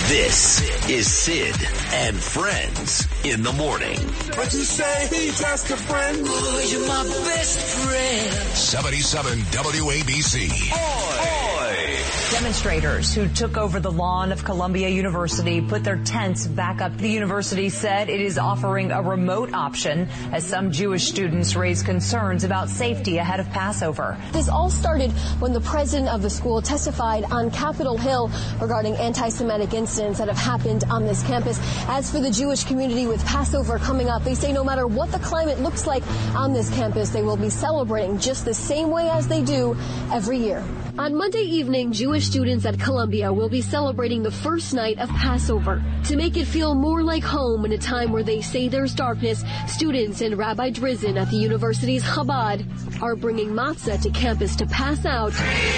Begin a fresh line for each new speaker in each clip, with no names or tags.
This is Sid and Friends in the morning.
But you say he's just a friend.
Oh, you're my best friend.
77 WABC.
Demonstrators who took over the lawn of Columbia University put their tents back up. The university said it is offering a remote option as some Jewish students raise concerns about safety ahead of Passover.
This all started when the president of the school testified on Capitol Hill regarding anti-Semitic incidents that have happened on this campus. As for the Jewish community with Passover coming up, they say no matter what the climate looks like on this campus, they will be celebrating just the same way as they do every year. On Monday evening, Jewish students at Columbia will be celebrating the first night of Passover. To make it feel more like home in a time where they say there's darkness, students in Rabbi Drizin at the university's Chabad are bringing matzah to campus to pass out,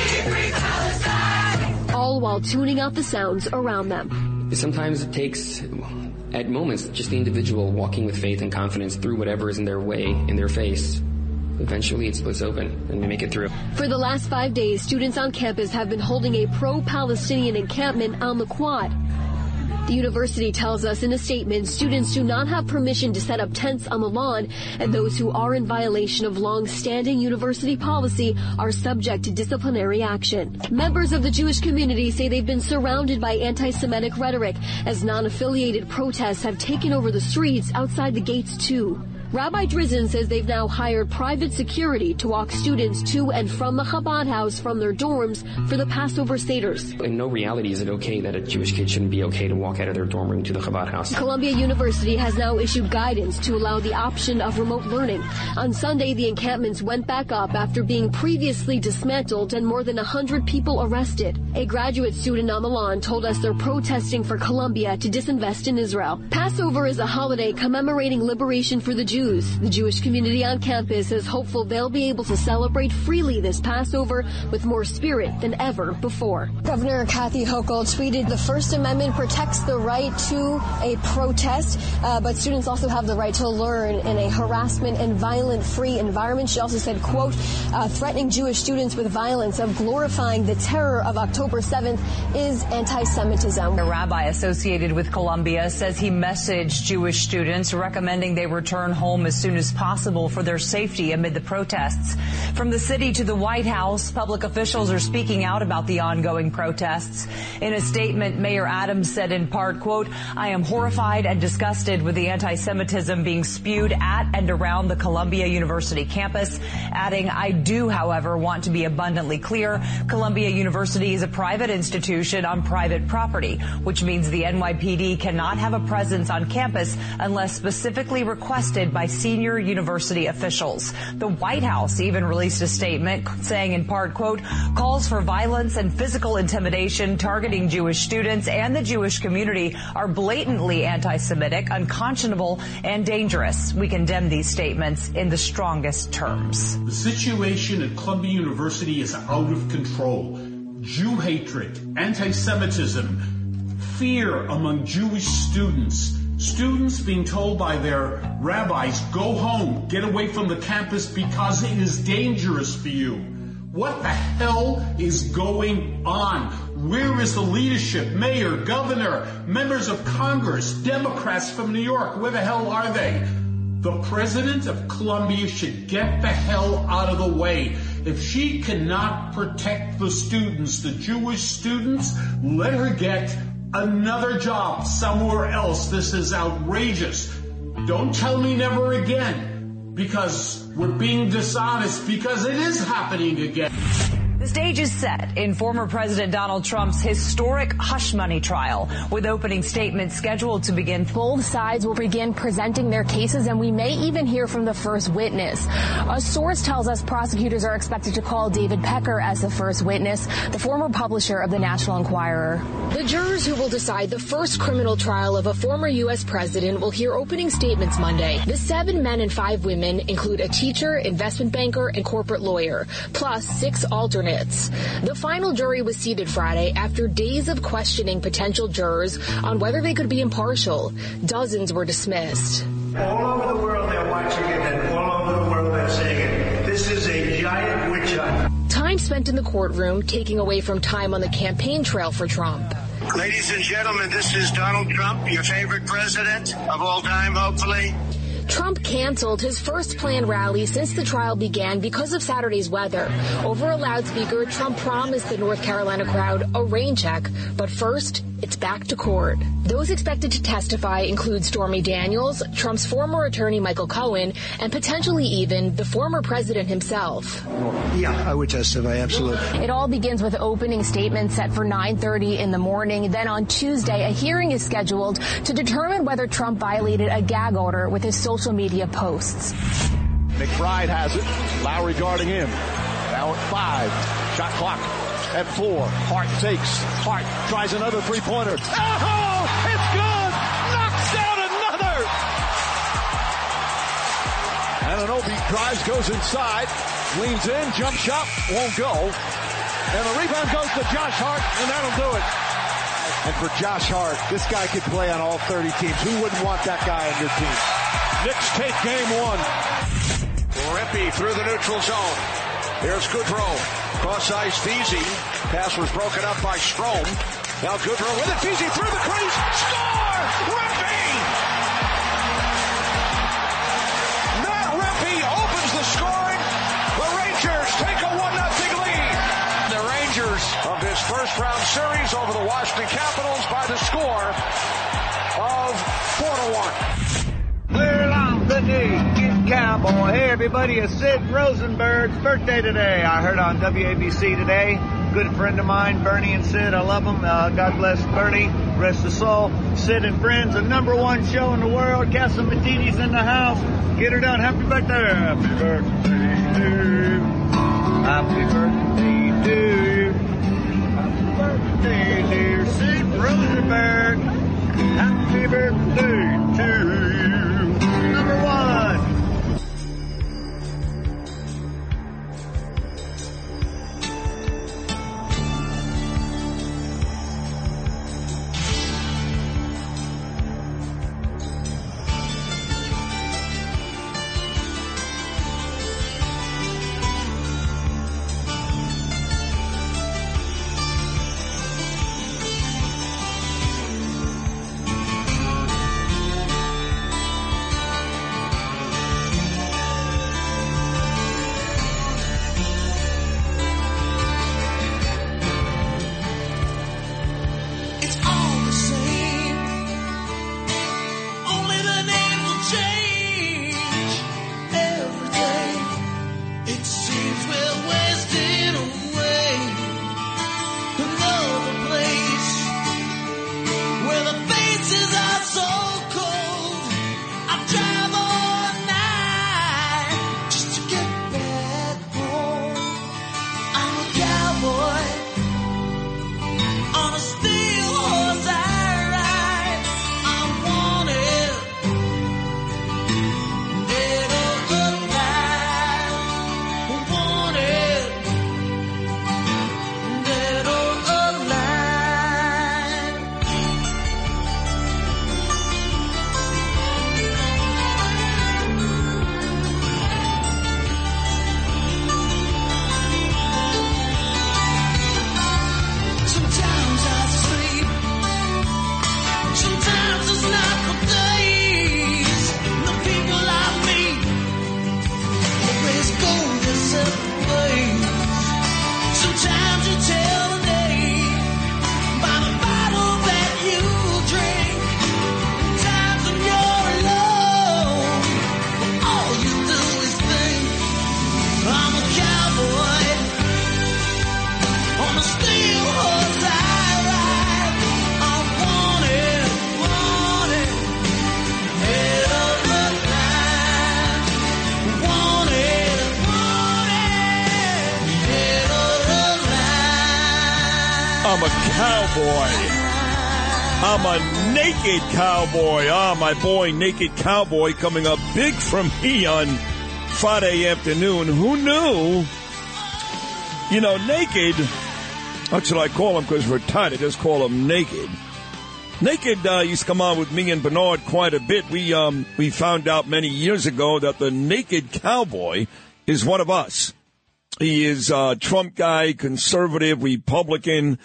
all while tuning out the sounds around them.
Sometimes it takes, at moments, just the individual walking with faith and confidence through whatever is in their way, in their face. Eventually it splits open and we make it through. For the last 5 days, students on campus have been holding a pro-Palestinian encampment on the quad. The university tells us in a statement students do not have permission to set up tents on the lawn, and those who are in violation of long-standing university policy are subject to disciplinary action. Members of the Jewish community say they've been surrounded by anti-Semitic rhetoric as non-affiliated protests have taken over the streets outside the gates too. Rabbi Drizin says they've now hired private security to walk students to and from the Chabad house from their dorms for the Passover Seders. In no reality is it okay that a Jewish kid shouldn't be okay to walk out of their dorm room to the Chabad house.
Columbia University has now issued guidance to allow the option of remote learning. On Sunday, the encampments went back up after being previously dismantled and more than 100 people arrested. A graduate student on the lawn told us they're protesting for Columbia to disinvest in Israel. Passover is a holiday commemorating liberation for the Jews. The Jewish community on campus is hopeful they'll be able to celebrate freely this Passover with more spirit than ever before. Governor Kathy Hochul tweeted, "The First Amendment protects the right to a protest, but students also have the right to learn in a harassment and violent-free environment." She also said, quote, "Threatening Jewish students with violence of glorifying the terror of October 7th is anti-Semitism."
A rabbi associated with Columbia says he messaged Jewish students recommending they return home as soon as possible for their safety amid the protests. From the city to the White House, public officials are speaking out about the ongoing protests. In a statement, Mayor Adams said in part, quote, "I am horrified and disgusted with the anti-Semitism being spewed at and around the Columbia University campus," adding, "I do, however, want to be abundantly clear. Columbia University is a private institution on private property, which means the NYPD cannot have a presence on campus unless specifically requested by senior university officials." The White House even released a statement saying in part, quote, "Calls for violence and physical intimidation targeting Jewish students and the Jewish community are blatantly anti-Semitic, unconscionable, and dangerous. We condemn these statements in the strongest terms."
The situation at Columbia University is out of control. Jew hatred, anti-Semitism, fear among Jewish students. Students being told by their rabbis, go home, get away from the campus because it is dangerous for you. What the hell is going on? Where is the leadership? Mayor, governor, members of Congress, Democrats from New York, where the hell are they? The president of Columbia should get the hell out of the way. If she cannot protect the students, the Jewish students, let her get another job somewhere else. This is outrageous. Don't tell me never again, because we're being dishonest, because it is happening again.
The stage is set in former President Donald Trump's historic hush money trial, with opening statements scheduled to begin.
Both sides will begin presenting their cases, and we may even hear from the first witness. A source tells us prosecutors are expected to call David Pecker as the first witness, the former publisher of the National Enquirer.
The jurors who will decide the first criminal trial of a former U.S. president will hear opening statements Monday. The 7 men and 5 women include a teacher, investment banker, and corporate lawyer, plus 6 alternates. The final jury was seated Friday after days of questioning potential jurors on whether they could be impartial. Dozens were dismissed.
All over the world they're watching it, and all over the world they're saying it. This is a giant witch hunt.
Time spent in the courtroom taking away from time on the campaign trail for Trump.
Ladies and gentlemen, this is Donald Trump, your favorite president of all time, hopefully.
Trump canceled his first planned rally since the trial began because of Saturday's weather. Over a loudspeaker, Trump promised the North Carolina crowd a rain check. But first, it's back to court. Those expected to testify include Stormy Daniels, Trump's former attorney Michael Cohen, and potentially even the former president himself.
Yeah, I would testify, absolutely.
It all begins with opening statements set for 9:30 in the morning. Then on Tuesday, a hearing is scheduled to determine whether Trump violated a gag order with his social media posts.
McBride has it. Lowry guarding him. Now at 5. Shot clock at 4. Hart takes. Hart tries another three-pointer. Oh, it's good! Knocks down another! Anunoby drives, goes inside, leans in, jump shot, won't go. And the rebound goes to Josh Hart, and that'll do it. And for Josh Hart, this guy could play on all 30 teams. Who wouldn't want that guy on your team? Knicks take game 1.
Rempe through the neutral zone. Here's Goodrow. Cross ice, Veazey. Pass was broken up by Strome. Now Goodrow with it. Veazey through the crease. Score! Rempe! Matt Rempe opens the scoring. The Rangers take a 1-0 lead. The Rangers of this first round series over the Washington Capitals by the score of 4-1.
Well, I'm the naked cowboy. Hey, everybody, it's Sid Rosenberg's birthday today. I heard on WABC today. Good friend of mine, Bernie and Sid. I love them. God bless Bernie. Rest his soul. Sid and Friends, the #1 show in the world. Got some martinis in the house. Get her done. Happy birthday. Happy birthday to you. Happy birthday to you. Happy birthday, dear Sid Rosenberg. Happy birthday to you. #1.
I'm a cowboy. I'm a naked cowboy. My boy, Naked Cowboy, coming up big from me on Friday afternoon. Who knew? You know, Naked, that's what I call him because we're tired. I just call him Naked. Naked used to come on with me and Bernard quite a bit. We found out many years ago that the Naked Cowboy is one of us. He is a Trump guy, conservative, Republican,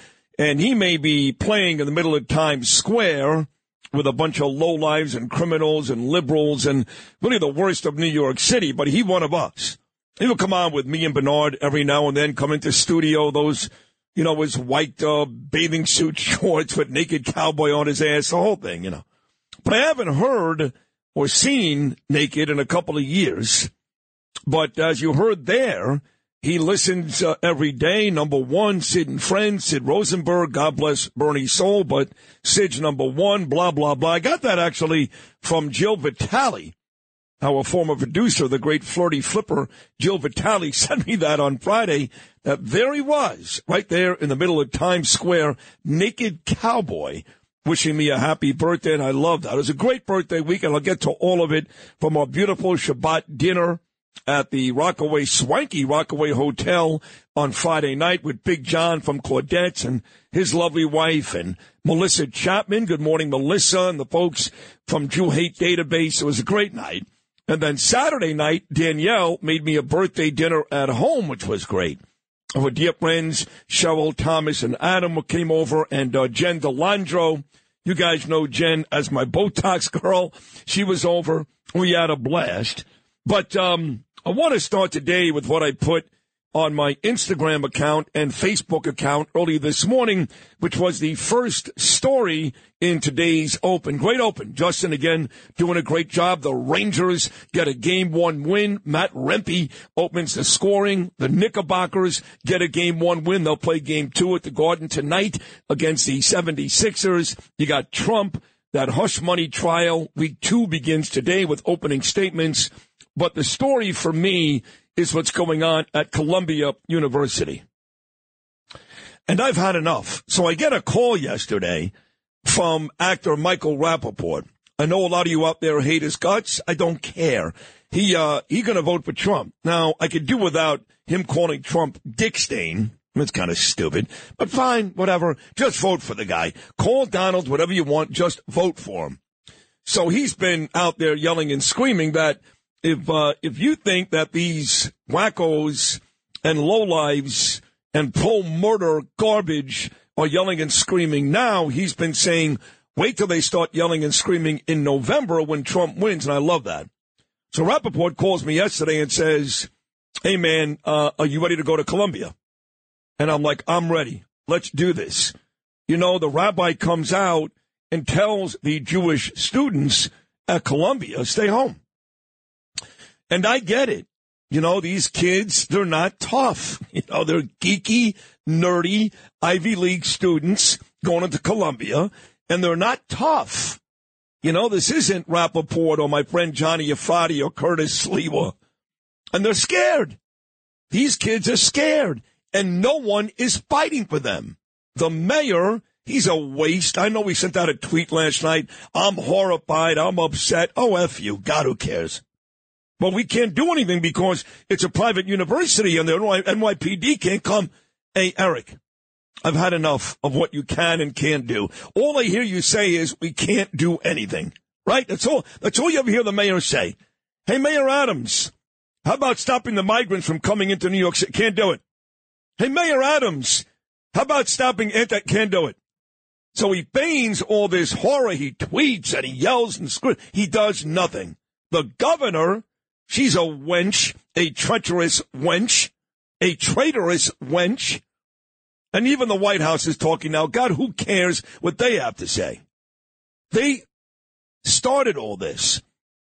And he may be playing in the middle of Times Square with a bunch of lowlives and criminals and liberals and really the worst of New York City, but he one of us. He will come on with me and Bernard every now and then, come into studio, those, his white bathing suit shorts with naked cowboy on his ass, the whole thing, But I haven't heard or seen Naked in a couple of years. But as you heard there, he listens every day. Number one, Sid and Friends, Sid Rosenberg, God bless Bernie's soul, but Sid's number one, blah, blah, blah. I got that actually from Jill Vitale, our former producer, the great flirty flipper. Jill Vitale sent me that on Friday. That there he was, right there in the middle of Times Square, naked cowboy, wishing me a happy birthday, and I love that. It was a great birthday weekend. I'll get to all of it from our beautiful Shabbat dinner at the swanky Rockaway Hotel on Friday night with Big John from Claudette's and his lovely wife and Melissa Chapman. Good morning, Melissa, and the folks from Jew Hate Database. It was a great night. And then Saturday night, Danielle made me a birthday dinner at home, which was great. Our dear friends, Cheryl, Thomas, and Adam came over, and Jen DeLandro. You guys know Jen as my Botox girl. She was over. We had a blast. But I want to start today with what I put on my Instagram account and Facebook account early this morning, which was the first story in today's Open. Great Open. Justin, again, doing a great job. The Rangers get a Game 1 win. Matt Rempe opens the scoring. The Knickerbockers get a Game 1 win. They'll play Game 2 at the Garden tonight against the 76ers. You got Trump, that hush money trial. Week 2 begins today with opening statements. But the story for me is what's going on at Columbia University. And I've had enough. So I get a call yesterday from actor Michael Rappaport. I know a lot of you out there hate his guts. I don't care. He going to vote for Trump. Now, I could do without him calling Trump Dick Stain. It's kind of stupid. But fine, whatever. Just vote for the guy. Call Donald, whatever you want. Just vote for him. So he's been out there yelling and screaming that if you think that these wackos and lowlives and pro-murder garbage are yelling and screaming now, he's been saying, wait till they start yelling and screaming in November when Trump wins, and I love that. So Rappaport calls me yesterday and says, hey, man, are you ready to go to Columbia? And I'm like, I'm ready. Let's do this. The rabbi comes out and tells the Jewish students at Columbia, stay home. And I get it. These kids, they're not tough. They're geeky, nerdy, Ivy League students going into Columbia, and they're not tough. This isn't Rappaport or my friend Johnny Afati or Curtis Sliwa. And they're scared. These kids are scared, and no one is fighting for them. The mayor, he's a waste. I know he sent out a tweet last night. I'm horrified. I'm upset. Oh, F you. God, who cares? But we can't do anything because it's a private university and the NYPD can't come. Hey, Eric, I've had enough of what you can and can't do. All I hear you say is we can't do anything, right? That's all you ever hear the mayor say. Hey, Mayor Adams, how about stopping the migrants from coming into New York City? Can't do it. Hey, Mayor Adams, how about stopping can't do it. So he feigns all this horror. He tweets and he yells and screams. He does nothing. The governor, she's a wench, a treacherous wench, a traitorous wench. And even the White House is talking now. God, who cares what they have to say? They started all this.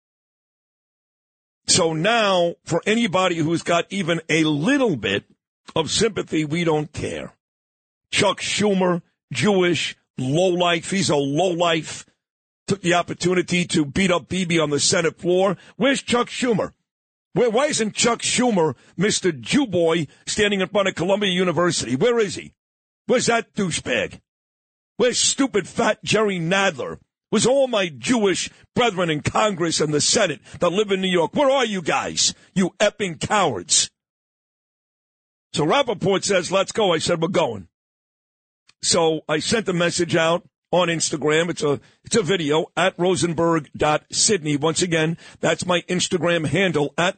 So now, for anybody who's got even a little bit of sympathy, we don't care. Chuck Schumer, Jewish, lowlife. He's a lowlife. Took the opportunity to beat up Bibi on the Senate floor. Where's Chuck Schumer? Why isn't Chuck Schumer, Mr. Jew Boy, standing in front of Columbia University? Where is he? Where's that douchebag? Where's stupid fat Jerry Nadler? Where's all my Jewish brethren in Congress and the Senate that live in New York? Where are you guys, you effing cowards? So Rappaport says, let's go. I said, we're going. So I sent the message out on Instagram. It's a video at rosenberg.sydney. Once again, that's my Instagram handle at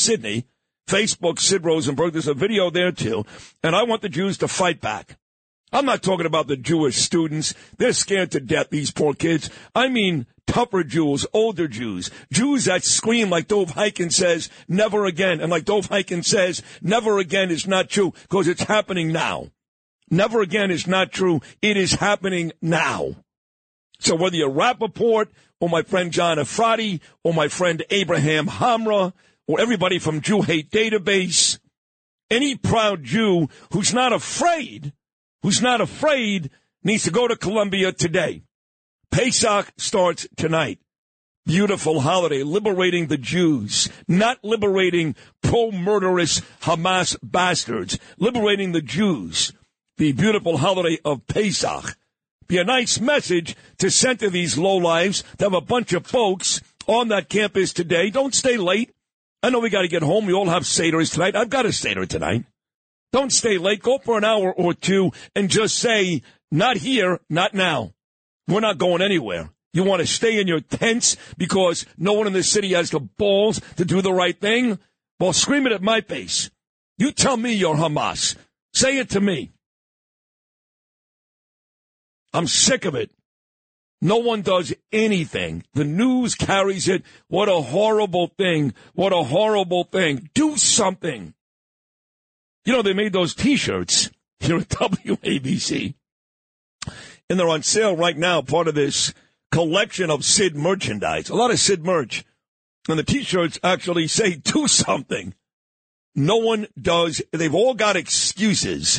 rosenberg.sydney. Facebook, Sid Rosenberg. There's a video there, too. And I want the Jews to fight back. I'm not talking about the Jewish students. They're scared to death, these poor kids. I mean tougher Jews, older Jews, Jews that scream like Dov Hikind says, never again. And like Dov Hikind says, never again is not true because it's happening now. Never again is not true. It is happening now. So whether you're Rappaport or my friend John Efrati or my friend Abraham Hamra or everybody from Jew Hate Database, any proud Jew who's not afraid needs to go to Columbia today. Pesach starts tonight. Beautiful holiday, liberating the Jews, not liberating pro-murderous Hamas bastards, liberating the Jews. The beautiful holiday of Pesach. Be a nice message to send to these lowlives to have a bunch of folks on that campus today. Don't stay late. I know we got to get home. We all have Seders tonight. I've got a Seder tonight. Don't stay late. Go for an hour or two and just say, not here, not now. We're not going anywhere. You want to stay in your tents because no one in the city has the balls to do the right thing? Well, scream it at my face. You tell me you're Hamas. Say it to me. I'm sick of it. No one does anything. The news carries it. What a horrible thing. What a horrible thing. Do something. You know, they made those T-shirts here at WABC. And they're on sale right now, part of this collection of Sid merchandise. A lot of Sid merch. And the T-shirts actually say, do something. No one does. They've all got excuses.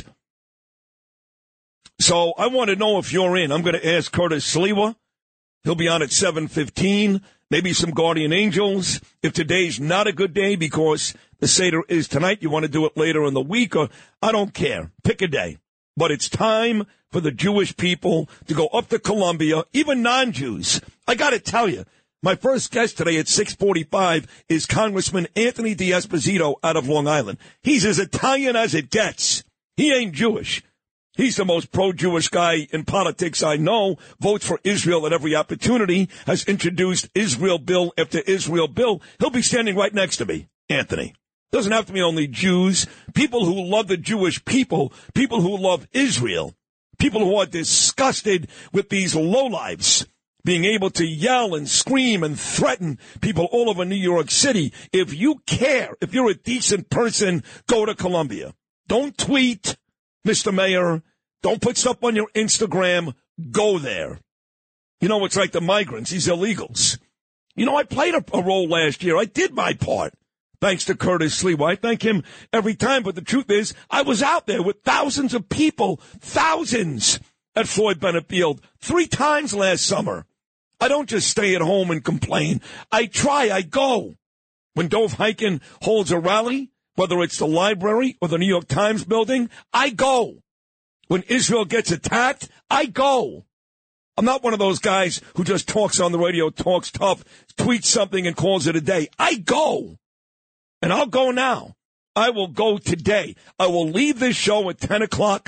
So I want to know if you're in. I'm going to ask Curtis Sliwa. He'll be on at 7:15. Maybe some Guardian Angels. If today's not a good day because the Seder is tonight, you want to do it later in the week, or I don't care. Pick a day. But it's time for the Jewish people to go up to Columbia, even non-Jews. I got to tell you, my first guest today at 6:45 is Congressman Anthony D'Esposito out of Long Island. He's as Italian as it gets. He ain't Jewish. He's the most pro-Jewish guy in politics I know, votes for Israel at every opportunity, has introduced Israel bill after Israel bill. He'll be standing right next to me, Anthony. Doesn't have to be only Jews, people who love the Jewish people, people who love Israel, people who are disgusted with these lowlives being able to yell and scream and threaten people all over New York City. If you care, if you're a decent person, go to Columbia. Don't tweet, Mr. Mayor. Don't put stuff on your Instagram. Go there. You know, it's like the migrants, these illegals. You know, I played a role last year. I did my part. Thanks to Curtis Sliwa. I thank him every time. But the truth is, I was out there with thousands of people, thousands at Floyd Bennett Field 3 times last summer. I don't just stay at home and complain. I try. I go. When Dov Hikind holds a rally, whether it's the library or the New York Times building, I go. When Israel gets attacked, I go. I'm not one of those guys who just talks on the radio, talks tough, tweets something and calls it a day. I go. And I'll go now. I will go today. I will leave this show at 10 o'clock.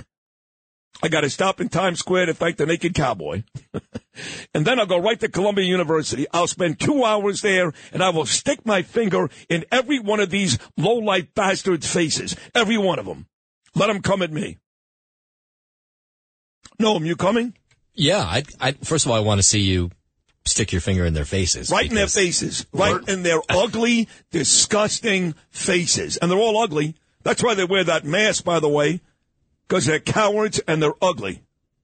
I got to stop in Times Square to thank the Naked Cowboy. And then I'll go right to Columbia University. I'll spend 2 hours there, and I will stick my finger in every one of these low-life bastards' faces. Every one of them. Let them come at me. Noam, you coming?
Yeah. I first of all, I want to see you stick your finger in their faces.
Right in their faces. Right in their ugly, disgusting faces. And they're all ugly. That's why they wear that mask, by the way, because they're cowards and they're ugly.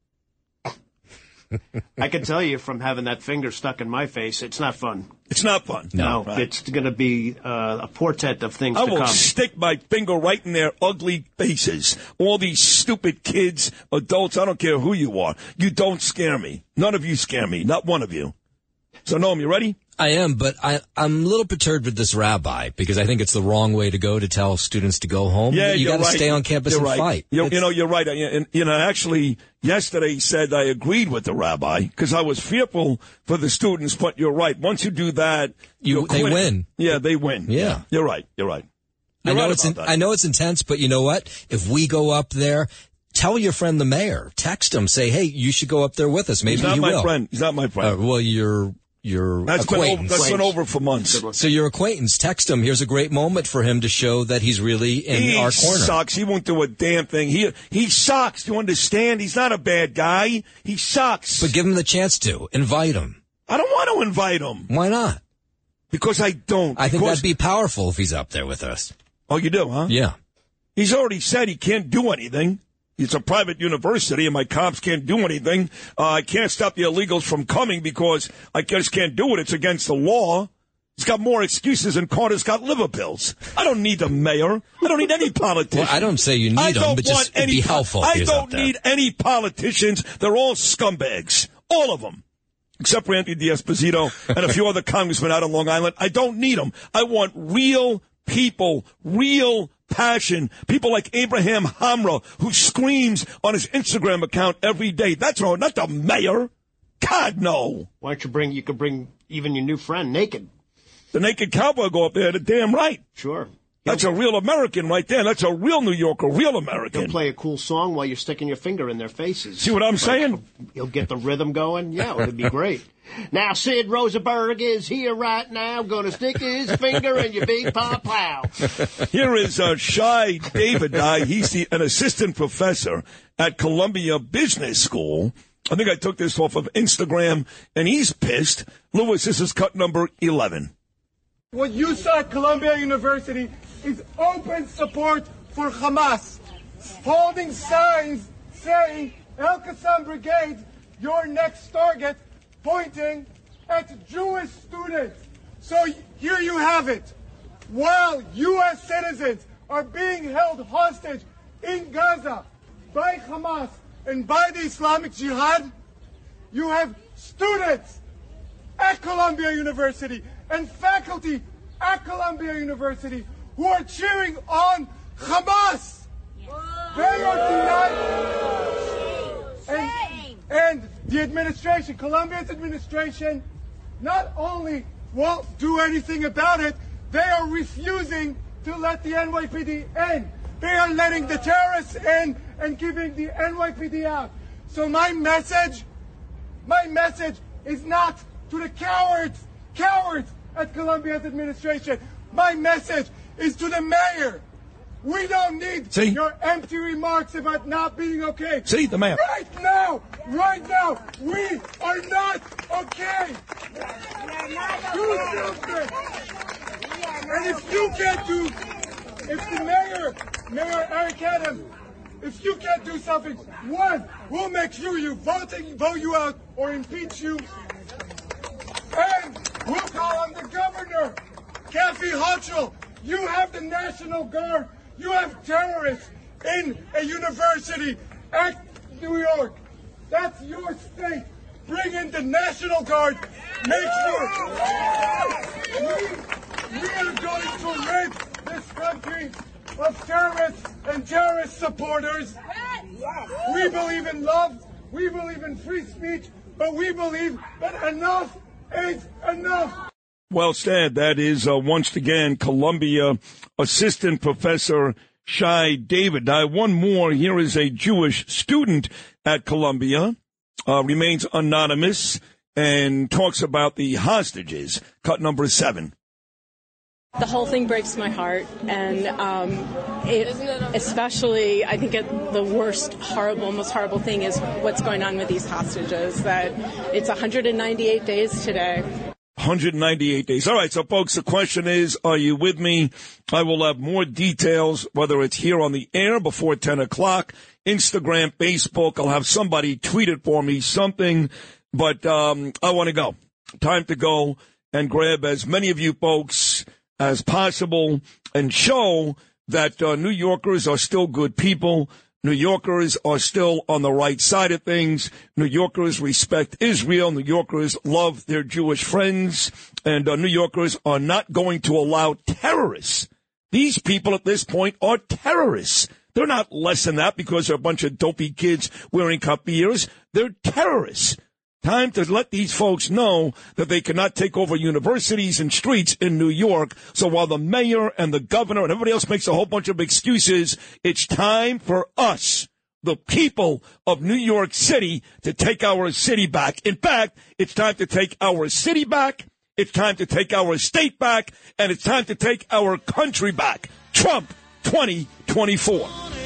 I can tell you from having that finger stuck in my face, it's not fun.
It's not fun.
No,
right.
It's going to be a portent of things to come.
I will stick my finger right in their ugly faces. All these stupid kids, adults, I don't care who you are. You don't scare me. None of you scare me. Not one of you. So, Noam, you ready?
I am, but I'm a little perturbed with this rabbi because I think it's the wrong way to go to tell students to go home.
Yeah,
you got to
right.
stay on campus and fight.
You're right. And, actually, yesterday he said I agreed with the rabbi because I was fearful for the students. But you're right. Once you do that,
they win.
Yeah, they win.
Yeah.
You're right.
I know it's intense, but you know what? If we go up there, tell your friend the mayor. Text him. Say, hey, you should go up there with us. Maybe he will.
He's not my friend.
Well, you're acquaintance.
That's been over for months.
So your acquaintance, text him. Here's a great moment for him to show that he's really in our corner.
He sucks. He won't do a damn thing. He sucks. Do you understand? He's not a bad guy. He sucks.
But give him the chance to. Invite him.
I don't want to invite him.
Why not?
Because I don't.
I think that'd be powerful if he's up there with us.
Oh, you do, huh?
Yeah.
He's already said he can't do anything. It's a private university, and my cops can't do anything. I can't stop the illegals from coming because I just can't do it. It's against the law. He's got more excuses than Carter's got liver pills. I don't need the mayor. I don't need any politician.
Well, I don't say you need them, but just be helpful.
I don't need any politicians. They're all scumbags. All of them. Except for Anthony D'Esposito and a few other congressmen out on Long Island. I don't need them. I want real people, real passion. People like Abraham Hamra, who screams on his Instagram account every day. That's wrong, not the mayor. God, no.
Why don't you could bring even your new friend, Naked.
The Naked Cowboy go up there, the damn right.
Sure.
That's a real American right there. That's a real New Yorker, real American.
He'll play a cool song while you're sticking your finger in their faces.
See what I'm saying?
He'll get the rhythm going. Yeah, it would be great. Now, Sid Rosenberg is here right now, going to stick his finger in your big plow.
Here is Shai David. He's an assistant professor at Columbia Business School. I think I took this off of Instagram, and he's pissed. Lewis, this is cut number 11.
What you saw at Columbia University is open support for Hamas, holding signs saying El-Qassam Brigade, your next target, pointing at Jewish students. So here you have it. While U.S. citizens are being held hostage in Gaza by Hamas and by the Islamic Jihad, you have students at Columbia University and faculty at Columbia University who are cheering on Hamas. They are denying. And the administration, Columbia's administration, not only won't do anything about it, they are refusing to let the NYPD in. They are letting the terrorists in and giving the NYPD out. So my message is not to the cowards at Columbia's administration. My message is to the mayor. We don't need your empty remarks about not being okay.
See, the mayor.
Right now, we are not okay. Do something. And if the Mayor Eric Adams, if you can't do something, one, we'll make sure you vote you out or impeach you. And we'll call on the governor, Kathy Hochul. You have the National Guard. You have terrorists in a university at New York. That's your state. Bring in the National Guard. Make sure we are going to rid this country of terrorists and terrorist supporters. We believe in love. We believe in free speech. But we believe that enough is enough.
Well said. That is, once again, Columbia Assistant Professor Shai David. Now, one more. Here is a Jewish student at Columbia, remains anonymous, and talks about the hostages. Cut number 7.
The whole thing breaks my heart, and especially, I think the worst, most horrible thing is what's going on with these hostages, that it's 198 days today.
198 days. All right, so folks, the question is, are you with me? I will have more details, whether it's here on the air before 10 o'clock, Instagram, Facebook. I'll have somebody tweet it for me, something, but I want to go. Time to go and grab as many of you folks as possible and show that New Yorkers are still good people. New Yorkers are still on the right side of things. New Yorkers respect Israel. New Yorkers love their Jewish friends. And New Yorkers are not going to allow terrorists. These people at this point are terrorists. They're not less than that because they're a bunch of dopey kids wearing cup ears. They're terrorists. Time to let these folks know that they cannot take over universities and streets in New York. So while the mayor and the governor and everybody else makes a whole bunch of excuses, it's time for us, the people of New York City to take our city back. In fact, it's time to take our city back. It's time to take our state back. And it's time to take our country back. Trump 2024.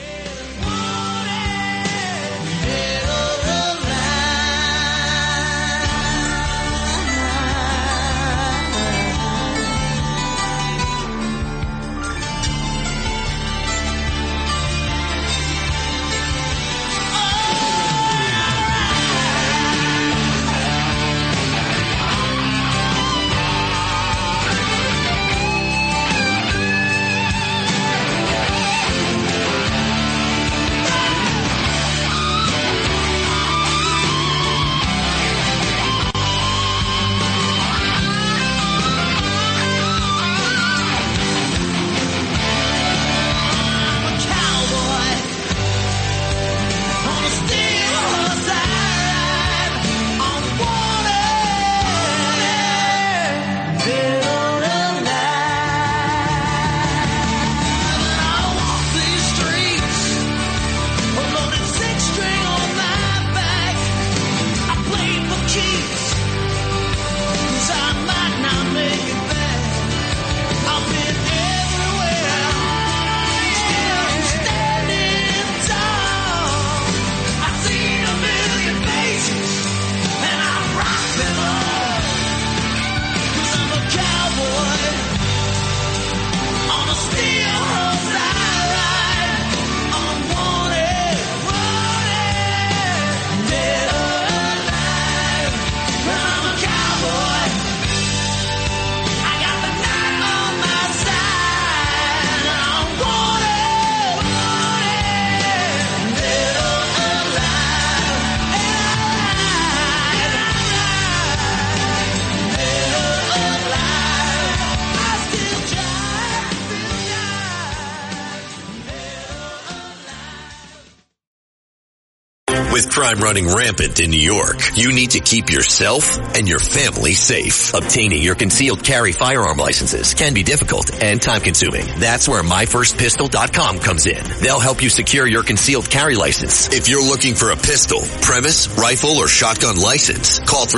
With crime running rampant in New York, you need to keep yourself and your family safe. Obtaining your concealed carry firearm licenses can be difficult and time-consuming. That's where MyFirstPistol.com comes in. They'll help you secure your concealed carry license. If you're looking for a pistol, premise, rifle, or shotgun license, call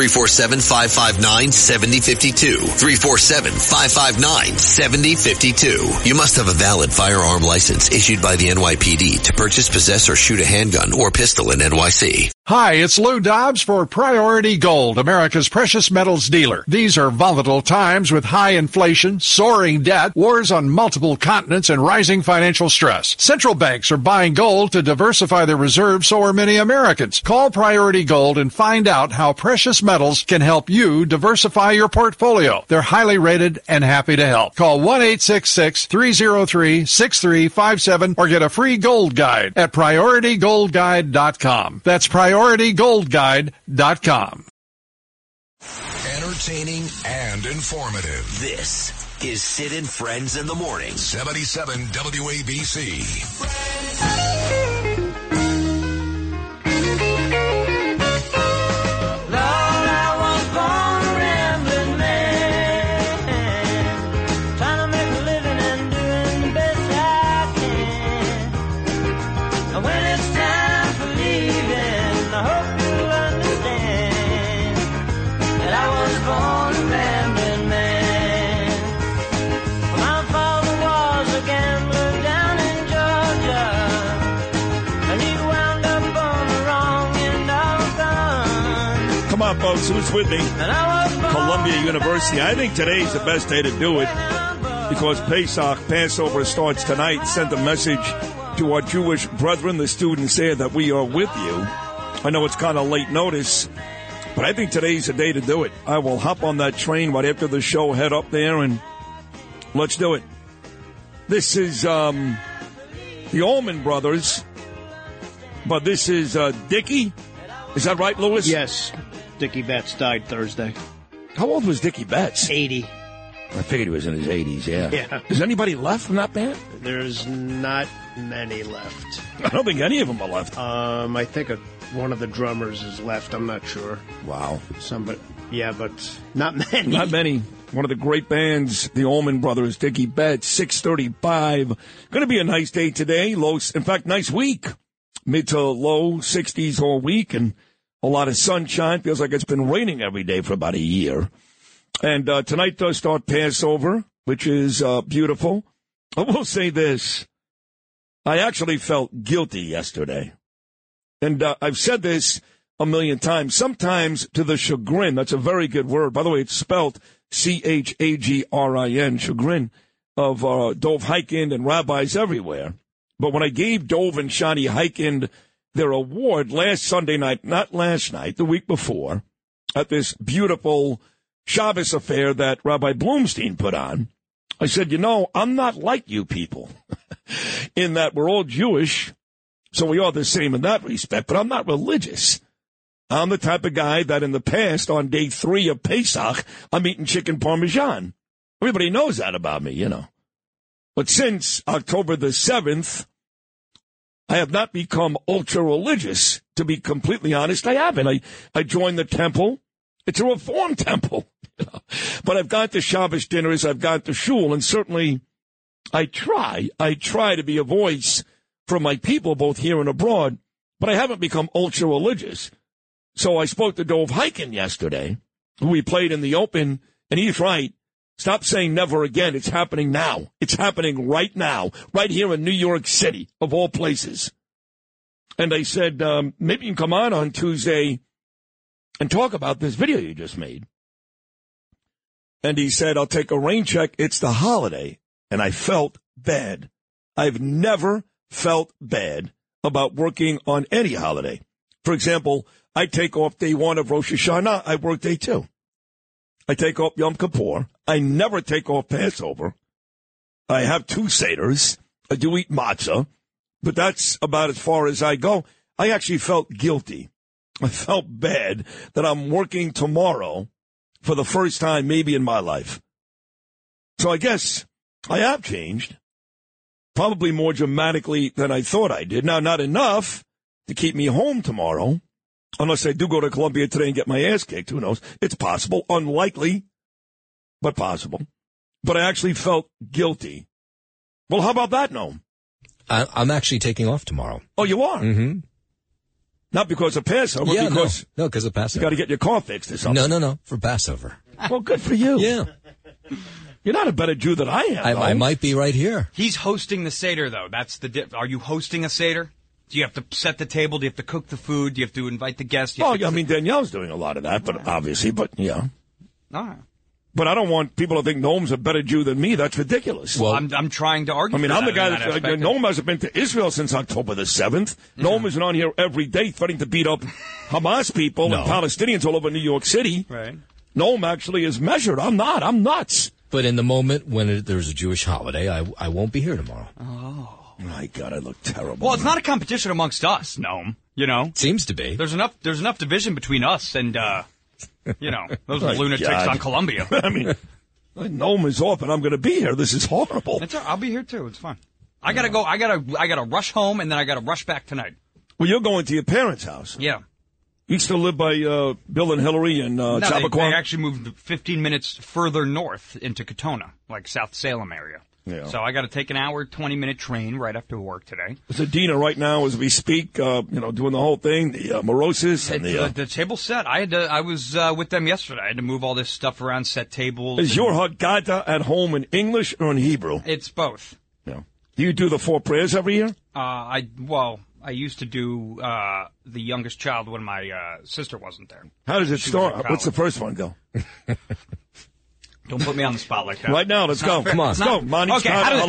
347-559-7052. 347-559-7052. You must have a valid firearm license issued by the NYPD to purchase, possess, or shoot a handgun or pistol in NYC.
Hi, it's Lou Dobbs for Priority Gold, America's precious metals dealer. These are volatile times with high inflation, soaring debt, wars on multiple continents, and rising financial stress. Central banks are buying gold to diversify their reserves, so are many Americans. Call Priority Gold and find out how precious metals can help you diversify your portfolio. They're highly rated and happy to help. Call 1-866-303-6357 or get a free gold guide at PriorityGoldGuide.com. That's PriorityGoldGuide.com.
Entertaining and informative.
This is Sid and Friends in the Morning.
77 WABC.
Come on, folks, who's with me? Columbia University. I think today's the best day to do it because Pesach, Passover, starts tonight. Send a message to our Jewish brethren, the students there, that we are with you. I know it's kind of late notice, but I think today's the day to do it. I will hop on that train right after the show, head up there, and let's do it. This is the Allman Brothers, but this is Dickie. Is that right, Lewis?
Yes. Dickie Betts died Thursday.
How old was Dickie Betts?
80.
I figured he was in his 80s, yeah.
Yeah.
Is anybody left from that band?
There's not many left.
I don't think any of them are left.
I think one of the drummers is left. I'm not sure.
Wow.
Somebody, yeah, but not many.
Not many. One of the great bands, the Allman Brothers, Dickie Betts, 6:35. Going to be a nice day today. In fact, nice week. mid to low 60s all week and a lot of sunshine. Feels like it's been raining every day for about a year. And tonight does start Passover, which is beautiful. I will say this. I actually felt guilty yesterday. And I've said this a million times, sometimes to the chagrin. That's a very good word. By the way, it's spelled Chagrin, chagrin of Dov Hikind and rabbis everywhere. But when I gave Dov and Shani Hikind their award last Sunday night, not last night, the week before, at this beautiful Shabbos affair that Rabbi Bloomstein put on, I said, I'm not like you people in that we're all Jewish, so we are the same in that respect, but I'm not religious. I'm the type of guy that in the past, on day 3 of Pesach, I'm eating chicken parmesan. Everybody knows that about me, But since October the 7th, I have not become ultra-religious. To be completely honest, I haven't. I joined the temple. It's a Reform temple. But I've gone to Shabbos dinners, I've gone to shul, and certainly I try to be a voice for my people, both here and abroad, but I haven't become ultra-religious. So I spoke to Dov Hikind yesterday, who we played in the Open, and he's right. Stop saying never again. It's happening now. It's happening right now, right here in New York City, of all places. And I said, maybe you can come on Tuesday and talk about this video you just made. And he said, I'll take a rain check. It's the holiday. And I felt bad. I've never felt bad about working on any holiday. For example, I take off day 1 of Rosh Hashanah. I work day 2. I take off Yom Kippur. I never take off Passover. I have 2 Seders. I do eat matzah, but that's about as far as I go. I actually felt guilty. I felt bad that I'm working tomorrow for the first time maybe in my life. So I guess I have changed, probably more dramatically than I thought I did. Now, not enough to keep me home tomorrow, unless I do go to Columbia today and get my ass kicked. Who knows? It's possible. Unlikely, but possible. But I actually felt guilty. Well, how about that, Noam?
I'm actually taking off tomorrow.
Oh, you are?
Mm-hmm.
Not because of Passover,
yeah,
because...
No, because of Passover.
You got to get your car fixed or something.
No, for Passover.
Well, good for you.
Yeah.
You're not a better Jew than I am.
I might be right here.
He's hosting the Seder, though. That's the Are you hosting a Seder? Do you have to set the table? Do you have to cook the food? Do you have to invite the guests?
Danielle's doing a lot of that, but obviously, yeah.
All right.
But I don't want people to think Noam's a better Jew than me. That's ridiculous.
Well, I'm trying to argue.
I'm the guy that Noam hasn't been to Israel since October the 7th. Yeah. Noam isn't on here every day threatening to beat up Hamas people and Palestinians all over New York City.
Right.
Noam actually is measured. I'm not. I'm nuts.
But in the moment when there's a Jewish holiday, I won't be here tomorrow.
Oh.
My God, I look terrible.
Well, it's not a competition amongst us, Noam.
Seems to be.
There's enough division between us and those lunatics on Columbia.
I mean, Noam is off and I'm going to be here. This is horrible.
I'll be here too. It's fine. I gotta go. I gotta rush home and then I gotta rush back tonight.
Well, you're going to your parents' house.
Yeah.
You still live by Bill and Hillary and Chappaqua?
They actually moved 15 minutes further north into Katona, like South Salem area.
Yeah.
So I got to take an hour, 20-minute train right after work today.
So Dina, right now, as we speak, doing the whole thing, the Morosis and
the table's set. I was with them yesterday. I had to move all this stuff around, set tables.
Is your Haggadah at home in English or in Hebrew?
It's both.
Yeah. Do you do the 4 prayers every year?
I used to do the youngest child when my sister wasn't there.
How does it start? What's the first one go?
Don't put me on the spot like that.
Right now, let's go. Come on. Let's go. Let's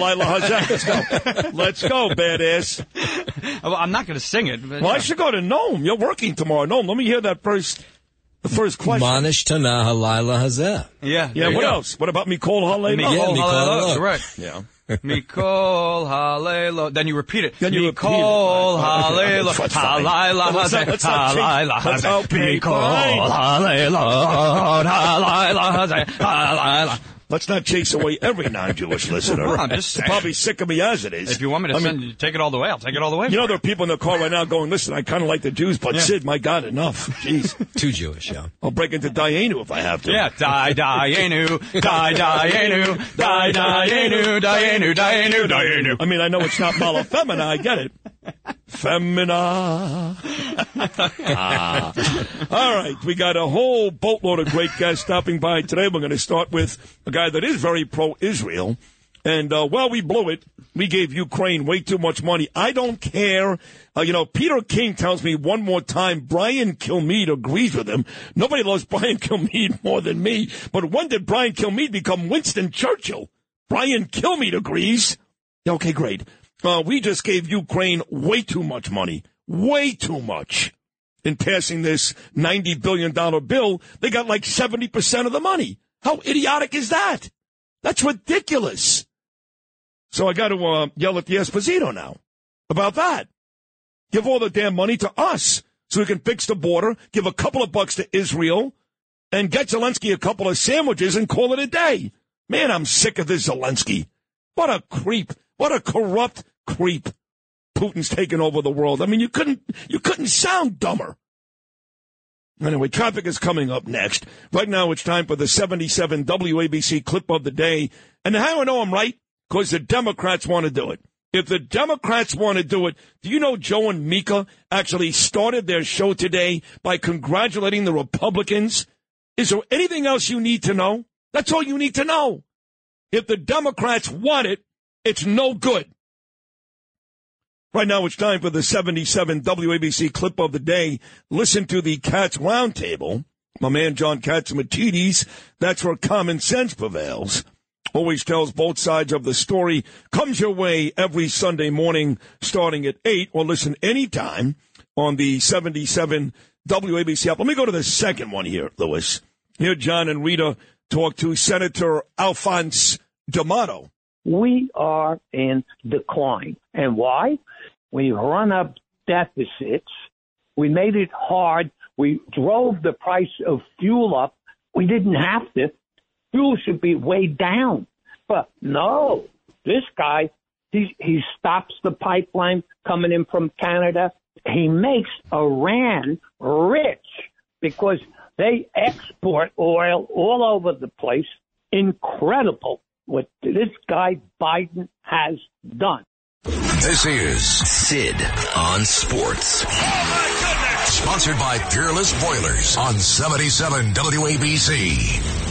go. Let's go, badass.
Well, I'm not going to sing it. But,
I should go to Noam. You're working tomorrow. Noam, let me hear the first question.
Manish Tana Halayla Hazeh.
Yeah, what else? What about Mikol Halayla?
Yeah, Mikol
correct.
Yeah.
Mikol Halayla. Then you repeat it.
Mikol
Halayla. Halayla Hazeh. Halayla Hazeh. Mikol Halayla. Halayla Hazeh. Halayla.
Let's not chase away every non-Jewish listener.
I'm just saying.
They're probably sick of me as it is.
If you want me to take it all the way, I'll take it all the way.
There are people in the car right now going, listen, I kind of like the Jews, but Sid, my God, enough. Jeez.
Too Jewish, yeah.
I'll break into Dayenu if I have to.
Yeah, Dayenu, Dayenu, Dayenu, Dayenu, Dayenu.
I mean, I know it's not Malafemina, I get it. Femina. All right, we got a whole boatload of great guests stopping by today. We're going to start with a guy that is very pro-Israel. And while we blew it, we gave Ukraine way too much money. I don't care. Peter King tells me one more time Brian Kilmeade agrees with him. Nobody loves Brian Kilmeade more than me. But when did Brian Kilmeade become Winston Churchill? Brian Kilmeade agrees. Okay, great. We just gave Ukraine way too much money. Way too much. In passing this $90 billion bill, they got like 70% of the money. How idiotic is that? That's ridiculous. So I got to yell at the Esposito now about that. Give all the damn money to us so we can fix the border, give a couple of bucks to Israel, and get Zelensky a couple of sandwiches and call it a day. Man, I'm sick of this Zelensky. What a creep. What a corrupt creep. Putin's taken over the world. I mean, you couldn't sound dumber. Anyway, traffic is coming up next. Right now, it's time for the 77 WABC clip of the day. And how I know I'm right? Because the Democrats want to do it. If the Democrats want to do it, do you know Joe and Mika actually started their show today by congratulating the Republicans? Is there anything else you need to know? That's all you need to know. If the Democrats want it, it's no good. Right now, it's time for the 77 WABC clip of the day. Listen to the Cats Roundtable. My man John Catsimatidis, that's where common sense prevails. Always tells both sides of the story. Comes your way every Sunday morning starting at 8, or listen anytime on the 77 WABC app. Let me go to the second one here, Lewis. Here, John and Rita talk to Senator Alphonse D'Amato.
We are in decline. And why? We run up deficits. We made it hard. We drove the price of fuel up. We didn't have to. Fuel should be way down. But no, this guy, he stops the pipeline coming in from Canada. He makes Iran rich because they export oil all over the place. Incredible what this guy Biden has done.
This is
Sid on Sports.
Oh, my goodness! Sponsored by Peerless Boilers on 77 WABC.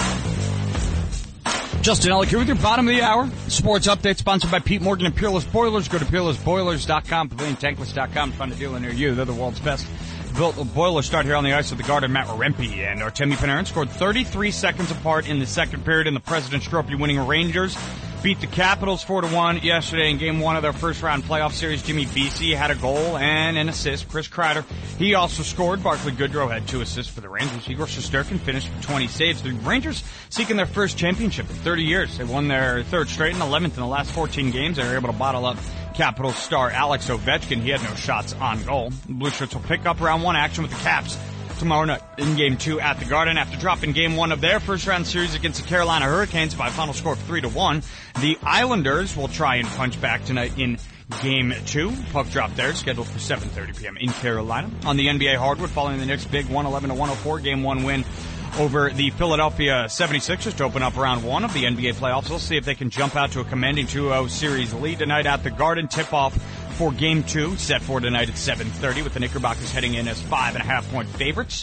Justin Ellick here with your bottom of the hour sports update, sponsored by Pete Morgan and Peerless Boilers. Go to peerlessboilers.com, paviliontankless.com to find a dealer near you. They're the world's best built boilers. Start here on the ice with the Garden. Matt Rempe and Artemi Panarin scored 33 seconds apart in the second period, and the President's Trophy winning Rangers beat the Capitals 4-1 yesterday in Game 1 of their first-round playoff series. Jimmy Vesey had a goal and an assist. Chris Kreider, he also scored. Barclay Goodrow had 2 assists for the Rangers. Igor Shesterkin finished with 20 saves. The Rangers seeking their first championship in 30 years. They won their third straight and 11th in the last 14 games. They were able to bottle up Capitals star Alex Ovechkin. He had no shots on goal. The Blue Shirts will pick up round 1 action with the Caps tomorrow night in Game 2 at the Garden. After dropping Game 1 of their first-round series against the Carolina Hurricanes by a final score of 3-1, the Islanders will try and punch back tonight in Game 2. Puck drop there, scheduled for 7:30 p.m. in Carolina. On the NBA hardwood, following the Knicks' big 111-104 Game 1 win over the Philadelphia 76ers to open up round 1 of the NBA playoffs. We'll see if they can jump out to a commanding 2-0 series lead tonight at the Garden. Tip-off for Game 2, set for tonight at 7:30, with the Knickerbockers heading in as 5.5-point favorites.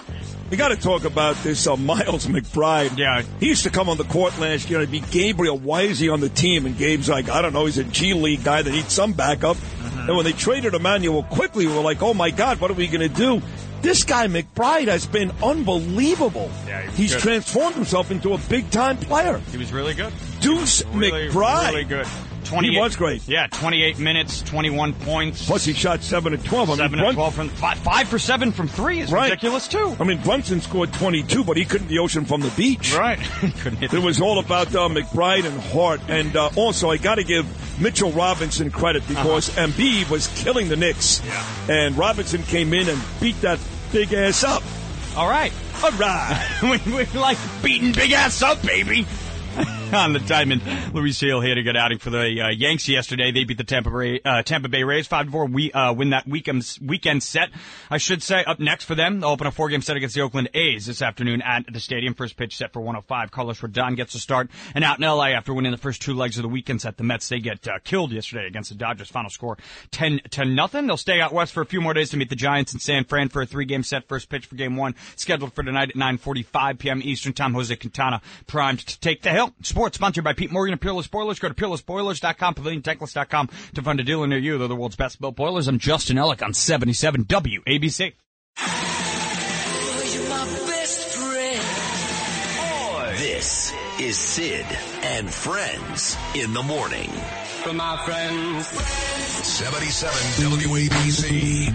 We got to talk about this Miles McBride.
Yeah.
He used to come on the court last year and be Gabriel. Why is he on the team? And Gabe's like, I don't know, he's a G League guy that needs some backup. And when they traded Emmanuel quickly, we were like, oh, my God, what are we going to do? This guy, McBride, has been unbelievable.
Yeah,
he's transformed himself into a big-time player.
He was really good.
Deuce McBride.
Really good.
He was great.
Yeah, 28 minutes, 21 points.
Plus, he shot 7 of 12.
7 of 12 from 5 for 7 from 3 is ridiculous, too.
I mean, Brunson scored 22, but he couldn't the ocean from the beach.
Right. Couldn't hit
it was all about McBride and Hart. And also, I got to give Mitchell Robinson credit because Embiid was killing the Knicks.
Yeah.
And Robinson came in and beat that big ass up.
All right.
All right.
we like beating big ass up, baby. on the diamond. Luis Gil had a good outing for the Yanks yesterday. They beat the Tampa Bay Rays 5-4. Win that weekend set, I should say. Up next for them, they'll open a 4-game set against the Oakland A's this afternoon at the stadium. First pitch set for 1:05. Carlos Rodon gets a start. And out in L.A. after winning the first 2 legs of the weekend set, the Mets, they get killed yesterday against the Dodgers. Final score 10-0. They'll stay out west for a few more days to meet the Giants in San Fran for a 3-game set. First pitch for Game 1 scheduled for tonight at 9:45 p.m. Eastern Time. Jose Quintana primed to take the hill. Sports sponsored by Pete Morgan and Peerless Boilers. Go to peerlessboilers.com, paviliontankless.com to find a dealer near you. They're the world's best built boilers. I'm Justin Ellick on 77 WABC.
You're my best friend. This is Sid and Friends in the Morning.
From my friends. 77 WABC.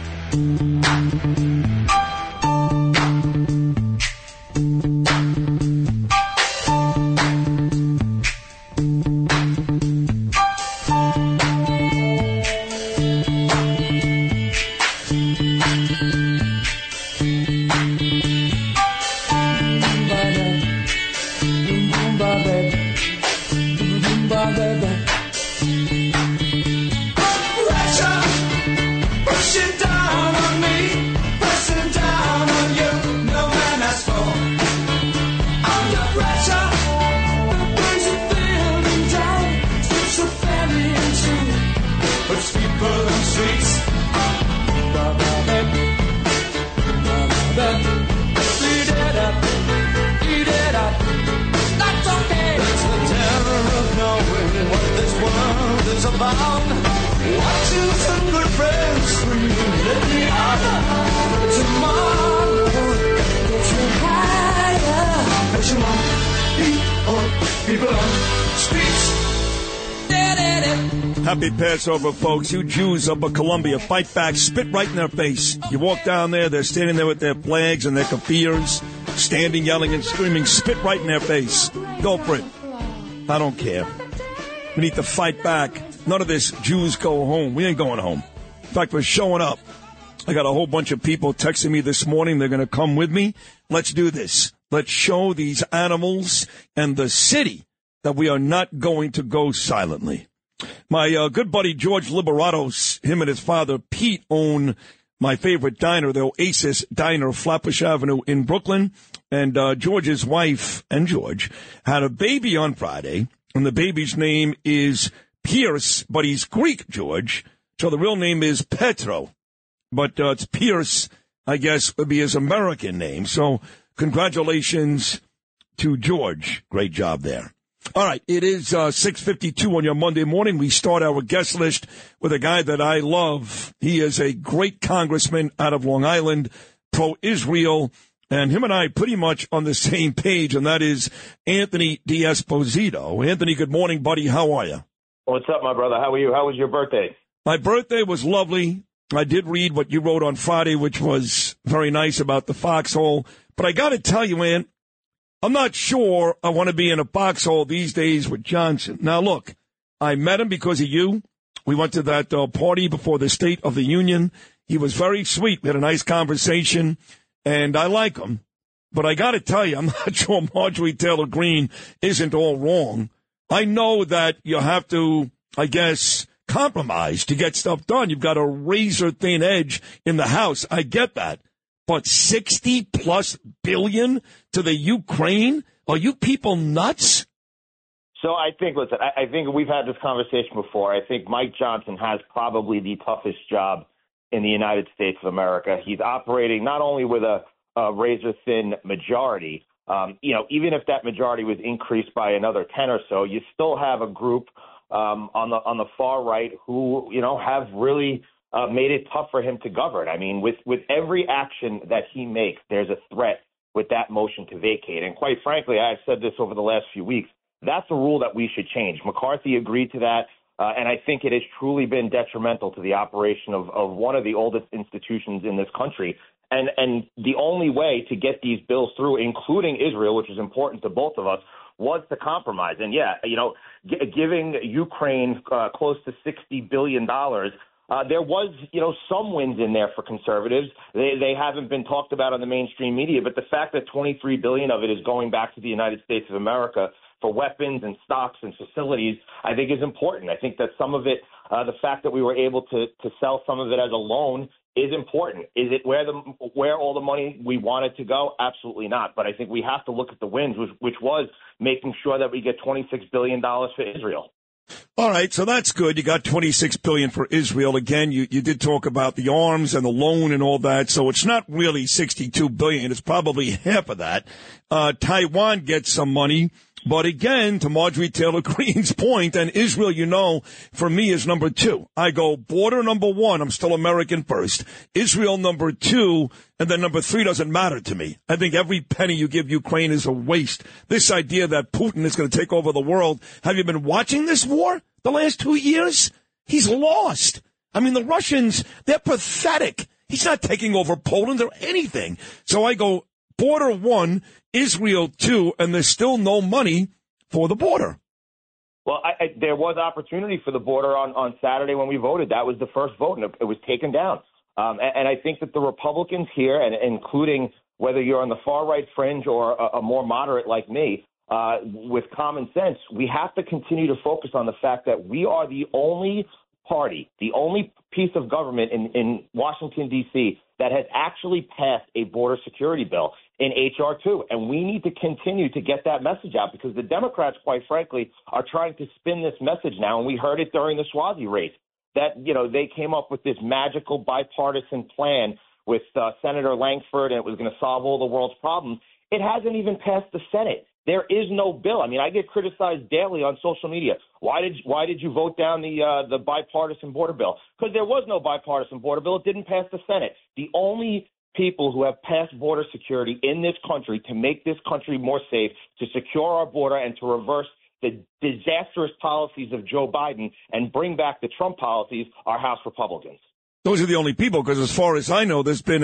Happy Passover, folks. You Jews up at Columbia, fight back, spit right in their face. You walk down there, they're standing there with their flags and their kafirs, standing, yelling, and screaming, spit right in their face. Go for it. I don't care. We need to fight back. None of this Jews go home. We ain't going home. In fact, we're showing up. I got a whole bunch of people texting me this morning. They're going to come with me. Let's do this. Let's show these animals and the city that we are not going to go silently. My good buddy George Liberato, him and his father Pete own my favorite diner, the Oasis Diner, Flatbush Avenue in Brooklyn. And George's wife and George had a baby on Friday, and the baby's name is Pierce, but he's Greek, George. So the real name is Petro, but it's Pierce, I guess, would be his American name. So congratulations to George. Great job there. All right, it is 6:52 on your Monday morning. We start our guest list with a guy that I love. He is a great congressman out of Long Island, pro-Israel, and him and I pretty much on the same page, and that is Anthony D'Esposito. Anthony, good morning, buddy. How are you?
What's up, my brother? How are you? How was your birthday?
My birthday was lovely. I did read what you wrote on Friday, which was very nice about the foxhole. But I got to tell you, man, I'm not sure I want to be in a foxhole these days with Johnson. Now, look, I met him because of you. We went to that party before the State of the Union. He was very sweet. We had a nice conversation, and I like him. But I got to tell you, I'm not sure Marjorie Taylor Greene isn't all wrong. I know that you have to, I guess, compromise to get stuff done. You've got a razor-thin edge in the House. I get that. But $60+ billion to the Ukraine? Are you people nuts?
So I think, listen, I think we've had this conversation before. I think Mike Johnson has probably the toughest job in the United States of America. He's operating not only with a razor-thin majority, even if that majority was increased by another 10 or so, you still have a group on the far right who, have really made it tough for him to govern. I mean, with every action that he makes, there's a threat with that motion to vacate. And quite frankly, I've said this over the last few weeks, that's a rule that we should change. McCarthy agreed to that, and I think it has truly been detrimental to the operation of one of the oldest institutions in this country. And the only way to get these bills through, including Israel, which is important to both of us, was to compromise. And, giving Ukraine close to $60 billion there was, some wins in there for conservatives. They haven't been talked about on the mainstream media, but the fact that $23 billion of it is going back to the United States of America for weapons and stocks and facilities, I think is important. I think that some of it, the fact that we were able to sell some of it as a loan is important. Is it where all the money we wanted to go? Absolutely not. But I think we have to look at the wins, which was making sure that we get $26 billion for Israel.
All right, so that's good. You got $26 billion for Israel. Again, you did talk about the arms and the loan and all that, so it's not really $62 billion. It's probably half of that. Taiwan gets some money. But again, to Marjorie Taylor Greene's point, and Israel, for me is number 2. I go border number 1. I'm still American first. Israel number 2, and then number 3 doesn't matter to me. I think every penny you give Ukraine is a waste. This idea that Putin is going to take over the world. Have you been watching this war the last 2 years? He's lost. I mean, the Russians, they're pathetic. He's not taking over Poland or anything. So I go border 1, Israel 2, and there's still no money for the border.
Well, there was opportunity for the border on Saturday when we voted. That was the first vote, and it was taken down. And I think that the Republicans here, and including whether you're on the far-right fringe or a more moderate like me, with common sense, we have to continue to focus on the fact that we are the only party, the only piece of government in Washington, D.C., that has actually passed a border security bill in H.R. 2. And we need to continue to get that message out because the Democrats, quite frankly, are trying to spin this message now. And we heard it during the Swazi race that, they came up with this magical bipartisan plan with Senator Langford, and it was going to solve all the world's problems. It hasn't even passed the Senate. There is no bill. I mean, I get criticized daily on social media. Why did you vote down the bipartisan border bill? Because there was no bipartisan border bill. It didn't pass the Senate. The only people who have passed border security in this country to make this country more safe, to secure our border, and to reverse the disastrous policies of Joe Biden and bring back the Trump policies are House Republicans.
Those are the only people, because as far as I know, there's been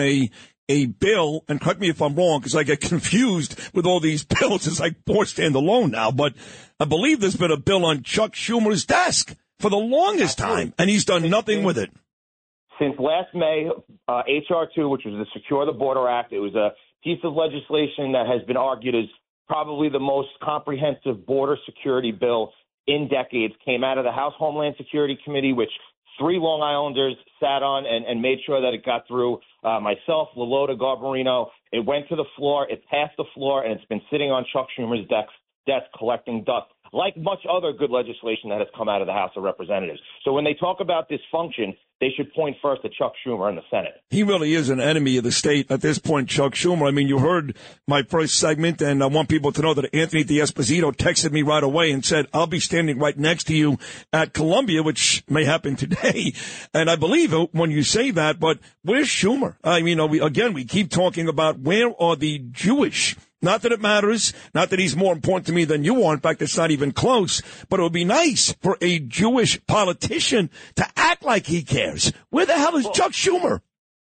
a bill, and correct me if I'm wrong, because I get confused with all these bills. It's like four stand alone now, but I believe there's been a bill on Chuck Schumer's desk for the longest time, and he's done nothing with it.
Since last May, H.R. 2, which was the Secure the Border Act, it was a piece of legislation that has been argued as probably the most comprehensive border security bill in decades, came out of the House Homeland Security Committee, which 3 Long Islanders sat on and made sure that it got through. Myself, Lolota, Garbarino. It went to the floor. It passed the floor, and it's been sitting on Chuck Schumer's desk collecting dust, like much other good legislation that has come out of the House of Representatives. So when they talk about dysfunction, they should point first to Chuck Schumer in the Senate. He
really is an enemy of the state at this point, Chuck Schumer. I mean, you heard my first segment, and I want people to know that Anthony D'Esposito texted me right away and said, I'll be standing right next to you at Columbia, which may happen today. And I believe it when you say that, but where's Schumer? I mean, we keep talking about where are the Jewish. Not that it matters, not that he's more important to me than you are. In fact, it's not even close. But it would be nice for a Jewish politician to act like he cares. Where the hell is Chuck Schumer?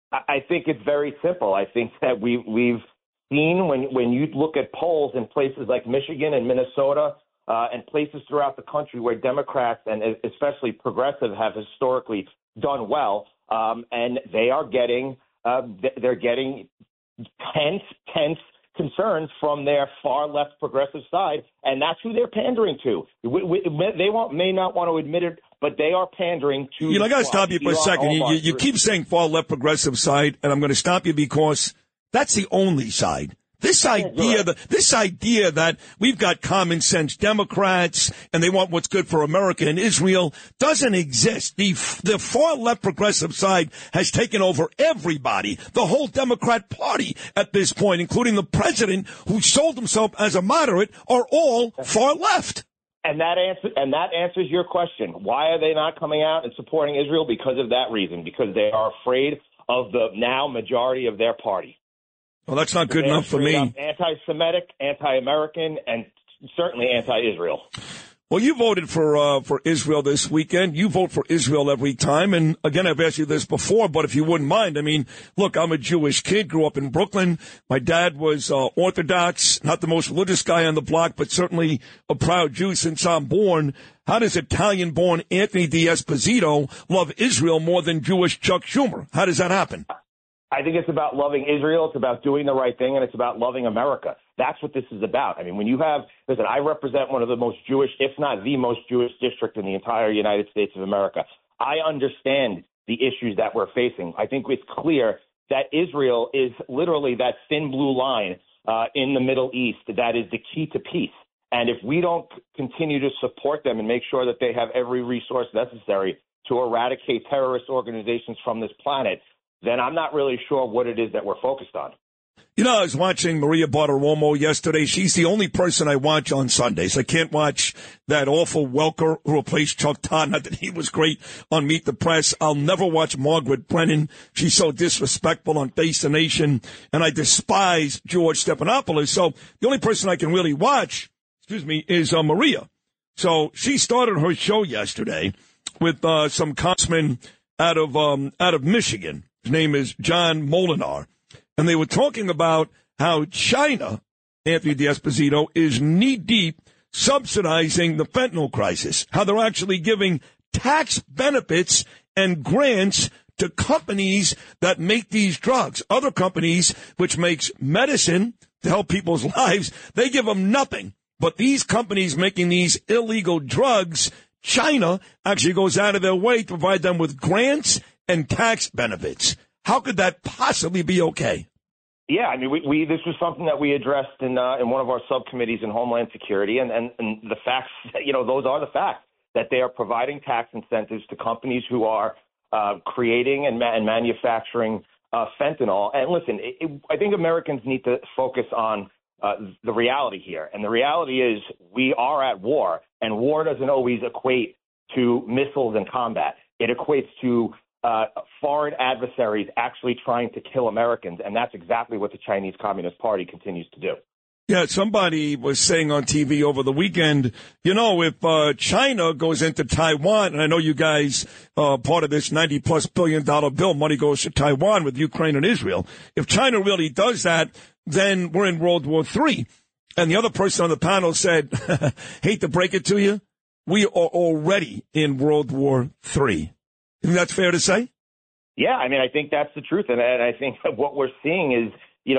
I think it's very simple. I think that we've seen when you look at polls in places like Michigan and Minnesota and places throughout the country where Democrats and especially progressive have historically done well, and they are getting they're getting tense concerns from their far left progressive side, and that's who they're pandering to. They may not want to admit it, but they are pandering to.
I got to stop you for a second. You keep saying far left progressive side, and I'm going to stop you because that's the only side. This idea that we've got common sense Democrats and they want what's good for America and Israel doesn't exist. The far left progressive side has taken over everybody, the whole Democrat Party at this point, including the president who sold himself as a moderate, are all far left.
And that answers your question. Why are they not coming out and supporting Israel? Because of that reason, because they are afraid of the now majority of their party.
Well, that's not good enough for me.
Anti-Semitic, anti-American, and certainly anti-Israel.
Well, you voted for Israel this weekend. You vote for Israel every time. And again, I've asked you this before, but if you wouldn't mind, I mean, look, I'm a Jewish kid, grew up in Brooklyn. My dad was Orthodox, not the most religious guy on the block, but certainly a proud Jew since I'm born. How does Italian-born Anthony D'Esposito love Israel more than Jewish Chuck Schumer? How does that happen?
I think it's about loving Israel. It's about doing the right thing, and it's about loving America. That's what this is about. I mean, when you have, listen, I represent one of the most Jewish, if not the most Jewish district in the entire United States of America. I understand the issues that we're facing. I think it's clear that Israel is literally that thin blue line in the Middle East that is the key to peace. And if we don't continue to support them and make sure that they have every resource necessary to eradicate terrorist organizations from this planet, then I'm not really sure what it is that we're focused on.
You know, I was watching Maria Bartiromo yesterday. She's the only person I watch on Sundays. I can't watch that awful Welker who replaced Chuck Todd. Not that he was great on Meet the Press. I'll never watch Margaret Brennan. She's so disrespectful on Face the Nation. And I despise George Stephanopoulos. So the only person I can really watch, is Maria. So she started her show yesterday with some congressman out of Michigan. His name is John Molinar. And they were talking about how China, Anthony D'Esposito, is knee-deep subsidizing the fentanyl crisis, how they're actually giving tax benefits and grants to companies that make these drugs. Other companies, which makes medicine to help people's lives, they give them nothing. But these companies making these illegal drugs, China actually goes out of their way to provide them with grants and tax benefits. How could that possibly be okay?
Yeah, I mean, we this was something that we addressed in one of our subcommittees in Homeland Security, and the facts, those are the facts, that they are providing tax incentives to companies who are creating and manufacturing fentanyl. And listen, I think Americans need to focus on the reality here, and the reality is we are at war, and war doesn't always equate to missiles and combat. It equates to foreign adversaries actually trying to kill Americans, and that's exactly what the Chinese Communist Party continues to do.
Yeah, somebody was saying on TV over the weekend, if China goes into Taiwan, and I know you guys, part of this $90+ billion bill, money goes to Taiwan with Ukraine and Israel. If China really does that, then we're in World War III. And the other person on the panel said, hate to break it to you, we are already in World War III. Think that's fair to say?
Yeah, I mean, I think that's the truth. And I think what we're seeing is,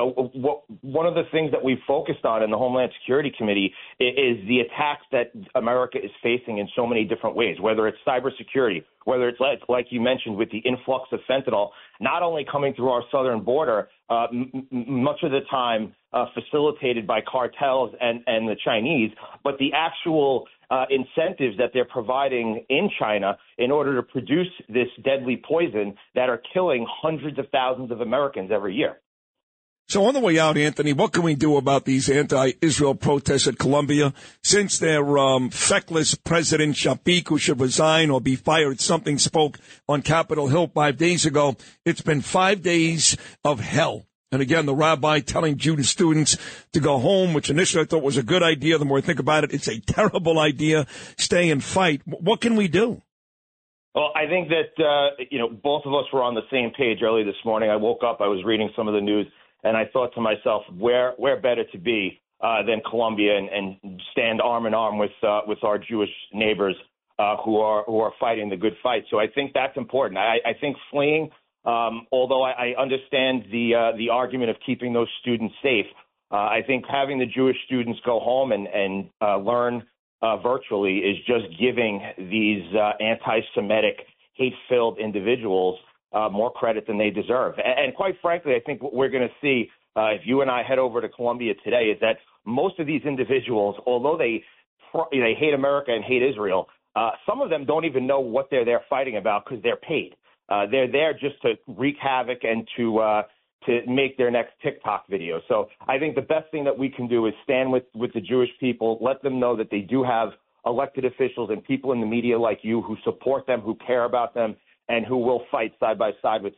one of the things that we've focused on in the Homeland Security Committee is the attacks that America is facing in so many different ways, whether it's cybersecurity, whether it's like you mentioned with the influx of fentanyl, not only coming through our southern border, much of the time facilitated by cartels and the Chinese, but the actual incentives that they're providing in China in order to produce this deadly poison that are killing hundreds of thousands of Americans every year.
So on the way out, Anthony, what can we do about these anti-Israel protests at Columbia? Since their feckless President Shafik, who should resign or be fired, something spoke on Capitol Hill 5 days ago, it's been 5 days of hell. And again, the rabbi telling Jewish students to go home, which initially I thought was a good idea. The more I think about it, it's a terrible idea. Stay and fight. What can we do?
Well, I think that, both of us were on the same page early this morning. I woke up, I was reading some of the news, and I thought to myself, where better to be than Columbia and stand arm in arm with our Jewish neighbors who are fighting the good fight. So I think that's important. I think fleeing, although I understand the argument of keeping those students safe, I think having the Jewish students go home and learn virtually is just giving these anti-Semitic, hate-filled individuals more credit than they deserve. And quite frankly, I think what we're going to see if you and I head over to Columbia today is that most of these individuals, although they hate America and hate Israel, some of them don't even know what they're there fighting about because they're paid. They're there just to wreak havoc and to make their next TikTok video. So I think the best thing that we can do is stand with the Jewish people, let them know that they do have elected officials and people in the media like you who support them, who care about them, and who will fight side by side with them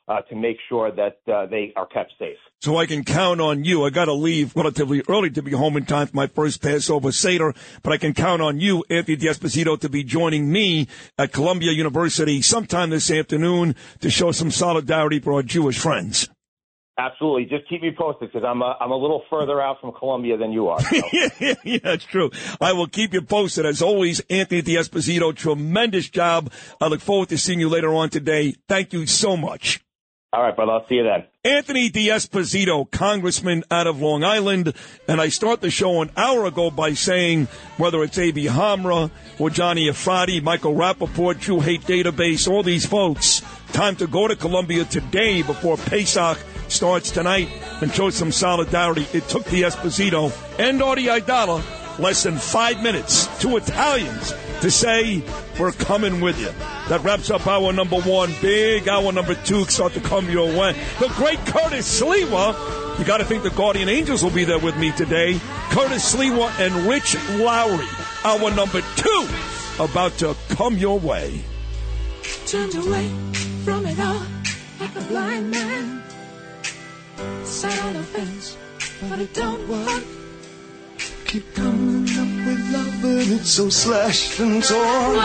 to make sure that they are kept safe.
So I can count on you. I got to leave relatively early to be home in time for my first Passover Seder, but I can count on you, Anthony D'Esposito, to be joining me at Columbia University sometime this afternoon to show some solidarity for our Jewish friends.
Absolutely. Just keep me posted because I'm a little further out from Columbia than you are. So.
Yeah, it's true. I will keep you posted. As always, Anthony D'Esposito, tremendous job. I look forward to seeing you later on today. Thank you so much.
All right, brother. I'll see you then.
Anthony D'Esposito, congressman out of Long Island. And I start the show an hour ago by saying whether it's A.B. Hamra or Johnny Efrati, Michael Rappaport, Jew Hate Database, all these folks, time to go to Columbia today before Pesach starts tonight and show some solidarity. It took D'Esposito and Artie Aidala less than 5 minutes, 2 Italians, to say, we're coming with you. That wraps up hour number 1. Big hour number 2 start to come your way. The great Curtis Sliwa. You got to think the Guardian Angels will be there with me today. Curtis Sliwa and Rich Lowry. Hour number 2 about to come your way.
Turned away from it all like a blind man. Sat on a fence, but it don't work.
Keep coming up with love, but it's so slashed and torn.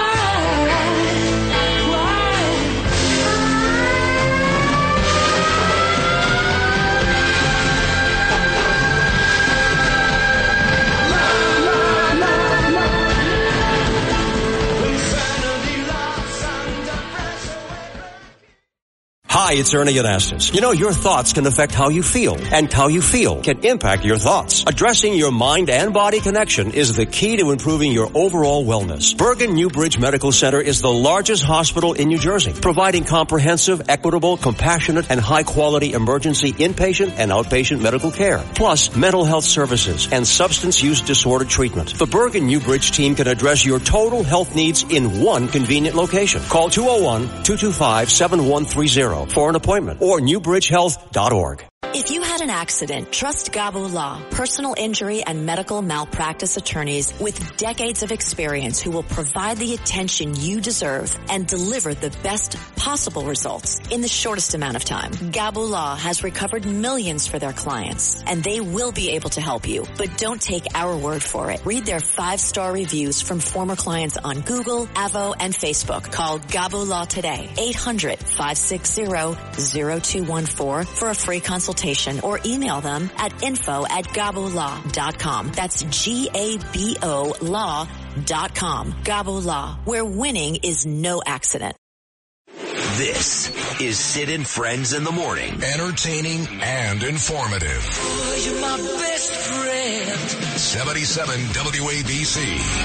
Hi, it's Ernie Anastas. You know, your thoughts can affect how you feel, and how you feel can impact your thoughts. Addressing your mind and body connection is the key to improving your overall wellness. Bergen Newbridge Medical Center is the largest hospital in New Jersey, providing comprehensive, equitable, compassionate, and high-quality emergency inpatient and outpatient medical care, plus mental health services and substance use disorder treatment. The Bergen Newbridge team can address your total health needs in one convenient location. Call 201-225-7130 for an appointment or newbridgehealth.org.
If you had an accident, trust Gabo Law, personal injury and medical malpractice attorneys with decades of experience who will provide the attention you deserve and deliver the best possible results in the shortest amount of time. Gabo Law has recovered millions for their clients, and they will be able to help you. But don't take our word for it. Read their 5-star reviews from former clients on Google, Avo, and Facebook. Call Gabo Law today, 800-560-0214 for a free consultation, or email them at info@gabolaw.com. That's GABO law.com. Gabo Law, where winning is no accident.
This is Sid and Friends in the Morning.
Entertaining and informative.
Oh, you're my best friend.
77 WABC.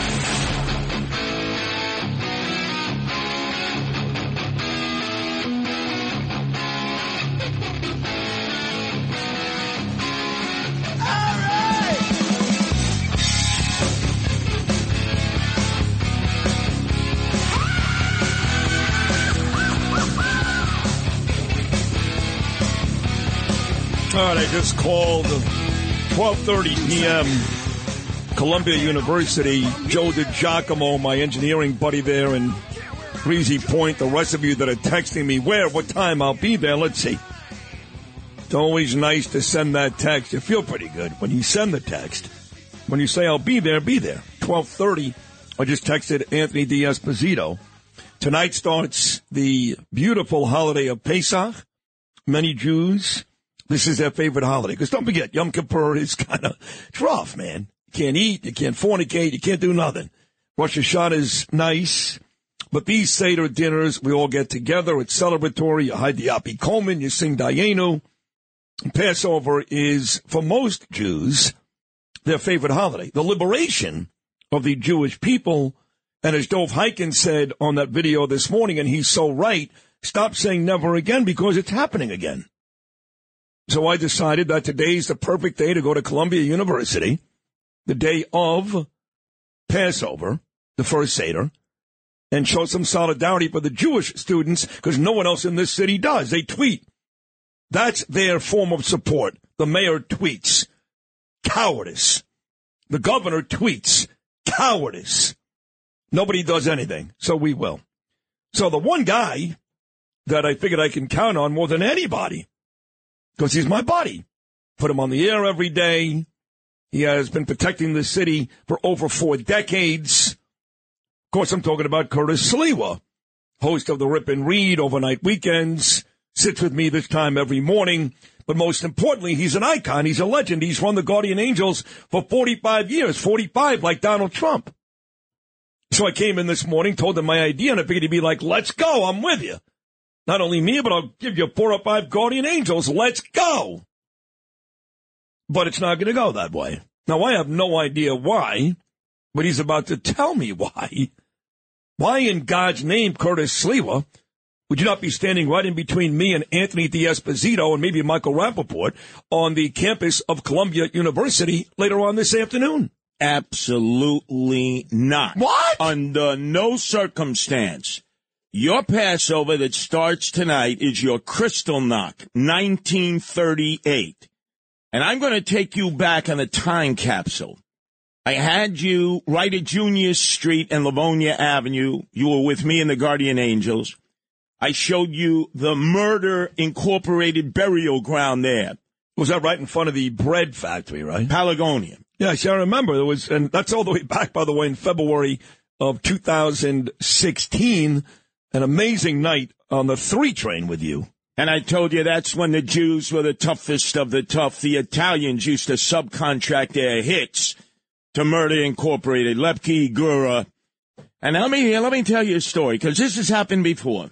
All right, I just called 12:30 p.m. Columbia University. Joe DiGiacomo, my engineering buddy there in Breezy Point. The rest of you that are texting me, where, what time, I'll be there. Let's see. It's always nice to send that text. You feel pretty good when you send the text. When you say, I'll be there, be there. 12:30, I just texted Anthony D'Esposito. Tonight starts the beautiful holiday of Pesach. Many Jews, this is their favorite holiday. Because don't forget, Yom Kippur is kind of rough, man. You can't eat, you can't fornicate, you can't do nothing. Rosh Hashanah is nice. But these Seder dinners, we all get together. It's celebratory. You hide the Apikomen, you sing Dayenu. Passover is, for most Jews, their favorite holiday. The liberation of the Jewish people. And as Dov Hikind said on that video this morning, and he's so right, stop saying never again because it's happening again. So I decided that today is the perfect day to go to Columbia University, the day of Passover, the first Seder, and show some solidarity for the Jewish students because no one else in this city does. They tweet. That's their form of support. The mayor tweets. Cowardice. The governor tweets. Cowardice. Nobody does anything, so we will. So the one guy that I figured I can count on more than anybody because he's my buddy. Put him on the air every day. He has been protecting the city for over 4 decades. Of course, I'm talking about Curtis Sliwa, host of the Rip and Read overnight weekends, sits with me this time every morning. But most importantly, he's an icon. He's a legend. He's run the Guardian Angels for 45 years, 45 like Donald Trump. So I came in this morning, told him my idea, and I figured he'd be like, let's go, I'm with you. Not only me, but I'll give you 4 or 5 Guardian Angels. Let's go. But it's not going to go that way. Now, I have no idea why, but he's about to tell me why. Why in God's name, Curtis Sliwa, would you not be standing right in between me and Anthony D'Esposito and maybe Michael Rappaport on the campus of Columbia University later on this afternoon?
Absolutely not.
What?
Under no circumstance. Your Passover that starts tonight is your Crystal Knock, 1938. And I'm going to take you back on a time capsule. I had you right at Junius Street and Livonia Avenue. You were with me in the Guardian Angels. I showed you the Murder Incorporated burial ground there.
Was that right in front of the bread factory, right?
Pelagonia.
Yes, I remember. There was, and that's all the way back, by the way, in February of 2016. An amazing night on the 3 train with you.
And I told you that's when the Jews were the toughest of the tough. The Italians used to subcontract their hits to Murder Incorporated, Lepke, Gura. And let me tell you a story, because this has happened before.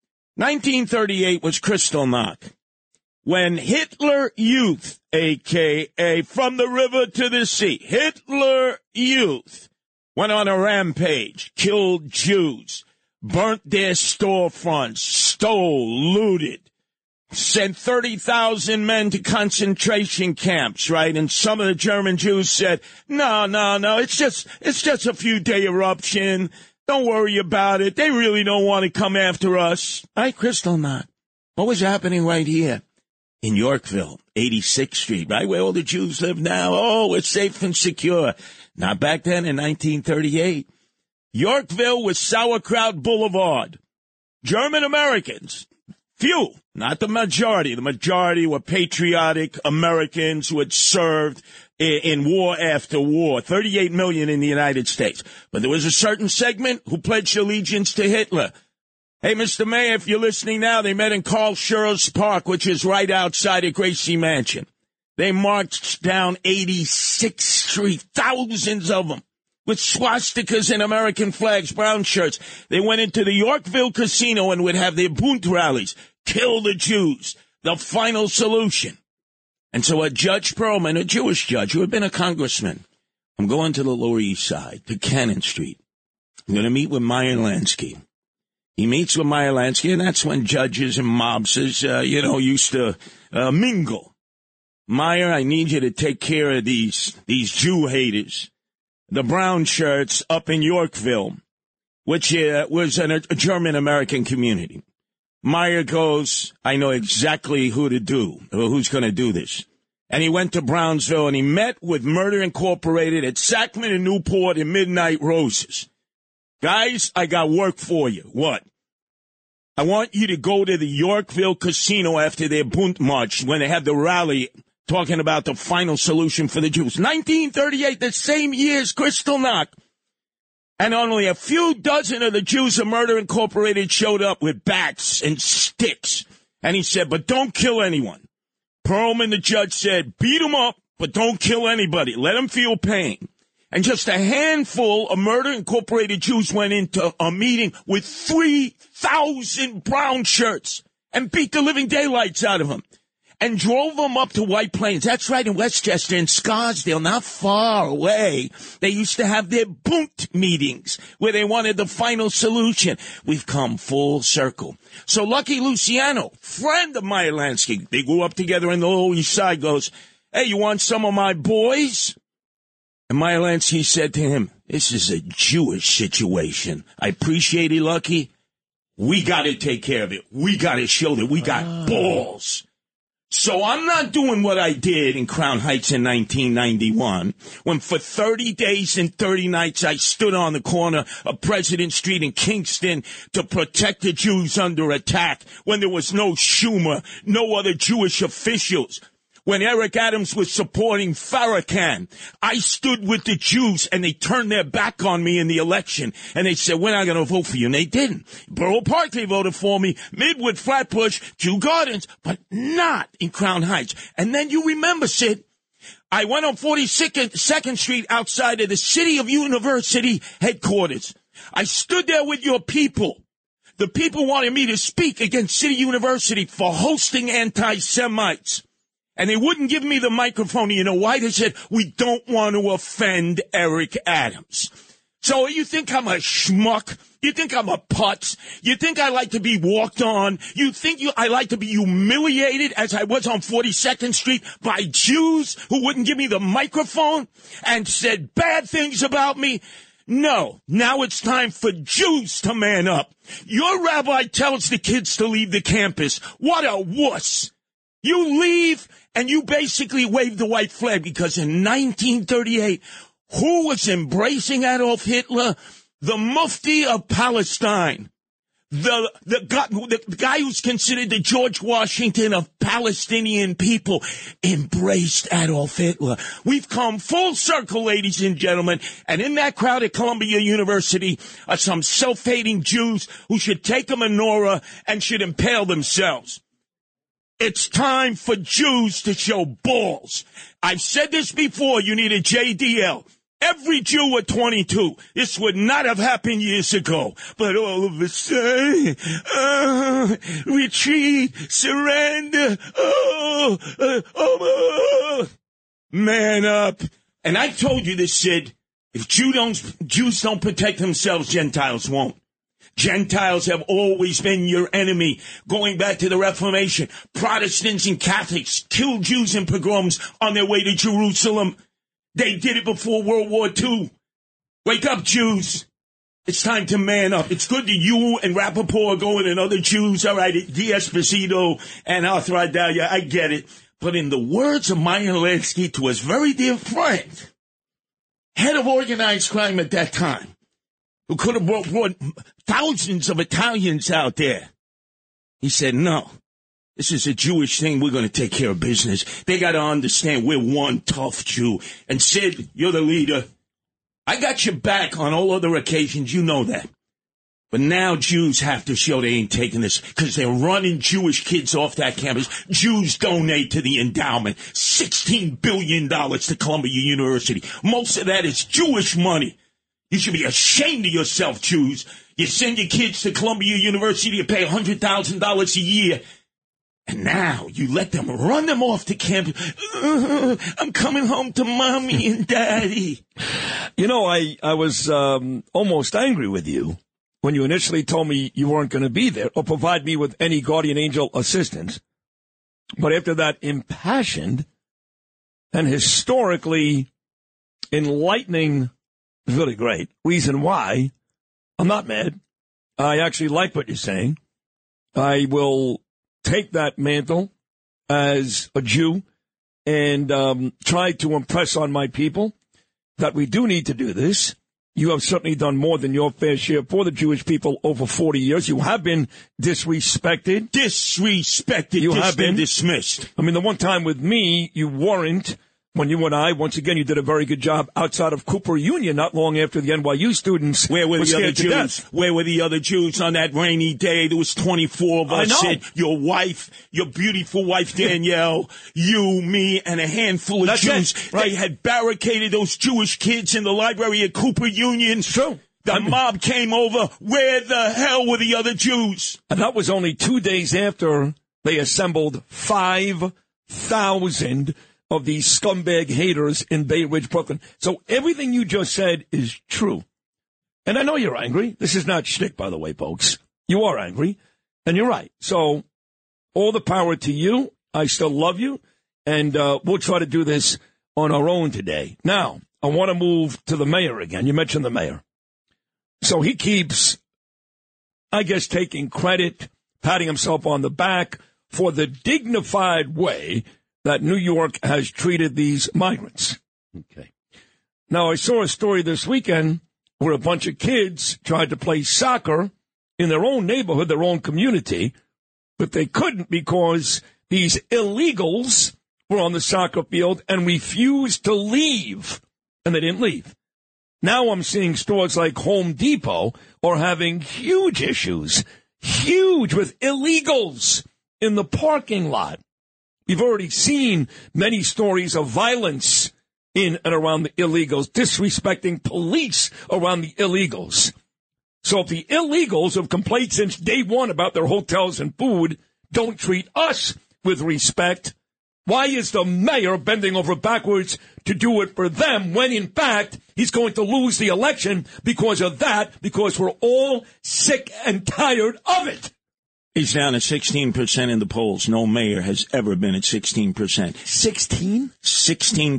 1938 was Crystal Knock, when Hitler Youth, a.k.a. From the River to the Sea, Hitler Youth, went on a rampage, killed Jews, burnt their storefronts, stole, looted, sent 30,000 men to concentration camps, right? And some of the German Jews said, no, it's just a few-day eruption. Don't worry about it. They really don't want to come after us. Right, Crystal Knock. What was happening right here in Yorkville, 86th Street, right, where all the Jews live now? Oh, it's safe and secure. Not back then in 1938. Yorkville was Sauerkraut Boulevard. German Americans, few, not the majority. The majority were patriotic Americans who had served in war after war, 38 million in the United States. But there was a certain segment who pledged allegiance to Hitler. Hey, Mr. Mayor, if you're listening now, they met in Carl Schurz Park, which is right outside of Gracie Mansion. They marched down 86th Street, thousands of them, with swastikas and American flags, brown shirts. They went into the Yorkville Casino and would have their Bund rallies. Kill the Jews. The final solution. And so a Judge Perlman, a Jewish judge who had been a congressman, I'm going to the Lower East Side, to Cannon Street. I'm going to meet with Meyer Lansky. He meets with Meyer Lansky, and that's when judges and mobsters, used to mingle. Meyer, I need you to take care of these Jew haters. The brown shirts up in Yorkville, which was a German-American community. Meyer goes, I know exactly who to do, or who's going to do this. And he went to Brownsville, and he met with Murder Incorporated at Sackman and Newport and Midnight Roses. Guys, I got work for you. What? I want you to go to the Yorkville Casino after their Bund March, when they have the rally talking about the final solution for the Jews. 1938, the same year as Crystal Knock. And only a few dozen of the Jews of Murder Incorporated showed up with bats and sticks. And he said, but don't kill anyone. Perlman, the judge, said, beat them up, but don't kill anybody. Let them feel pain. And just a handful of Murder Incorporated Jews went into a meeting with 3,000 brown shirts and beat the living daylights out of them. And drove them up to White Plains. That's right, in Westchester and Scarsdale, not far away. They used to have their Bund meetings where they wanted the final solution. We've come full circle. So Lucky Luciano, friend of Meyer Lansky, they grew up together in the Lower East Side, goes, hey, you want some of my boys? And Meyer Lansky said to him, this is a Jewish situation. I appreciate it, Lucky. We got to take care of it. We got to show that we got balls. So I'm not doing what I did in Crown Heights in 1991, when for 30 days and 30 nights I stood on the corner of President Street in Kingston to protect the Jews under attack, when there was no Schumer, no other Jewish officials. When Eric Adams was supporting Farrakhan, I stood with the Jews, and they turned their back on me in the election. And they said, we're not going to vote for you. And they didn't. Borough Park, they voted for me. Midwood, Flatbush, Kew Gardens, but not in Crown Heights. And then you remember, Sid, I went on 42nd Street outside of the City of University headquarters. I stood there with your people. The people wanted me to speak against City University for hosting anti-Semites. And they wouldn't give me the microphone. You know why? They said, we don't want to offend Eric Adams. So you think I'm a schmuck? You think I'm a putz? You think I like to be walked on? You think I like to be humiliated as I was on 42nd Street by Jews who wouldn't give me the microphone and said bad things about me? No. Now it's time for Jews to man up. Your rabbi tells the kids to leave the campus. What a wuss. You leave and you basically wave the white flag, because in 1938, who was embracing Adolf Hitler? The Mufti of Palestine. The guy who's considered the George Washington of Palestinian people embraced Adolf Hitler. We've come full circle, ladies and gentlemen, and in that crowd at Columbia University are some self-hating Jews who should take a menorah and should impale themselves. It's time for Jews to show balls. I've said this before, you need a JDL. Every Jew at 22. This would not have happened years ago. But all of a sudden, retreat, surrender, man up. And I told you this, Sid. If Jews don't protect themselves, Gentiles won't. Gentiles have always been your enemy, going back to the Reformation. Protestants and Catholics killed Jews in pogroms on their way to Jerusalem. They did it before World War II. Wake up, Jews. It's time to man up. It's good that you and Rappaport are going and other Jews. All right, D'Esposito and Arthur Adalia, I get it. But in the words of Meyer Lansky, to his very dear friend, head of organized crime at that time, who could have brought thousands of Italians out there. He said, no, this is a Jewish thing. We're going to take care of business. They got to understand we're one tough Jew. And Sid, you're the leader. I got your back on all other occasions. You know that. But now Jews have to show they ain't taking this, because they're running Jewish kids off that campus. Jews donate to the endowment. $16 billion to Columbia University. Most of that is Jewish money. You should be ashamed of yourself, Jews. You send your kids to Columbia University to pay $100,000 a year. And now you let them run them off the campus. I'm coming home to mommy and daddy.
You know, I was almost angry with you when you initially told me you weren't going to be there or provide me with any guardian angel assistance. But after that impassioned and historically enlightening, really great reason why, I'm not mad. I actually like what you're saying. I will take that mantle as a Jew and try to impress on my people that we do need to do this. You have certainly done more than your fair share for the Jewish people over 40 years. You have been disrespected. You have been
dismissed.
I mean, the one time with me, you weren't. When you and I, once again, you did a very good job outside of Cooper Union not long after the NYU students
Where were the other Jews?
Death.
Where were the other Jews on that rainy day? There was 24 of us.
I know.
Your wife, your beautiful wife, Danielle, you, me, and a handful of
That's
Jews.
it. Right.
They had barricaded those Jewish kids in the library at Cooper Union.
It's true.
The mob came over. Where the hell were the other Jews?
And that was only 2 days after they assembled 5,000 of these scumbag haters in Bay Ridge, Brooklyn. So everything you just said is true. And I know you're angry. This is not shtick, by the way, folks. You are angry, and you're right. So all the power to you. I still love you, and we'll try to do this on our own today. Now, I want to move to the mayor again. You mentioned the mayor. So he keeps, I guess, taking credit, patting himself on the back for the dignified way that New York has treated these migrants. Okay. Now, I saw a story this weekend where a bunch of kids tried to play soccer in their own neighborhood, their own community, but they couldn't because these illegals were on the soccer field and refused to leave, and they didn't leave. Now I'm seeing stores like Home Depot are having huge issues, huge, with illegals in the parking lot. We've already seen many stories of violence in and around the illegals, disrespecting police around the illegals. So if the illegals have complained since day one about their hotels and food don't treat us with respect, why is the mayor bending over backwards to do it for them when, in fact, he's going to lose the election because of that, because we're all sick and tired of it?
He's down at 16% in the polls. No mayor has ever been at 16%.
16?
16%.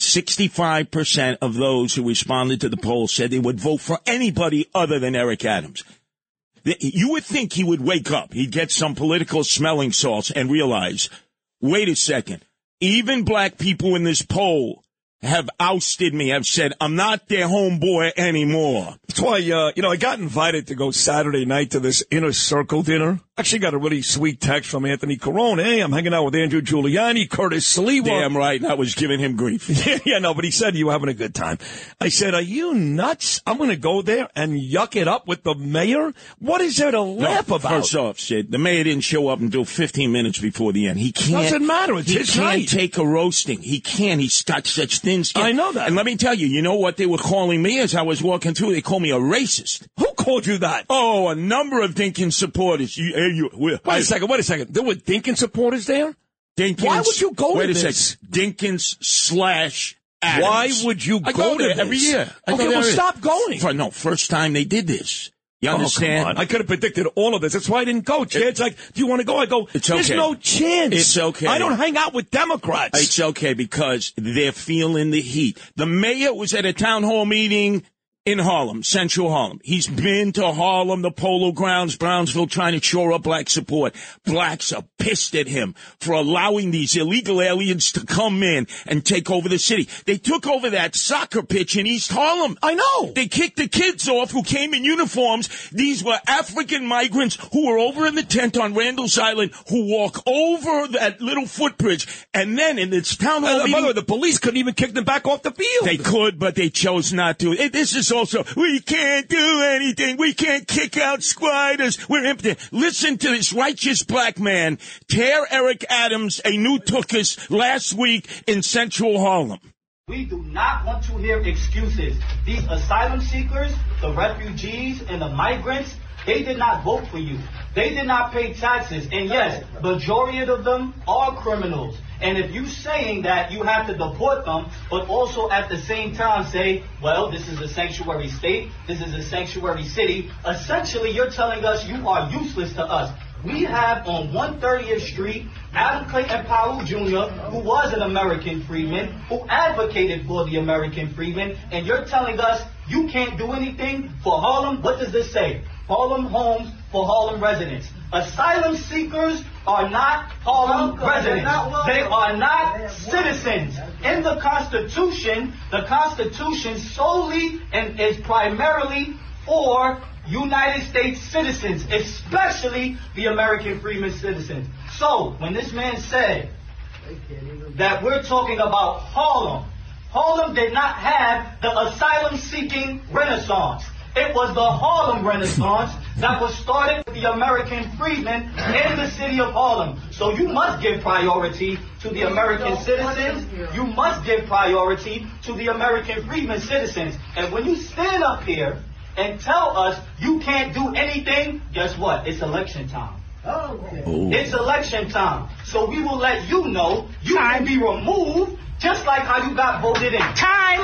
65% of those who responded to the poll said they would vote for anybody other than Eric Adams. You would think he would wake up. He'd get some political smelling salts and realize, wait a second, even black people in this poll have ousted me, have said, I'm not their homeboy anymore.
That's why, I got invited to go Saturday night to this Inner Circle dinner. Actually got a really sweet text from Anthony Carone. Hey, I'm hanging out with Andrew Giuliani, Curtis Sliwa.
Damn right, and I was giving him grief.
No, but he said you were having a good time. I said, are you nuts? I'm going to go there and yuck it up with the mayor? What is there to laugh about?
First off, Sid, the mayor didn't show up until 15 minutes before the end. He can't.
Doesn't matter. It's his night.
He can't take a roasting. He can't. He's got such thin skin.
I know that.
And let me tell you, you know what they were calling me as I was walking through? They called me a racist.
Who called you that?
Oh, a number of Dinkins supporters.
Wait a second. There were Dinkins supporters there?
Dinkins.
Why would you go to this?
Wait a second. Dinkins / Adams.
Why would you go to
there
this?
every year?
Okay, well, stop going.
First time they did this. You understand?
Come on. I could have predicted all of this. That's why I didn't go. Chad's like, do you want to go? I go,
it's okay.
There's no chance.
It's okay.
I don't hang out with Democrats.
It's okay because they're feeling the heat. The mayor was at a town hall meeting in Harlem, Central Harlem. He's been to Harlem, the Polo Grounds, Brownsville, trying to shore up black support. Blacks are pissed at him for allowing these illegal aliens to come in and take over the city. They took over that soccer pitch in East Harlem.
I know.
They kicked the kids off who came in uniforms. These were African migrants who were over in the tent on Randall's Island who walk over that little footbridge. And then in this town hall meeting,
by the way, the police couldn't even kick them back off the field.
They could, but they chose not to. This is also, we can't do anything. We can't kick out squatters. We're impotent. Listen to this righteous black man tear Eric Adams a new tuchus last week in Central Harlem.
We do not want to hear excuses. These asylum seekers, the refugees, and the migrants, they did not vote for you. They did not pay taxes. And yes, majority of them are criminals. And if you're saying that you have to deport them, but also at the same time say, well, this is a sanctuary state, this is a sanctuary city, essentially you're telling us you are useless to us. We have on 130th Street, Adam Clayton Powell Jr., who was an American freedman, who advocated for the American freedmen, and you're telling us you can't do anything for Harlem? What does this say? Harlem homes for Harlem residents. Asylum seekers are not Harlem residents. They are not citizens. In the Constitution solely and is primarily for United States citizens, especially the American freedmen citizens. So, when this man said that we're talking about Harlem, Harlem did not have the asylum-seeking renaissance. It was the Harlem Renaissance that was started with the American freedmen in the city of Harlem. So you must give priority to the American citizens. You must give priority to the American freedmen citizens. And when you stand up here and tell us you can't do anything, guess what? It's election time. It's election time. So we will let you know you can be removed just like how you got voted in. Time.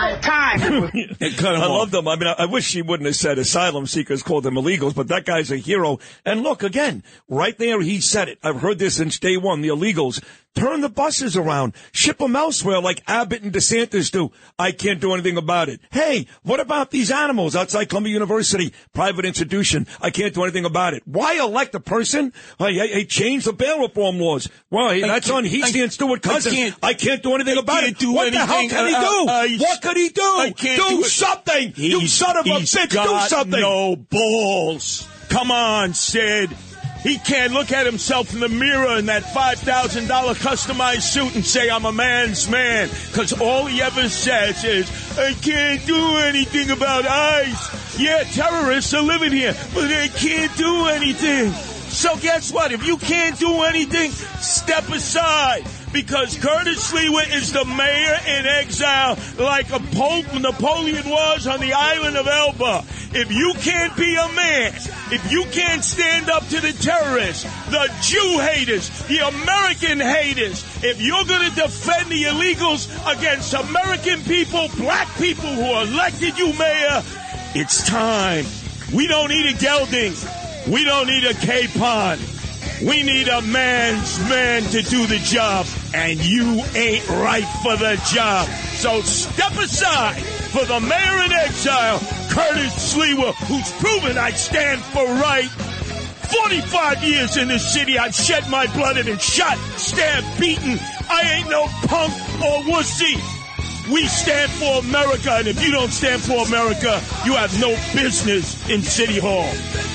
I love them. I mean, I wish he wouldn't have said asylum seekers, called them illegals, but that guy's a hero. And look, again, right there, he said it. I've heard this since day one. The illegals Turn the buses around. Ship them elsewhere like Abbott and DeSantis do. I can't do anything about it. Hey, what about these animals outside Columbia University? Private institution. I can't do anything about it. Why elect a person? Hey, change the bail reform laws. Well, hey, that's on Heasty Stewart Cousins. I can't do anything about it. What the hell can he do? What could he do? Do something. You son of a bitch. Do something.
No balls. Come on, Sid. He can't look at himself in the mirror in that $5,000 customized suit and say, I'm a man's man. Because all he ever says is, I can't do anything about ICE. Yeah, terrorists are living here, but they can't do anything. So guess what? If you can't do anything, step aside. Because Curtis Sliwa is the mayor in exile like a Napoleon was on the island of Elba. If you can't be a man, if you can't stand up to the terrorists, the Jew haters, the American haters, if you're going to defend the illegals against American people, black people who elected you mayor, it's time. We don't need a gelding. We don't need a capon. We need a man's man to do the job, and you ain't right for the job. So step aside for the mayor in exile, Curtis Sliwa, who's proven I stand for right. 45 years in this city, I've shed my blood and been shot, stabbed, beaten. I ain't no punk or wussy. We stand for America, and if you don't stand for America, you have no business in City Hall.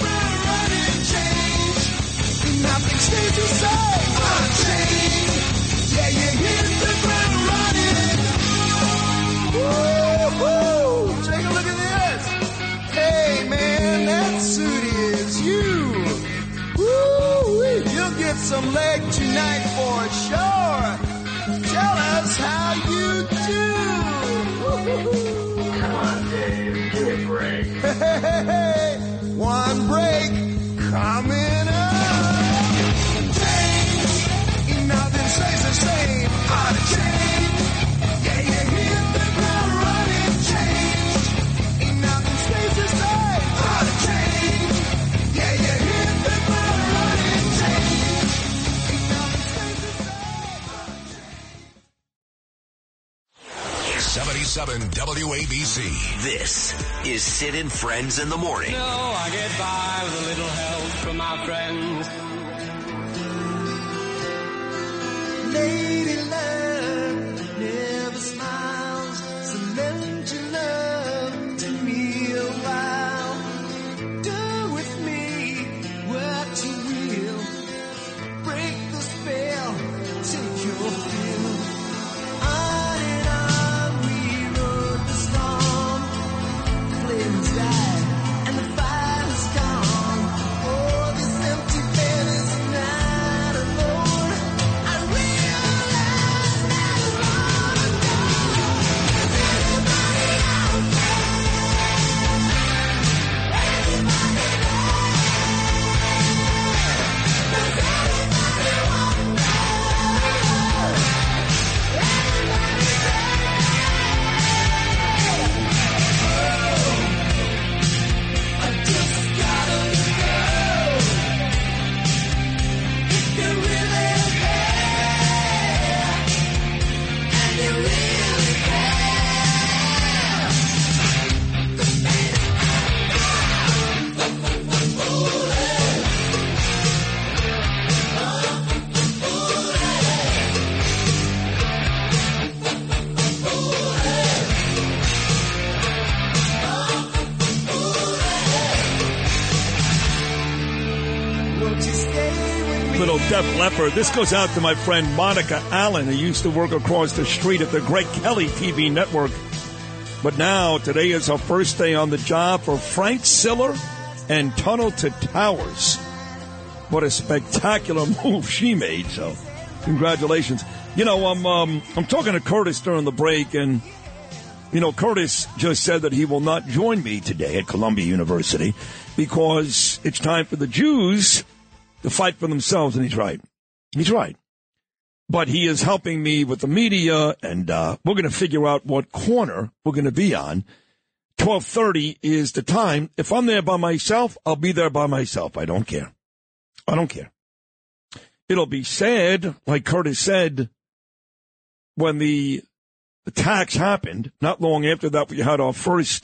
Nothing stays the same. Unchanged. Yeah, you hit the ground running. Woo-hoo! Take a look at this. Hey, man, that suit is you. Woo-wee. You'll get some leg tonight for sure. Tell us how you do. Woo-hoo. Come on, Dave. Give me a break. Hey, one break coming up. Nothing stays the same. Out of change. Yeah, you hit the ground running. Change. Ain't nothing stays the same. Out of change. Yeah, you hit the ground running. Change. Ain't nothing stays the same.
77 WABC.
This is Sid and Friends in the Morning.
No, I get by with a little help from my friends.
Lady love never smiles, so lend your love to me a while. Do with me what you will. Break the spell, take your fill. On and on we rode the storm. Flames died and the fire's gone. Oh, this empty bed is not alone.
Little Def Leppard. This goes out to my friend Monica Allen, who used to work across the street at the Greg Kelly TV network. But now, today is her first day on the job for Frank Siller and Tunnel to Towers. What a spectacular move she made, so congratulations. You know, I'm talking to Curtis during the break, and, you know, Curtis just said that he will not join me today at Columbia University because it's time for the Jews to fight for themselves, and he's right. He's right. But he is helping me with the media, and we're going to figure out what corner we're going to be on. 12:30 is the time. If I'm there by myself, I'll be there by myself. I don't care. I don't care. It'll be sad, like Curtis said, when the attacks happened. Not long after that, we had our first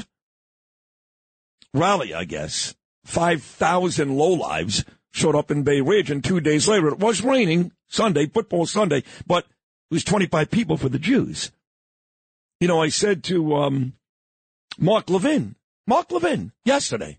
rally, I guess. 5,000 lowlives showed up in Bay Ridge, and 2 days later, it was raining Sunday, football Sunday, but it was 25 people for the Jews. You know, I said to Mark Levin yesterday,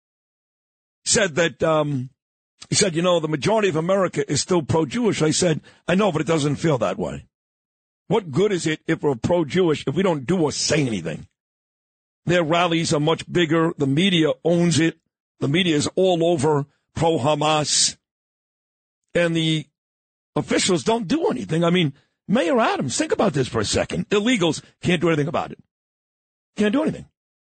said that, he said, you know, the majority of America is still pro-Jewish. I said, I know, but it doesn't feel that way. What good is it if we're pro-Jewish if we don't do or say anything? Their rallies are much bigger. The media owns it. The media is all over pro-Hamas. And the officials don't do anything. I mean, Mayor Adams, think about this for a second. Illegals can't do anything about it. Can't do anything.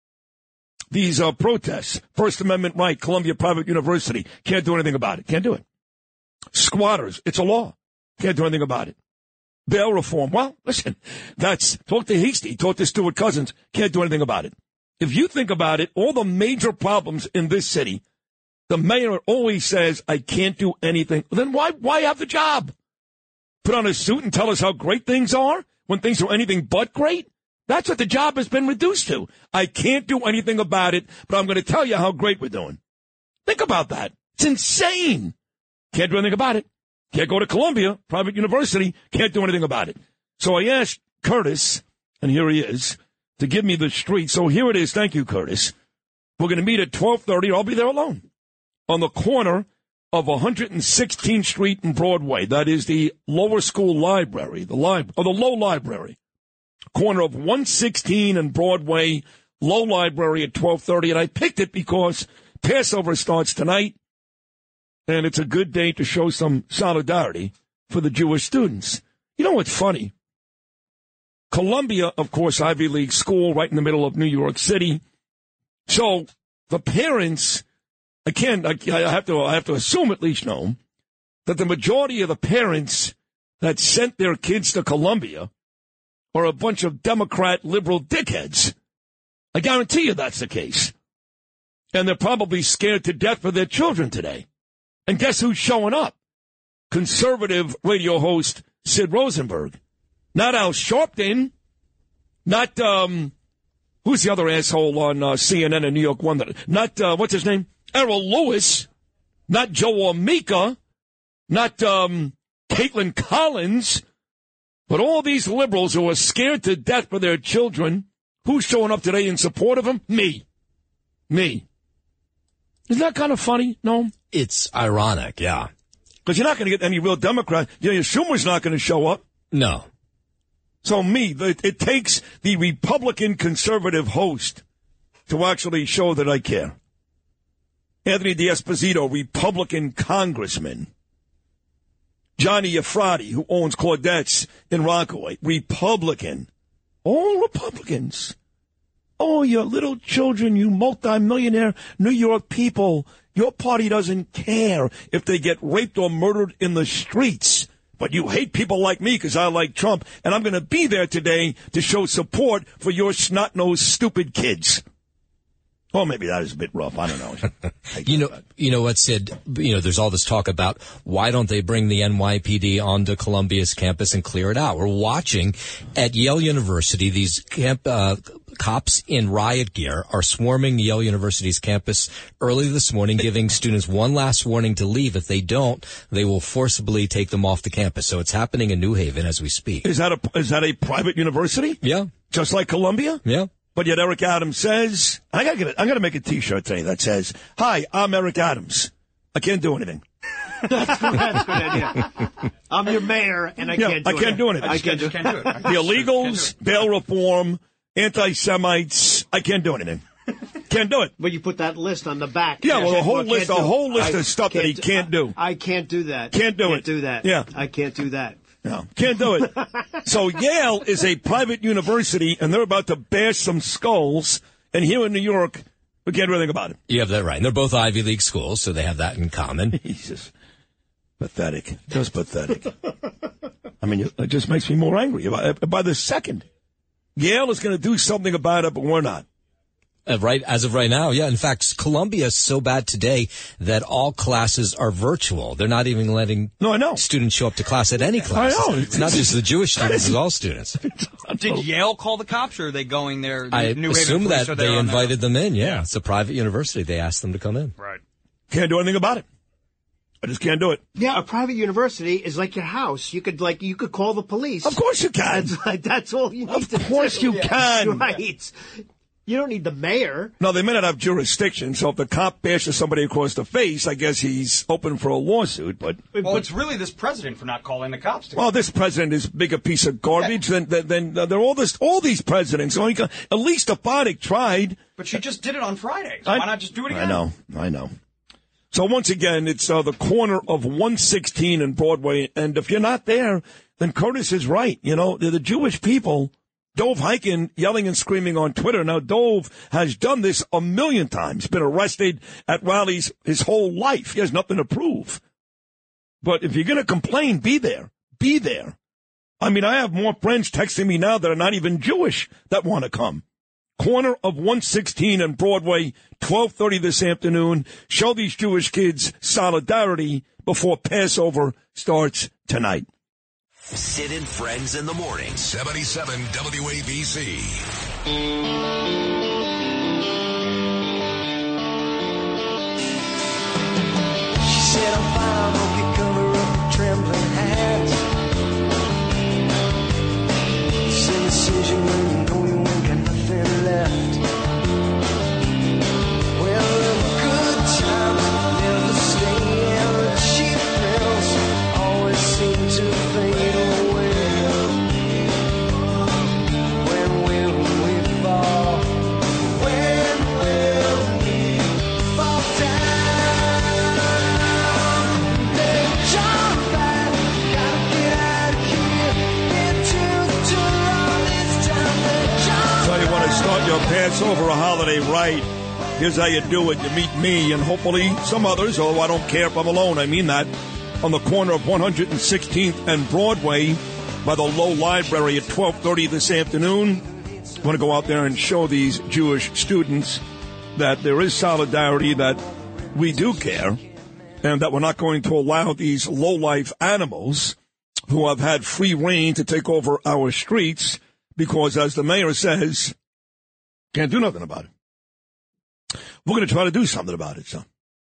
These protests, First Amendment right, Columbia Private University, can't do anything about it. Can't do it. Squatters, it's a law. Can't do anything about it. Bail reform, well, listen, talk to Hasty, talk to Stuart Cousins, can't do anything about it. If you think about it, all the major problems in this city, the mayor always says, I can't do anything. Then why have the job? Put on a suit and tell us how great things are when things are anything but great? That's what the job has been reduced to. I can't do anything about it, but I'm going to tell you how great we're doing. Think about that. It's insane. Can't do anything about it. Can't go to Columbia, private university. Can't do anything about it. So I asked Curtis, and here he is, to give me the street. So here it is. Thank you, Curtis. We're going to meet at 12:30. I'll be there alone on the corner of 116th Street and Broadway. That is the lower school library, the low library. Corner of 116 and Broadway, low library at 12:30. And I picked it because Passover starts tonight, and it's a good day to show some solidarity for the Jewish students. You know what's funny? Columbia, of course, Ivy League school right in the middle of New York City. So the parents, I have to assume at least know that the majority of the parents that sent their kids to Columbia are a bunch of Democrat liberal dickheads. I guarantee you that's the case. And they're probably scared to death for their children today. And guess who's showing up? Conservative radio host Sid Rosenberg. Not Al Sharpton. Not, who's the other asshole on CNN and New York One? Not, what's his name? Errol Lewis. Not Joe Ormica. Not Caitlin Collins. But all these liberals who are scared to death for their children, who's showing up today in support of them? Me. Isn't that kind of funny, no?
It's ironic, yeah.
Because you're not going to get any real Democrat. You know, Schumer's not going to show up.
No.
So it takes the Republican conservative host to actually show that I care. Anthony D'Esposito, Republican congressman. Johnny Efrati, who owns Claudette's in Rockaway, Republican. All Republicans. Oh, your little children, you multimillionaire New York people, your party doesn't care if they get raped or murdered in the streets. But you hate people like me because I like Trump, and I'm going to be there today to show support for your snot-nosed, stupid kids. Oh, maybe that is a bit rough. I don't know.
You know what, Sid? You know, there's all this talk about why don't they bring the NYPD onto Columbia's campus and clear it out? We're watching at Yale University, these cops in riot gear are swarming Yale University's campus early this morning, giving students one last warning to leave. If they don't, they will forcibly take them off the campus. So it's happening in New Haven as we speak.
Is that a private university?
Yeah.
Just like Columbia?
Yeah.
But yet Eric Adams says, I'm going to make a T-shirt today that says, "Hi, I'm Eric Adams. I can't do anything."
That's a good idea. I'm your mayor, and I can't do anything.
I can't do it. The illegals, bail reform, anti-Semites, I can't do anything. Can't do it.
But you put that list on the back.
Yeah, well, a whole list of stuff that he can't do.
I can't do that.
Can't do
that.
Yeah.
I can't do that.
No, can't do it. So Yale is a private university, and they're about to bash some skulls. And here in New York, we can't do anything about it.
You have that right. And they're both Ivy League schools, so they have that in common.
Jesus. Pathetic. Just pathetic. I mean, it just makes me more angry by the second. Yale is going to do something about it, but we're not.
Right, as of right now, yeah. In fact, Columbia is so bad today that all classes are virtual. They're not even letting students show up to class at any class.
I know.
It's not just the Jewish students, it's all students.
Did Yale call the cops, or are they going there?
I
New Haven
assume
police,
that
are
they
on
invited them in, yeah. It's a private university. They asked them to come in.
Right.
Can't do anything about it. I just can't do it.
Yeah, a private university is like your house. You could call the police.
Of course you can.
That's all you need to do.
Of course you can.
Right. You don't need the mayor.
No, they may not have jurisdiction, so if the cop bashes somebody across the face, I guess he's open for a lawsuit. But
it's really this president for not calling the cops.
Well, this president is big a piece of garbage than they're all these presidents. At least Stefanik tried.
But she just did it on Friday. So why not just do it again?
I know. So once again, it's the corner of 116 and Broadway, and if you're not there, then Curtis is right. You know, the Jewish people. Dov Hikind yelling and screaming on Twitter. Now, Dov has done this a million times, been arrested at rallies his whole life. He has nothing to prove. But if you're going to complain, be there. Be there. I mean, I have more friends texting me now that are not even Jewish that want to come. Corner of 116 and Broadway, 12:30 this afternoon. Show these Jewish kids solidarity before Passover starts tonight.
Sid and Friends in the morning.
77 WABC.
She said, I'm fine, okay, cover up the trembling hands. It's indecision when you know you ain't got nothing left. Well, good times never stay, and the cheap thrills always seem to fade away. When will we fall? When will we fall down? Then jump back, gotta get out of here. Into the door all this time. Then jump.
So you want to start your Passover holiday right. Here's how you do it. You meet me and hopefully some others, although I don't care if I'm alone. I mean that. On the corner of 116th and Broadway by the Low Library at 12:30 this afternoon. I want to go out there and show these Jewish students that there is solidarity, that we do care, and that we're not going to allow these low-life animals who have had free reign to take over our streets because, as the mayor says, can't do nothing about it. We're going to try to do something about it, so.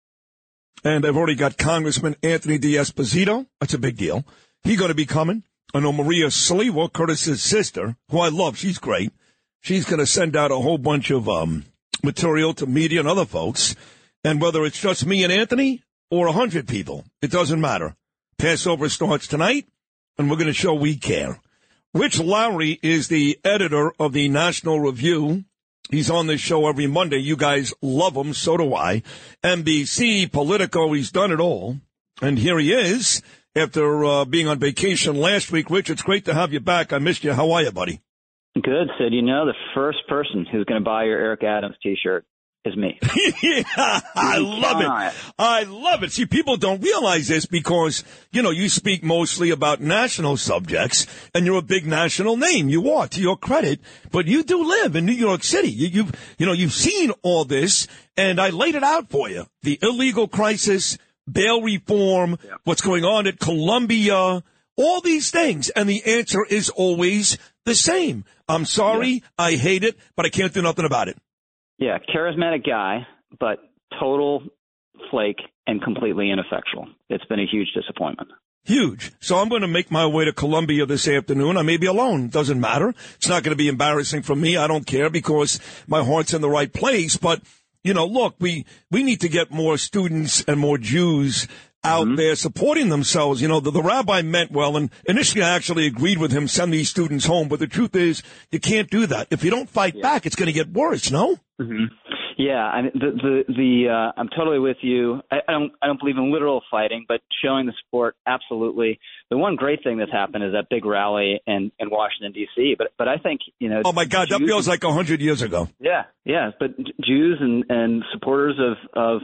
And I've already got Congressman Anthony D'Esposito. That's a big deal. He's going to be coming. I know Maria Sliwa, Curtis's sister, who I love. She's great. She's going to send out a whole bunch of material to media and other folks. And whether it's just me and Anthony or 100 people, it doesn't matter. Passover starts tonight, and we're going to show we care. Rich Lowry is the editor of the National Review. He's on this show every Monday. You guys love him. So do I. NBC, Politico, he's done it all. And here he is after being on vacation last week. Rich, it's great to have you back. I missed you. How are you, buddy?
Good, Sid. You know, the first person who's going to buy your Eric Adams T-shirt is me.
Yeah, I love it. I love it. See, people don't realize this because, you know, you speak mostly about national subjects and you're a big national name. You are, to your credit, but you do live in New York City. You've seen all this, and I laid it out for you. The illegal crisis, bail reform, what's going on at Columbia, all these things. And the answer is always the same. I'm sorry. I hate it, but I can't do nothing about it.
Yeah, charismatic guy, but total flake and completely ineffectual. It's been a huge disappointment.
Huge. So I'm going to make my way to Columbia this afternoon. I may be alone. Doesn't matter. It's not going to be embarrassing for me. I don't care because my heart's in the right place. But, you know, look, we need to get more students and more Jews out there supporting themselves. You know, the rabbi meant well, and initially I actually agreed with him, send these students home. But the truth is, you can't do that. If you don't fight back, it's going to get worse, no?
Yeah, I mean, I'm totally with you. I don't believe in literal fighting, but showing the support, absolutely. The one great thing that's happened is that big rally in Washington D.C. But I think, you know,
oh my God, that feels like 100 years ago.
Yeah, but Jews and supporters of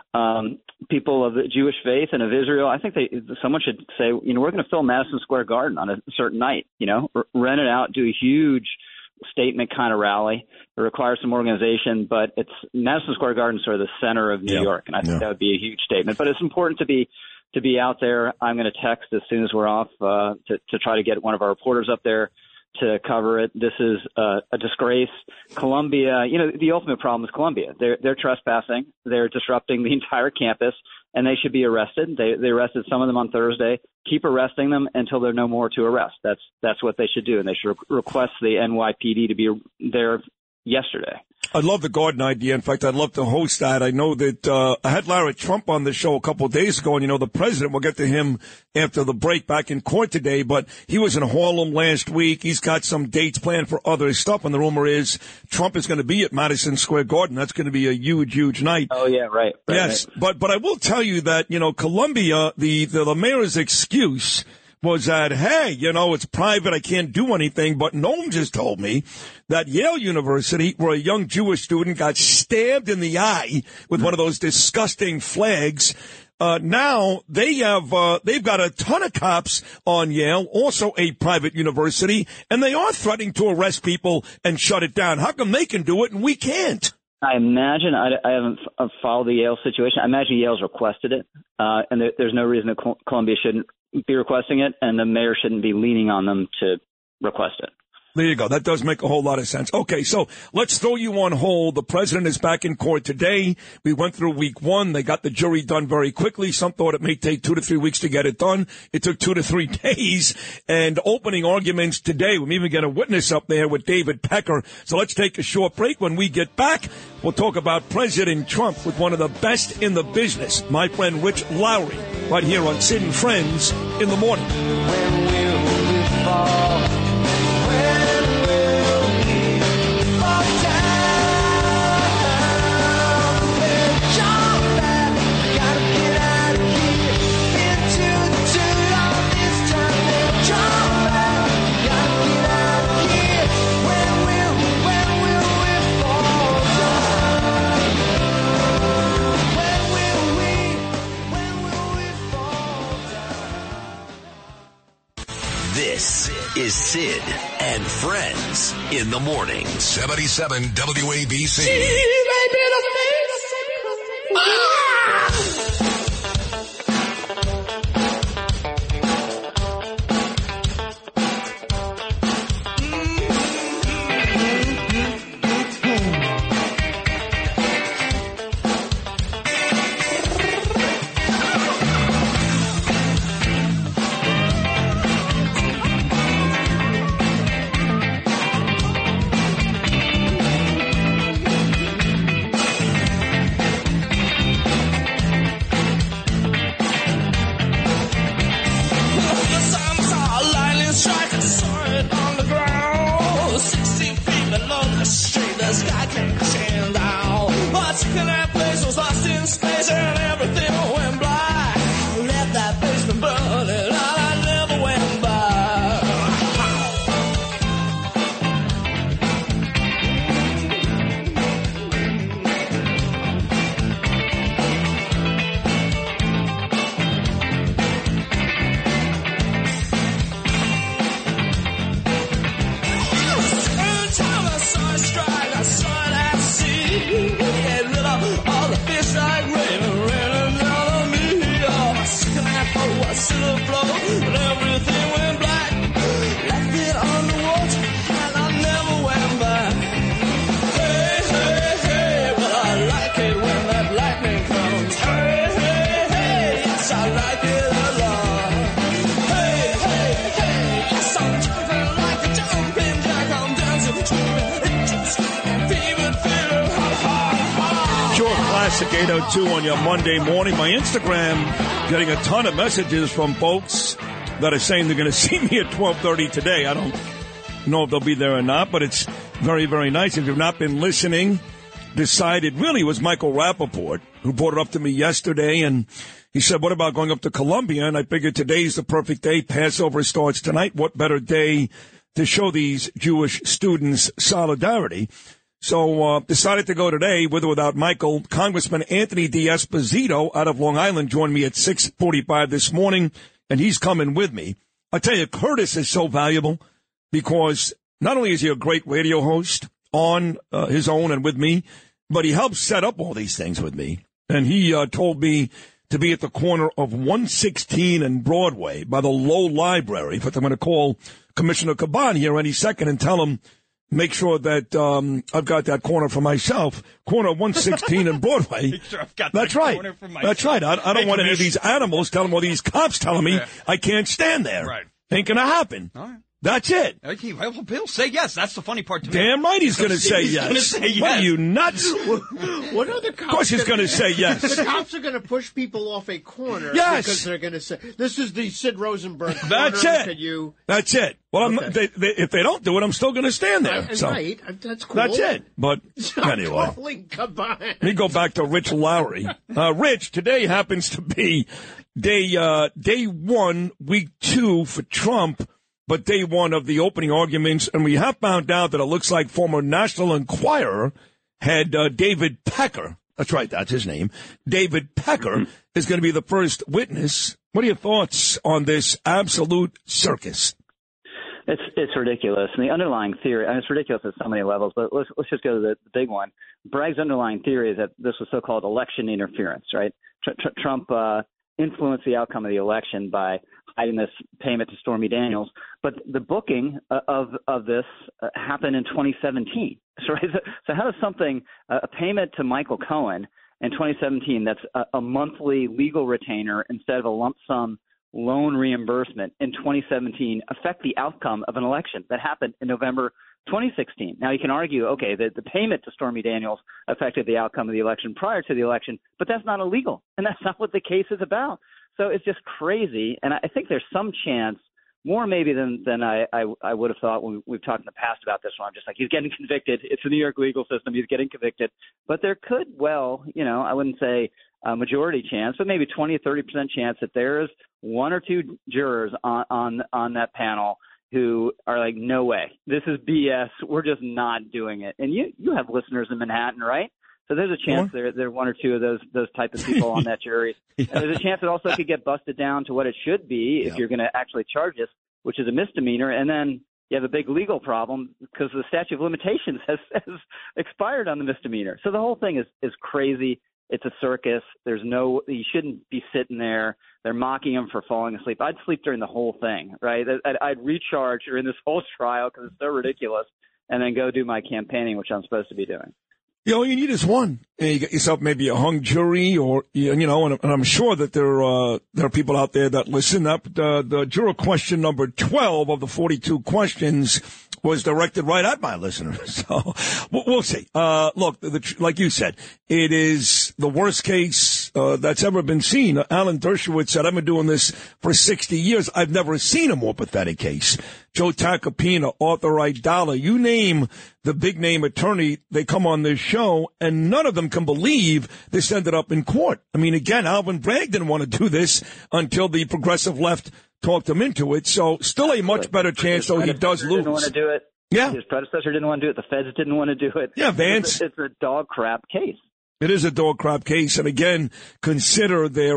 people of the Jewish faith and of Israel, I think someone should say, you know, we're going to fill Madison Square Garden on a certain night, you know, rent it out, do a huge statement kind of rally. It requires some organization, but it's Madison Square Garden, sort of the center of New York, and I think that would be a huge statement. But it's important to be out there. I'm going to text as soon as we're off to try to get one of our reporters up there to cover it. This is a disgrace. Columbia, the ultimate problem is Columbia. They're trespassing. They're disrupting the entire campus, and they should be arrested. They arrested some of them on Thursday. Keep arresting them until there are no more to arrest. That's what they should do, and they should request the NYPD to be there yesterday.
I love the garden idea. In fact, I'd love to host that. I know that I had Larry Trump on the show a couple of days ago, and, the president, we'll get to him after the break back in court today, but he was in Harlem last week. He's got some dates planned for other stuff, and the rumor is Trump is going to be at Madison Square Garden. That's going to be a huge, huge night.
Oh, yeah, right.
Yes,
right.
But I will tell you that, Columbia, the mayor's excuse was that, hey, it's private, I can't do anything. But Noam just told me that Yale University, where a young Jewish student got stabbed in the eye with one of those disgusting flags, now they've got a ton of cops on Yale, also a private university, and they are threatening to arrest people and shut it down. How come they can do it and we can't?
I imagine, I haven't followed the Yale situation. I imagine Yale's requested it, and there's no reason that Columbia shouldn't be requesting it, and the mayor shouldn't be leaning on them to request it.
There you go. That does make a whole lot of sense. Okay, so let's throw you on hold. The president is back in court today. We went through week one. They got the jury done very quickly. Some thought it may take 2 to 3 weeks to get it done. It took 2 to 3 days. And opening arguments today. We'll even get a witness up there with David Pecker. So let's take a short break. When we get back, we'll talk about President Trump with one of the best in the business, my friend Rich Lowry, right here on Sid and Friends in the morning.
When will we fall?
This is Sid and Friends in the morning.
77 WABC.
Classic 802 on your Monday morning. My Instagram getting a ton of messages from folks that are saying they're going to see me at 12:30 today. I don't know if they'll be there or not, but it's very, very nice. If you've not been listening, decided really it was Michael Rappaport who brought it up to me yesterday, and he said, what about going up to Columbia? And I figured today's the perfect day. Passover starts tonight. What better day to show these Jewish students solidarity? So decided to go today, with or without Michael. Congressman Anthony D'Esposito out of Long Island joined me at 6:45 this morning, and he's coming with me. I tell you, Curtis is so valuable because not only is he a great radio host on his own and with me, but he helps set up all these things with me. And he told me to be at the corner of 116 and Broadway by the Low Library. But I'm going to call Commissioner Caban here any second and tell him, make sure that I've got that corner for myself. Corner 116 and Broadway.
Make sure I've got
That's
that
right.
corner for myself.
That's right. I don't want any of these animals telling me, or these cops telling me I can't stand there.
Right.
Ain't going to happen.
All right.
That's it.
Okay, well, he'll say yes. That's the funny part to me.
Damn right he's going to say
He's
yes.
gonna say yes.
What are you, nuts?
What are the cops?
Of course he's going to say yes.
The cops are going to push people off a corner
Yes.
because they're going to say, this is the Sid Rosenberg corner.
That's it.
Could you...
That's it. Well,
Okay.
if they don't do it, I'm still going to stand there. So
Right. That's cool.
that's it. But anyway,
Calling Caban.
let me go back to Rich Lowry. Rich, today happens to be day one, week 2 for Trump, but day 1 of the opening arguments. And we have found out that it looks like former National Enquirer head David Pecker. That's right. That's his name. David Pecker is going to be the first witness. What are your thoughts on this absolute circus?
It's ridiculous. And the underlying theory, and it's ridiculous at so many levels, but let's just go to the big one. Bragg's underlying theory is that this was so-called election interference, right? Trump influenced the outcome of the election by hiding this payment to Stormy Daniels. But the booking of this happened in 2017. So how does something, a payment to Michael Cohen in 2017 that's a monthly legal retainer instead of a lump sum loan reimbursement in 2017 affect the outcome of an election that happened in November 2016? Now, you can argue, okay, the payment to Stormy Daniels affected the outcome of the election prior to the election, but that's not illegal, and that's not what the case is about. So it's just crazy, and I think there's some chance, more maybe than I would have thought when we've talked in the past about this one. I'm just like, he's getting convicted. It's the New York legal system. He's getting convicted. But there could I wouldn't say a majority chance, but maybe 20 or 30% chance that there's 1 or 2 jurors on that panel who are like, no way, this is BS. We're just not doing it. And you have listeners in Manhattan, right? So there's a chance there are 1 or 2 of those type of people on that jury. And there's a chance it also could get busted down to what it should be if you're going to actually charge this, which is a misdemeanor. And then you have a big legal problem because the statute of limitations has expired on the misdemeanor. So the whole thing is crazy. It's a circus. You shouldn't be sitting there. They're mocking him for falling asleep. I'd sleep during the whole thing, right? I'd recharge during this whole trial because it's so ridiculous, and then go do my campaigning, which I'm supposed to be doing.
All you need is one. And you get yourself maybe a hung jury, or and I'm sure that there are people out there that listen up. The juror question number 12 of the 42 questions was directed right at my listeners. So we'll see. Look, like you said, it is the worst case that's ever been seen. Alan Dershowitz said, I've been doing this for 60 years. I've never seen a more pathetic case. Joe Tacopina, Arthur Aidala, you name the big name attorney, they come on this show, and none of them can believe this ended up in court. I mean, again, Alvin Bragg didn't want to do this until the progressive left talked him into it. So still a much better chance, though he does lose.
Didn't want to do it.
Yeah.
His predecessor didn't want to do it. The feds didn't want to do it.
Yeah, Vance.
It's a dog crap case.
It is a dog crap case, and again, consider their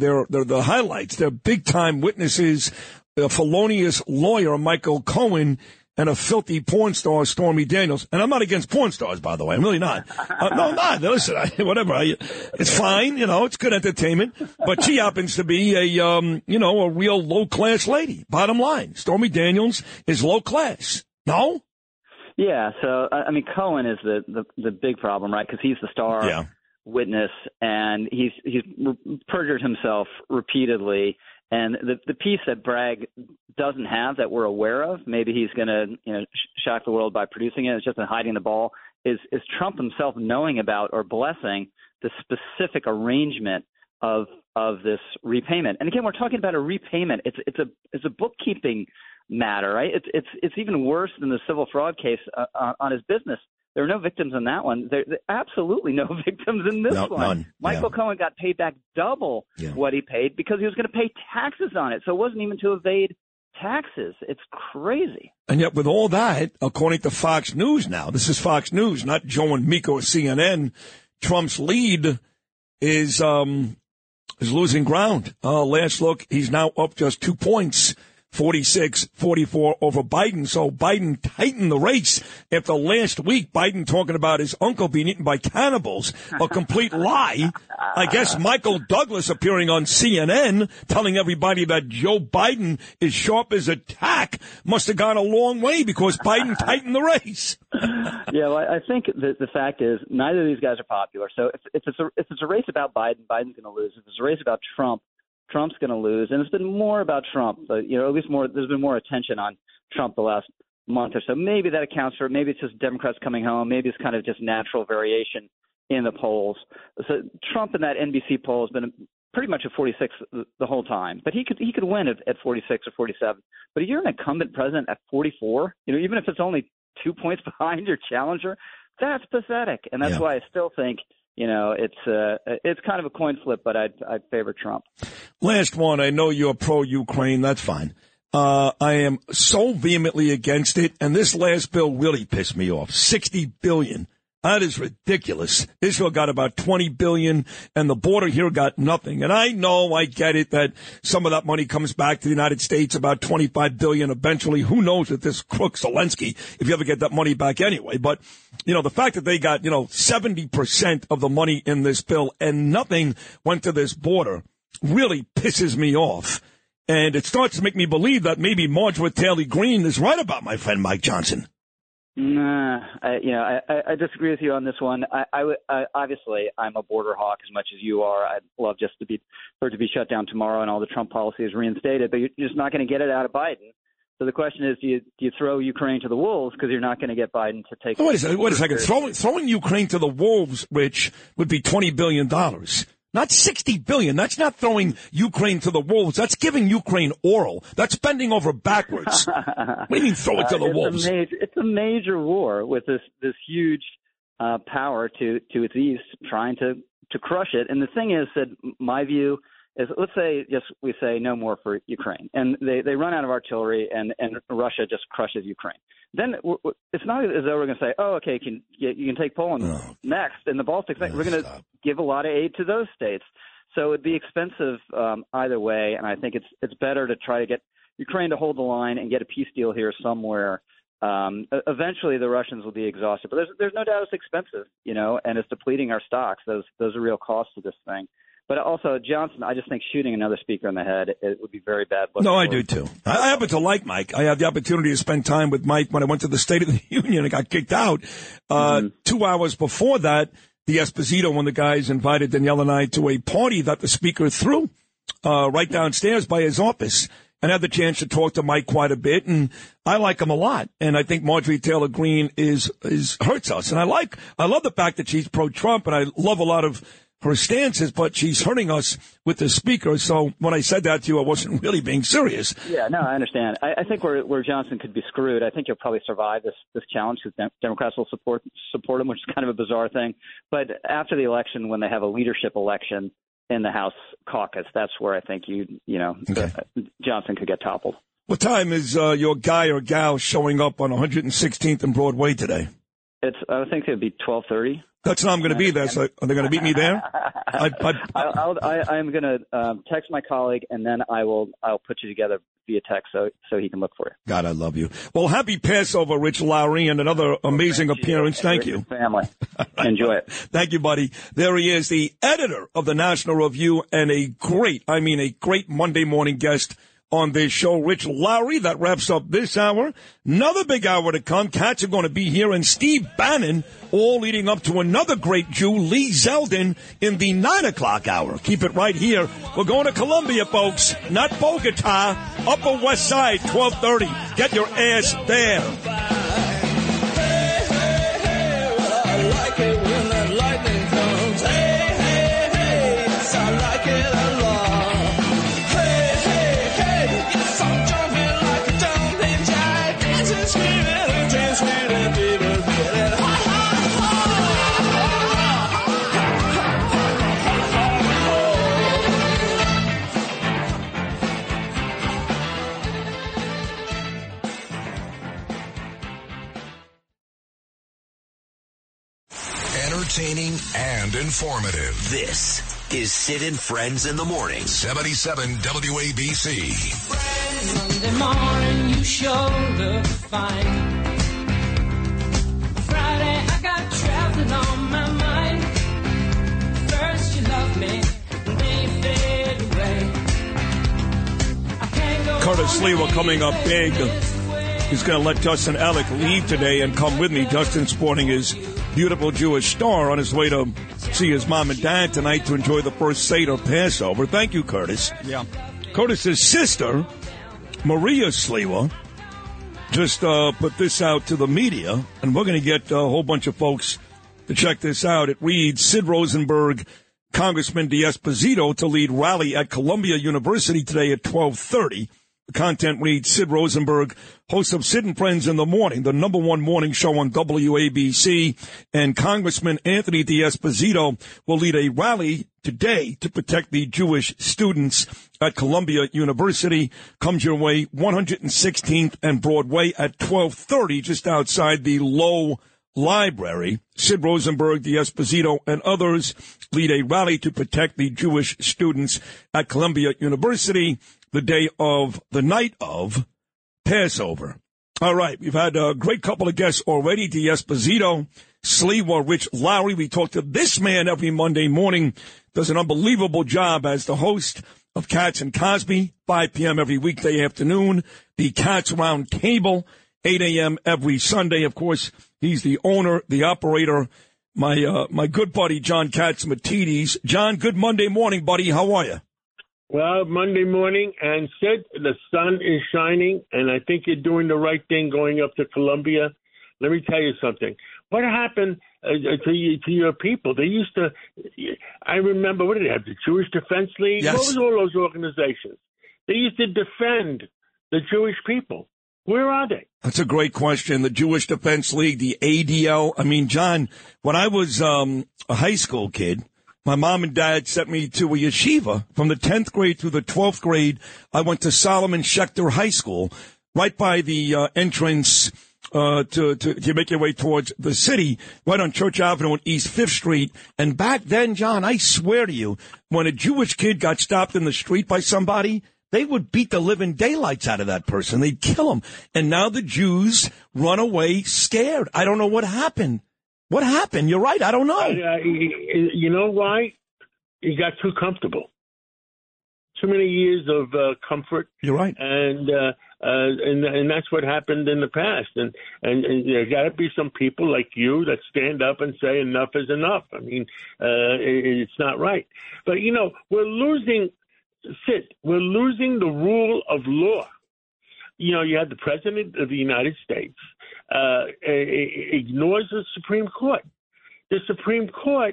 the highlights. They're big time witnesses. A felonious lawyer, Michael Cohen, and a filthy porn star, Stormy Daniels. And I'm not against porn stars, by the way. I'm really not. No, I'm not. Listen, whatever. It's fine. It's good entertainment. But she happens to be a real low class lady. Bottom line, Stormy Daniels is low class. No.
Yeah. So I mean, Cohen is the big problem, right? Because he's the star witness, and he's perjured himself repeatedly. And the piece that Bragg doesn't have that we're aware of, maybe he's going to shock the world by producing it, it's just hiding the ball, is Trump himself knowing about or blessing the specific arrangement of this repayment. And again, we're talking about a repayment. It's a bookkeeping matter, right? It's even worse than the civil fraud case on his business. There are no victims in that one. There absolutely no victims in this one.
None.
Michael Cohen got paid back double what he paid because he was going to pay taxes on it. So it wasn't even to evade taxes. It's crazy.
And yet with all that, according to Fox News now, this is Fox News, not Joe and Miko or CNN, Trump's lead is losing ground. Last look, he's now up just 2 points 46-44 over Biden. So Biden tightened the race after last week. Biden talking about his uncle being eaten by cannibals, a complete lie. I guess Michael Douglas appearing on CNN telling everybody that Joe Biden is sharp as a tack must have gone a long way because Biden tightened the race.
Yeah, well, I think the fact is neither of these guys are popular. So if it's a race about Biden, Biden's going to lose. If it's a race about Trump, Trump's going to lose. And it's been more about Trump, but at least there's been more attention on Trump the last month or so. Maybe that accounts for it. Maybe it's just Democrats coming home. Maybe it's kind of just natural variation in the polls. So Trump in that NBC poll has been pretty much at 46 the whole time, but he could win at 46 or 47. But if you're an incumbent president at 44, even if it's only 2 points behind your challenger, that's pathetic. And that's why I still think it's kind of a coin flip, but I'd favor Trump.
Last one. I know you're pro-Ukraine. That's fine. I am so vehemently against it, and this last bill really pissed me off. $60 billion. That is ridiculous. Israel got about $20 billion, and the border here got nothing. And I know, I get it, that some of that money comes back to the United States, about $25 billion eventually. Who knows with this crook Zelensky, if you ever get that money back anyway. But, the fact that they got, 70% of the money in this bill and nothing went to this border really pisses me off. And it starts to make me believe that maybe Marjorie Taylor Greene is right about my friend Mike Johnson.
Nah, I disagree with you on this one. I obviously I'm a border hawk as much as you are. I'd love just for it to be shut down tomorrow and all the Trump policies reinstated, but you're just not going to get it out of Biden. So the question is, do you throw Ukraine to the wolves because you're not going to get Biden to take?
Oh, wait a second. Throwing Ukraine to the wolves, Rich, would be $20 billion. Not $60 billion. That's not throwing Ukraine to the wolves. That's giving Ukraine oral. That's bending over backwards. What do you mean throw it to the wolves?
It's a major war with this huge power to its east trying to crush it. And the thing is that my view is, let's say we say no more for Ukraine, and they run out of artillery, and Russia just crushes Ukraine. Then it's not as though we're going to say, oh, okay, you can take Poland next, and the Baltic thing. We're going to give a lot of aid to those states. So it'd be expensive either way, and I think it's better to try to get Ukraine to hold the line and get a peace deal here somewhere. Eventually, the Russians will be exhausted, but there's no doubt it's expensive, and it's depleting our stocks. Those are real costs to this thing. But also, Johnson, I just think shooting another speaker in the head, it would be very bad.
No, I do, too. I happen to like Mike. I had the opportunity to spend time with Mike when I went to the State of the Union and got kicked out. 2 hours before that, the Esposito, when the guys invited Danielle and I to a party that the speaker threw right downstairs by his office, and had the chance to talk to Mike quite a bit, and I like him a lot. And I think Marjorie Taylor Greene hurts us. And I love the fact that she's pro-Trump, and I love a lot of her stances, but she's hurting us with the speaker. So when I said that to you, I wasn't really being serious.
Yeah, no, I understand. I think where Johnson could be screwed, I think he'll probably survive this challenge because Democrats will support him, which is kind of a bizarre thing. But after the election, when they have a leadership election in the House caucus, that's where I think Johnson could get toppled.
What time is your guy or gal showing up on 116th and Broadway today?
I think it'd be 12:30.
That's how I'm going to be there. So are they going to beat me there?
I'm going to text my colleague, and then I'll put you together via text so he can look for you.
God, I love you. Well, happy Passover, Rich Lowry, and another amazing appearance. Thank you.
Family. Enjoy it.
Thank you, buddy. There he is, the editor of the National Review, and a great Monday morning guest on this show, Rich Lowry. That wraps up this hour. Another big hour to come. Cats are going to be here, and Steve Bannon, all leading up to another great Jew, Lee Zeldin, in the 9 o'clock hour. Keep it right here. We're going to Columbia, folks, not Bogota. Upper West Side, 12:30. Get your ass there.
I like it when that lightning comes. Yes, I like it a lot.
Entertaining and informative.
This is Sid and Friends in the Morning.
77 WABC.
Sunday morning, you sure look fine. Friday, I got traveling on my mind. First you love me, then you fade away. I can't go
Curtis Lewa coming up big. He's going to let Justin Alec leave today and come with me. Justin sporting his beautiful Jewish star on his way to see his mom and dad tonight to enjoy the first Seder Passover. Thank you, Curtis.
Yeah.
Curtis's sister, Maria Sliwa, just put this out to the media, and we're going to get a whole bunch of folks to check this out. It reads, Sid Rosenberg, Congressman D'Esposito to lead rally at Columbia University today at 12:30. The content reads, Sid Rosenberg, host of Sid and Friends in the Morning, the #1 morning show on WABC, and Congressman Anthony D'Esposito will lead a rally today to protect the Jewish students at Columbia University. Comes your way, 116th and Broadway at 12:30, just outside the Low Library. Sid Rosenberg, D'Esposito, and others lead a rally to protect the Jewish students at Columbia University the night of Passover. All right, we've had a great couple of guests already, D'Esposito, Sliwa, Rich Lowry. We talk to this man every Monday morning, does an unbelievable job as the host of Katz and Cosby, 5 p.m. every weekday afternoon, the Katz Round Table, 8 a.m. every Sunday. Of course, he's the owner, the operator, my good buddy, John Catsimatidis. John, good Monday morning, buddy. How are you?
Well, Monday morning, and Sid, the sun is shining, and I think you're doing the right thing going up to Columbia. Let me tell you something. What happened to your people? They used to, I remember, what did they have, the Jewish Defense League?
Yes.
What was all those organizations? They used to defend the Jewish people. Where are they?
That's a great question. The Jewish Defense League, the ADL. I mean, John, when I was a high school kid, my mom and dad sent me to a yeshiva from the 10th grade through the 12th grade. I went to Solomon Schechter High School, right by the entrance to make your way towards the city, right on Church Avenue and East 5th Street. And back then, John, I swear to you, when a Jewish kid got stopped in the street by somebody, they would beat the living daylights out of that person. They'd kill him. And now the Jews run away scared. I don't know what happened. What happened? You're right. I don't know.
You know why? He got too comfortable. Too many years of comfort.
You're right.
And that's what happened in the past. And there got to be some people like you that stand up and say enough is enough. I mean, it's not right. But, you know, we're losing the rule of law. You know, you had the President of the United States ignores the Supreme Court. The Supreme Court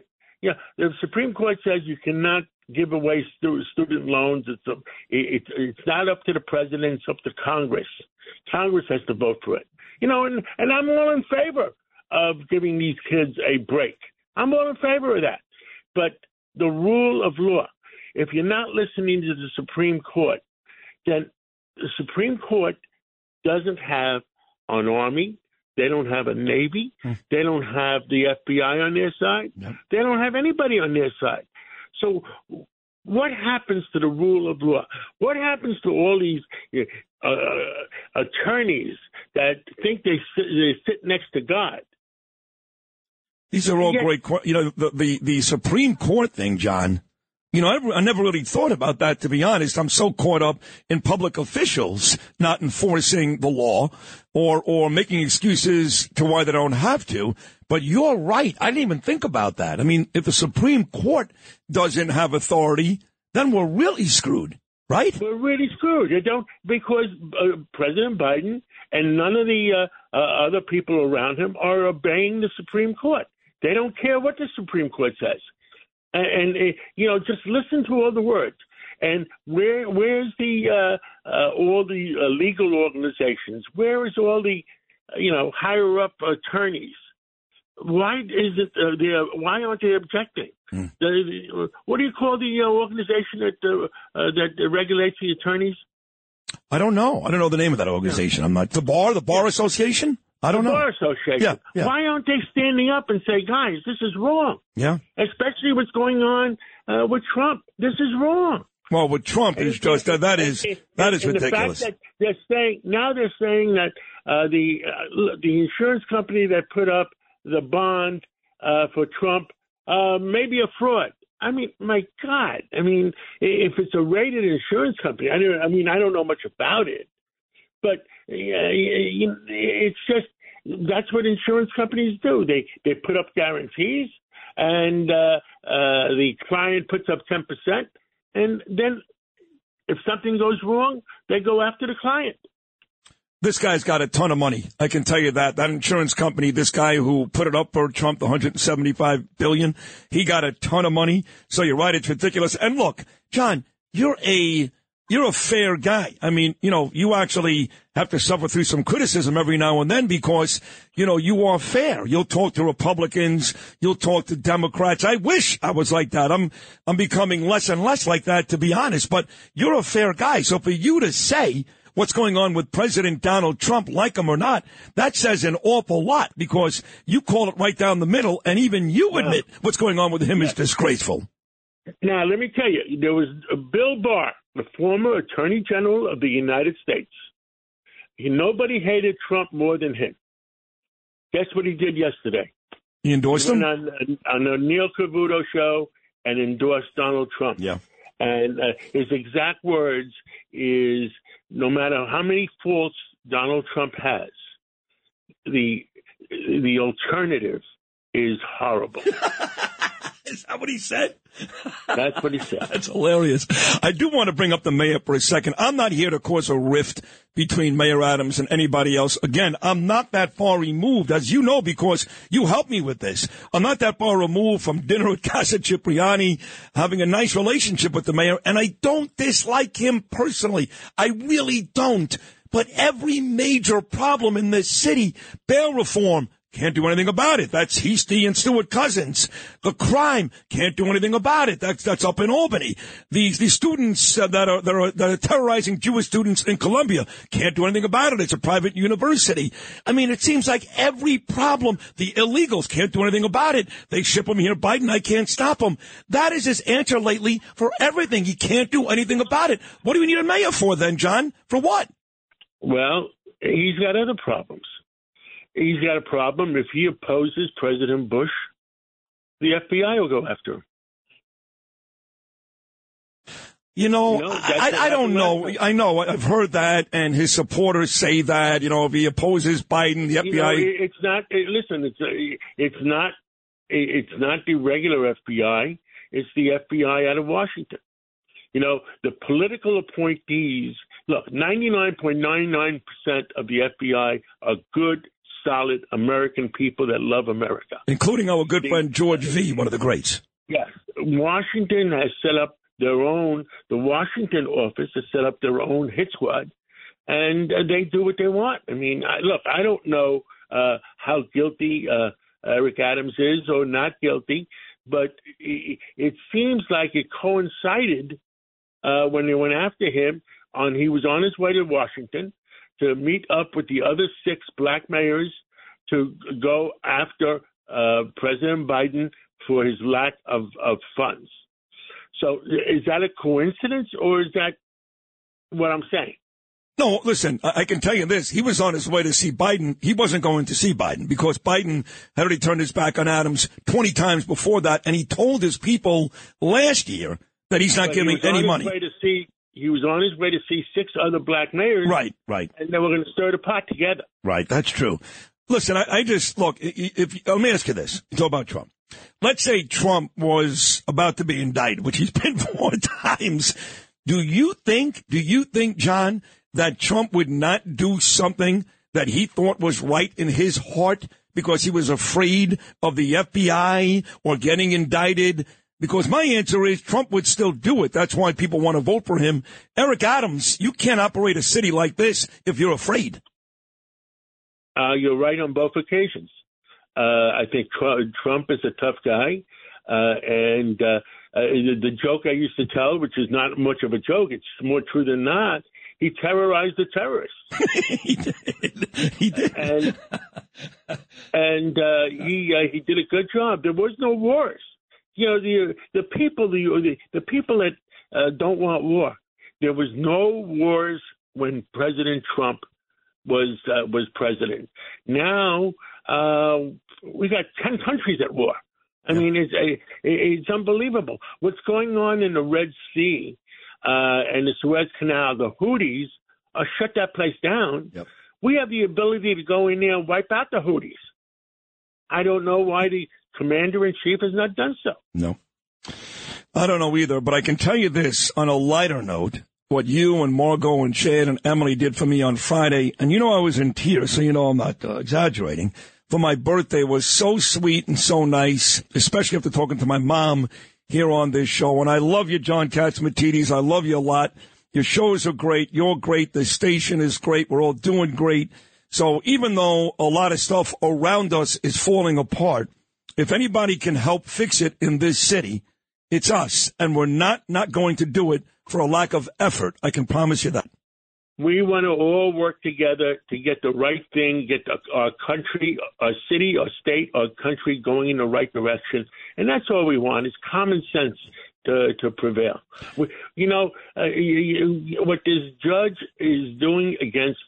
says you cannot give away student loans. It's not up to the president. It's up to Congress. Congress has to vote for it. You know, and I'm all in favor of giving these kids a break. I'm all in favor of that. But the rule of law, if you're not listening to the Supreme Court, then the Supreme Court doesn't have an army. They don't have a Navy. They don't have the FBI on their side. They don't have anybody on their side. So what happens to the rule of law? What happens to all these attorneys that think they sit next to God?
These are all great. You know, the Supreme Court thing, John. You know, I never really thought about that, to be honest. I'm so caught up in public officials not enforcing the law or making excuses to why they don't have to. But you're right. I didn't even think about that. I mean, if the Supreme Court doesn't have authority, then we're really screwed, right?
We're really screwed. Because President Biden and none of the other people around him are obeying the Supreme Court. They don't care what the Supreme Court says. And you know, just listen to all the words. And where's the all the legal organizations? Where is all the higher up attorneys? Why is it why aren't they objecting? What do you call the organization that regulates the attorneys?
I don't know. I don't know the name of that organization. I'm not the Bar Association. I don't know.
Bar Association.
Yeah.
Why aren't they standing up and say, guys, this is wrong?
Yeah.
Especially what's going on with Trump. This is wrong.
Well, with Trump is just that is ridiculous.
The fact that they're saying that the insurance company that put up the bond for Trump may be a fraud. I mean, my God! I mean, if it's a rated insurance company, I don't know much about it, but it's just that's what insurance companies do. They put up guarantees, and the client puts up 10%, and then if something goes wrong, they go after the client.
This guy's got a ton of money. I can tell you that. That insurance company, this guy who put it up for Trump, the $175 billion, he got a ton of money. So you're right, it's ridiculous. And look, John, you're a fair guy. I mean, you actually have to suffer through some criticism every now and then because, you are fair. You'll talk to Republicans. You'll talk to Democrats. I wish I was like that. I'm becoming less and less like that, to be honest. But you're a fair guy. So for you to say what's going on with President Donald Trump, like him or not, that says an awful lot because you call it right down the middle, and even you admit what's going on with him is disgraceful.
Now, let me tell you, there was Bill Barr, the former Attorney General of the United States. Nobody hated Trump more than him. Guess what he did yesterday?
He endorsed him?
On the Neil Cavuto show and endorsed Donald Trump.
Yeah.
And his exact words is, no matter how many faults Donald Trump has, the alternative is horrible.
Is that what he said?
That's what he said.
That's hilarious. I do want to bring up the mayor for a second. I'm not here to cause a rift between Mayor Adams and anybody else. Again, I'm not that far removed, as you know, because you helped me with this. I'm not that far removed from dinner at Casa Cipriani, having a nice relationship with the mayor, and I don't dislike him personally. I really don't. But every major problem in this city, bail reform, can't do anything about it. That's Heastie and Stewart Cousins. The crime, can't do anything about it. That's up in Albany. The students that are terrorizing Jewish students in Columbia, can't do anything about it. It's a private university. I mean, it seems like every problem, the illegals can't do anything about it. They ship them here, Biden, I can't stop them. That is his answer lately for everything. He can't do anything about it. What do we need a mayor for then, John? For what?
Well, he's got other problems. He's got a problem. If he opposes President Bush, the FBI will go after him.
I don't know. I know. I've heard that, and his supporters say that. If he opposes Biden, the FBI.
It's not. Listen, it's not the regular FBI. It's the FBI out of Washington. The political appointees. Look, 99.99% of the FBI are good, solid American people that love America.
Including our good friend George V., one of the greats.
Yes. Washington has set up the Washington office has set up their own hit squad, and they do what they want. I mean, I don't know how guilty Eric Adams is or not guilty, but it seems like it coincided when they went after him. He was on his way to Washington to meet up with the other 6 black mayors to go after President Biden for his lack of funds. So is that a coincidence, or is that what I'm saying?
No, listen, I can tell you this. He was on his way to see Biden. He wasn't going to see Biden because Biden had already turned his back on Adams 20 times before that, and he told his people last year that he's not giving any money.
He was on his way to see 6 other black mayors.
Right.
And they were going to stir the pot together.
Right, that's true. Listen, I just, look, let me ask you this. You talk about Trump. Let's say Trump was about to be indicted, which he's been 4 times. Do you think, John, that Trump would not do something that he thought was right in his heart because he was afraid of the FBI or getting indicted? Because my answer is Trump would still do it. That's why people want to vote for him. Eric Adams, you can't operate a city like this if you're afraid.
You're right on both occasions. I think Trump is a tough guy. And the joke I used to tell, which is not much of a joke, it's more true than not, he terrorized the terrorists.
He did.
And he did a good job. There was no wars. The people don't want war. There was no wars when President Trump was president. Now we got 10 countries at war. I mean, it's unbelievable. What's going on in the Red Sea and the Suez Canal, the Houthis shut that place down.
Yep.
We have the ability to go in there and wipe out the Houthis. I don't know why the commander-in-chief has not done so.
No. I don't know either, but I can tell you this on a lighter note, what you and Margot and Chad and Emily did for me on Friday, and you know I was in tears, so you know I'm not exaggerating, for my birthday was so sweet and so nice, especially after talking to my mom here on this show. And I love you, John Catsimatidis. I love you a lot. Your shows are great. You're great. The station is great. We're all doing great. So even though a lot of stuff around us is falling apart, if anybody can help fix it in this city, it's us. And we're not going to do it for a lack of effort. I can promise you that.
We want to all work together to get the right thing, get our country, our city, our state, our country going in the right direction. And that's all we want is common sense to prevail. What this judge is doing against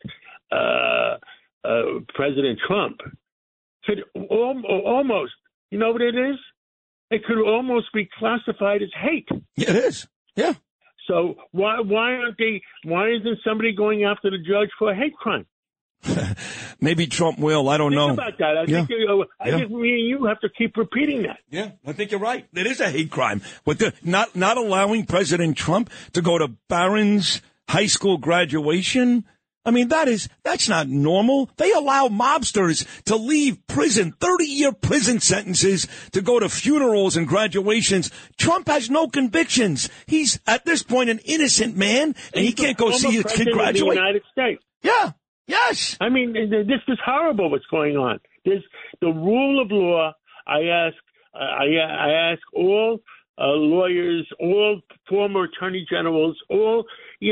President Trump could almost, you know what it is? It could almost be classified as hate.
Yeah, it is. Yeah.
So why isn't somebody going after the judge for a hate crime?
Maybe Trump will. I don't know.
Think about that. I think me and you have to keep repeating that.
Yeah, I think you're right. It is a hate crime. But not allowing President Trump to go to Barron's high school graduation. I mean, that's not normal. They allow mobsters to leave prison, 30-year prison sentences to go to funerals and graduations. Trump has no convictions. He's, at this point, an innocent man, and he can't go see his kid graduate.
Of the United States.
Yeah. Yes.
I mean, this is horrible what's going on. There's the rule of law. I ask all lawyers, all former attorney generals, all,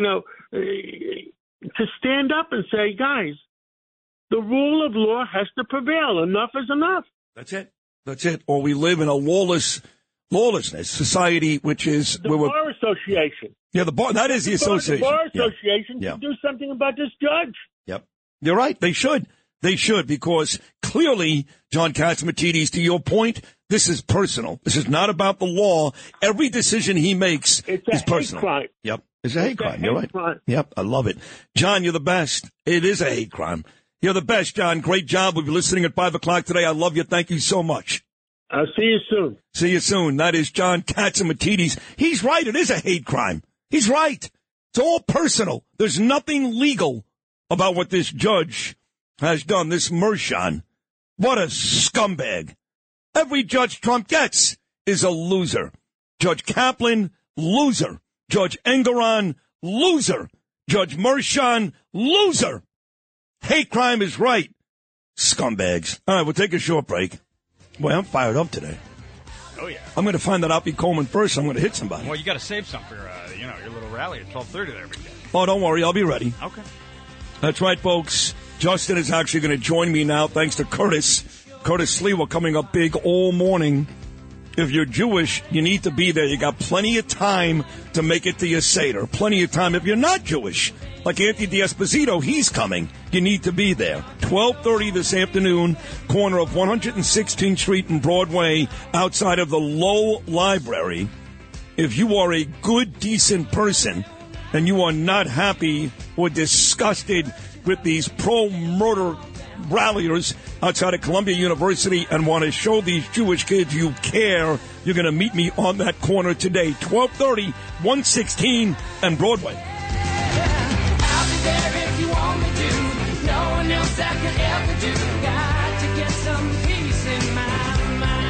to stand up and say, guys, the rule of law has to prevail. Enough is enough.
That's it. Or we live in a lawlessness society, which is
the Bar Association.
Yeah, that is the association.
The Bar Association should do something about this judge.
Yep. You're right. They should. Because clearly, John Catsimatidis, to your point, this is personal. This is not about the law. Every decision he makes is personal.
Crime.
Yep. It's a hate crime. You're right. Crime. Yep. I love it. John, you're the best. It is a hate crime. You're the best, John. Great job. We'll be listening at 5 o'clock today. I love you. Thank you so much.
I'll see you soon.
See you soon. That is John Catsimatidis. He's right. It is a hate crime. He's right. It's all personal. There's nothing legal about what this judge has done, this Merchan. What a scumbag. Every judge Trump gets is a loser. Judge Kaplan, loser. Judge Engoron, loser. Judge Merchan, loser. Hate crime is right. Scumbags. All right, we'll take a short break. Boy, I'm fired up today.
Oh, yeah.
I'm going to find that Albie Coleman first. I'm going to hit somebody.
Well, you got to save some for your little rally at 12:30 there every day.
Oh, don't worry. I'll be ready.
Okay.
That's right, folks. Justin is actually going to join me now, thanks to Curtis. Curtis Sliwa coming up big all morning. If you're Jewish, you need to be there. You got plenty of time to make it to your Seder. Plenty of time. If you're not Jewish, like Anthony D'Esposito, he's coming. You need to be there. 12:30 this afternoon, corner of 116th Street and Broadway, outside of the Low Library. If you are a good, decent person and you are not happy or disgusted with these pro-murder ralliers outside of Columbia University and want to show these Jewish kids you care, you're going to meet me on that corner today, 12:30, 116 and Broadway.
I'll be there if you want me to. No one else I could ever do. Got to get some peace in my mind.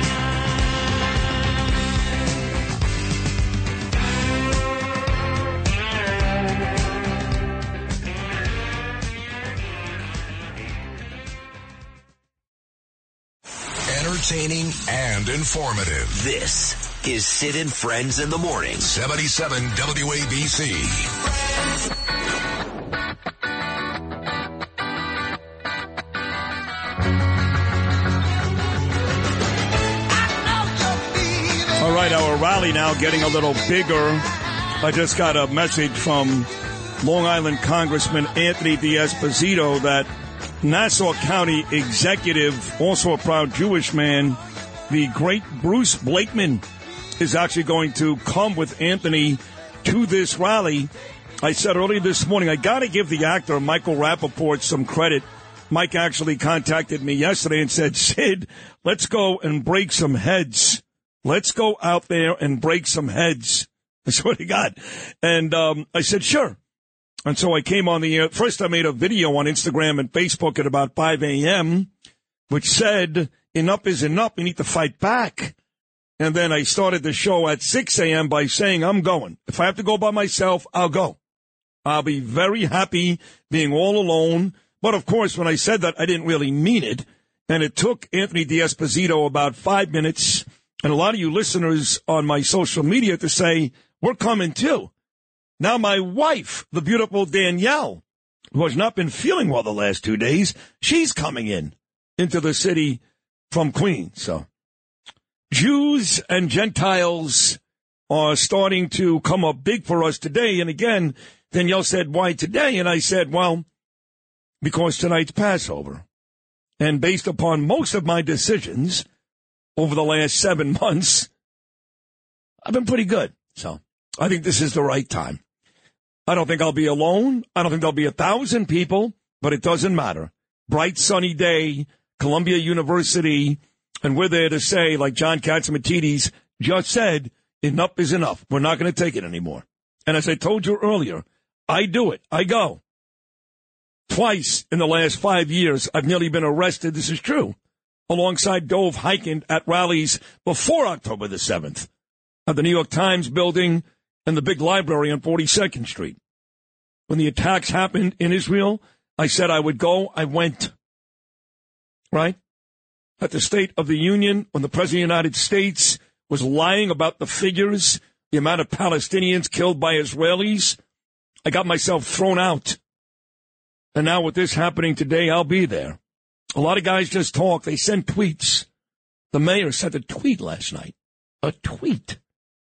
Entertaining and informative.
This is Sid and Friends in the Morning.
77 WABC.
All right, our rally now getting a little bigger I just got a message from Long Island Congressman Anthony D'Esposito that Nassau County executive, also a proud Jewish man, the great Bruce Blakeman, is actually going to come with Anthony to this rally. I said earlier this morning, I got to give the actor Michael Rappaport some credit. Mike actually contacted me yesterday and said, Sid, let's go and break some heads. Let's go out there and break some heads. I swear to God. And I said, sure. And so I came on the air. First, I made a video on Instagram and Facebook at about 5 a.m., which said, enough is enough. We need to fight back. And then I started the show at 6 a.m. by saying, I'm going. If I have to go by myself, I'll go. I'll be very happy being all alone. But, of course, when I said that, I didn't really mean it. And it took Anthony D'Esposito about 5 minutes and a lot of you listeners on my social media to say, we're coming too. Now my wife, the beautiful Danielle, who has not been feeling well the last 2 days, she's coming into the city from Queens. So Jews and Gentiles are starting to come up big for us today. And again, Danielle said, why today? And I said, well, because tonight's Passover. And based upon most of my decisions over the last 7 months, I've been pretty good. So I think this is the right time. I don't think I'll be alone. I don't think there'll be 1,000 people, but it doesn't matter. Bright, sunny day, Columbia University, and we're there to say, like John Catsimatidis just said, enough is enough. We're not going to take it anymore. And as I told you earlier, I do it. I go. Twice in the last 5 years, I've nearly been arrested. This is true. Alongside Dove Hyken at rallies before October the 7th at the New York Times building and the big library on 42nd Street. When the attacks happened in Israel, I said I would go. I went. Right? At the State of the Union, when the President of the United States was lying about the figures, the amount of Palestinians killed by Israelis, I got myself thrown out. And now with this happening today, I'll be there. A lot of guys just talk. They send tweets. The mayor sent a tweet last night. A tweet.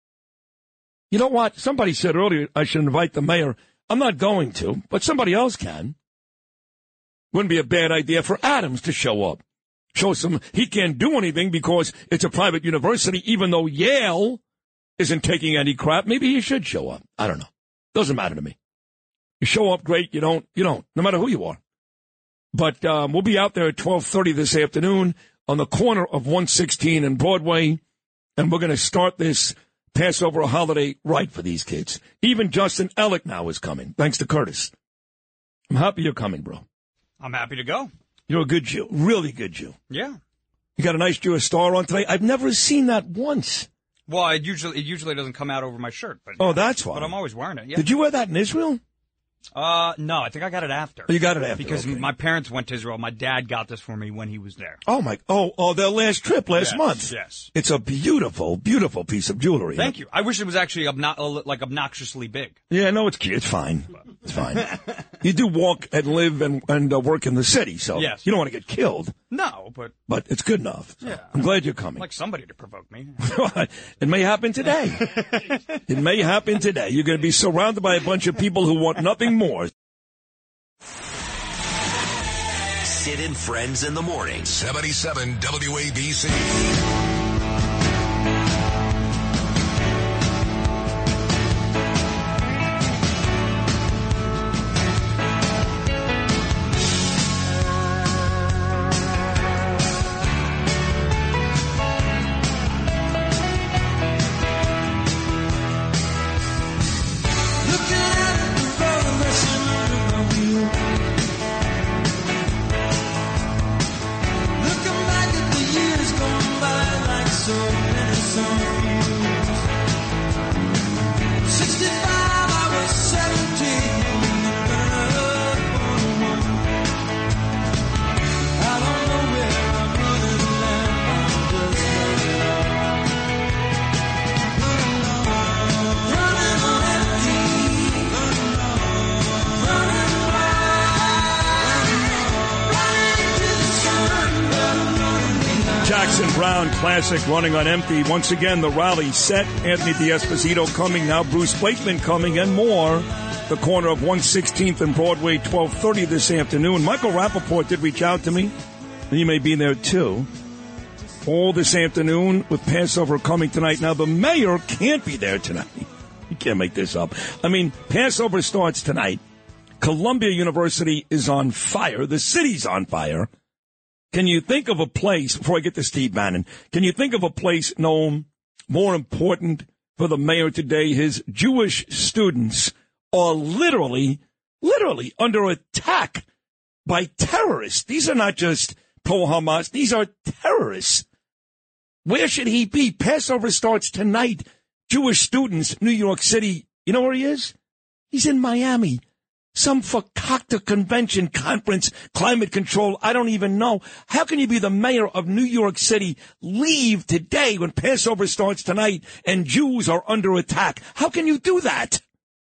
You know what? Somebody said earlier I should invite the mayor. I'm not going to, but somebody else can. Wouldn't be a bad idea for Adams to show up. Show some. He can't do anything because it's a private university, even though Yale isn't taking any crap. Maybe he should show up. I don't know. Doesn't matter to me. You show up, great. You don't, no matter who you are. But we'll be out there at 12:30 this afternoon on the corner of 116 and Broadway, and we're going to start this Passover holiday right for these kids. Even Justin Ellick now is coming, thanks to Curtis. I'm happy you're coming, bro.
I'm happy to go.
You're a good Jew, really good Jew.
Yeah.
You got a nice Jewish star on today. I've never seen that once.
Well, it usually doesn't come out over my shirt. But
oh, that's why.
But I'm always wearing it. Yeah.
Did you wear that in Israel?
No, I think I got it after.
Oh, you got it after.
Because
okay.
My parents went to Israel. My dad got this for me when he was there.
Oh, their last trip last month.
Yes.
It's a beautiful, beautiful piece of jewelry.
Thank you. I wish it was actually obnoxiously big.
Yeah, no, it's cute. It's fine. It's fine. You do walk and live and work in the city, so
yes.
You don't want to get killed.
No,
but it's good enough. So
yeah.
I'm glad you're coming.
I'd like somebody to provoke me.
It may happen today. It may happen today. You're going to be surrounded by a bunch of people who want nothing more.
Sid and Friends in the morning.
77 WABC.
Classic running on empty. Once again, the rally set. Anthony D'Esposito coming now. Bruce Blakeman coming and more. The corner of 116th and Broadway, 12:30 this afternoon. Michael Rappaport did reach out to me. He may be there too. All this afternoon with Passover coming tonight. Now, the mayor can't be there tonight. You can't make this up. I mean, Passover starts tonight. Columbia University is on fire. The city's on fire. Can you think of a place, before I get to Steve Bannon, can you think of a place, Noam, more important for the mayor today? His Jewish students are literally under attack by terrorists. These are not just pro-Hamas. These are terrorists. Where should he be? Passover starts tonight. Jewish students, New York City. You know where he is? He's in Miami. Some fakakta convention, conference, climate control, I don't even know. How can you be the mayor of New York City, leave today when Passover starts tonight and Jews are under attack? How can you do that?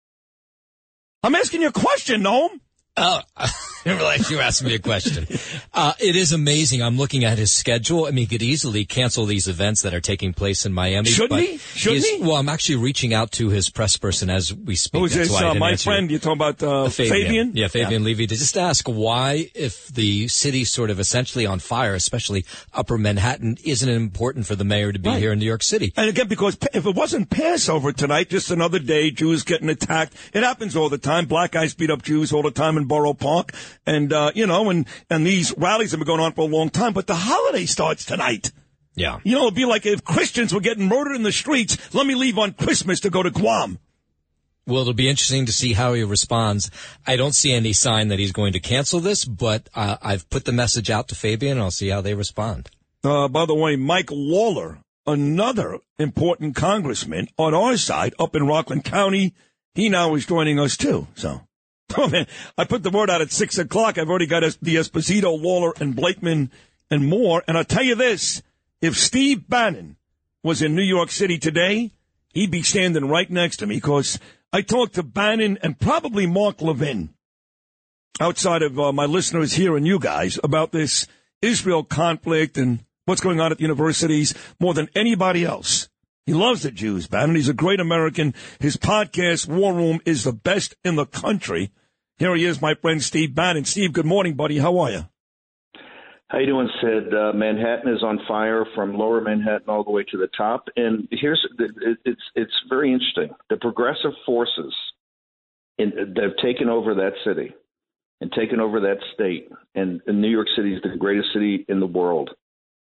I'm asking you a question, Noam.
Oh, I didn't realize you were asking me a question. It is amazing. I'm looking at his schedule. I mean, he could easily cancel these events that are taking place in Miami.
Shouldn't he? Shouldn't he?
Well, I'm actually reaching out to his press person as we speak.
Who is this? My friend, you're talking about Fabian?
Yeah, Fabian Levy. To just ask why, if the city's sort of essentially on fire, especially Upper Manhattan, isn't it important for the mayor to be here in New York City?
And again, because if it wasn't Passover tonight, just another day, Jews getting attacked. It happens all the time. Black guys beat up Jews all the time in Borough Park. And, and these rallies have been going on for a long time. But the holiday starts tonight.
Yeah.
You know, it'd be like if Christians were getting murdered in the streets, let me leave on Christmas to go to Guam.
Well, it'll be interesting to see how he responds. I don't see any sign that he's going to cancel this, but I've put the message out to Fabian, and I'll see how they respond.
By the way, Mike Lawler, another important congressman on our side up in Rockland County, he now is joining us, too. So, oh, man, I put the word out at 6 o'clock. I've already got the Esposito, Lawler, and Blakeman and more. And I'll tell you this, if Steve Bannon was in New York City today, he'd be standing right next to me because I talked to Bannon and probably Mark Levin, outside of my listeners here and you guys, about this Israel conflict and what's going on at the universities more than anybody else. He loves the Jews, Bannon. He's a great American. His podcast, War Room, is the best in the country. Here he is, my friend Steve Bannon. Steve, good morning, buddy. How are you?
How you doing, Sid? Manhattan is on fire from lower Manhattan all the way to the top. And it's very interesting. The progressive forces they've taken over that city and taken over that state. And New York City is the greatest city in the world.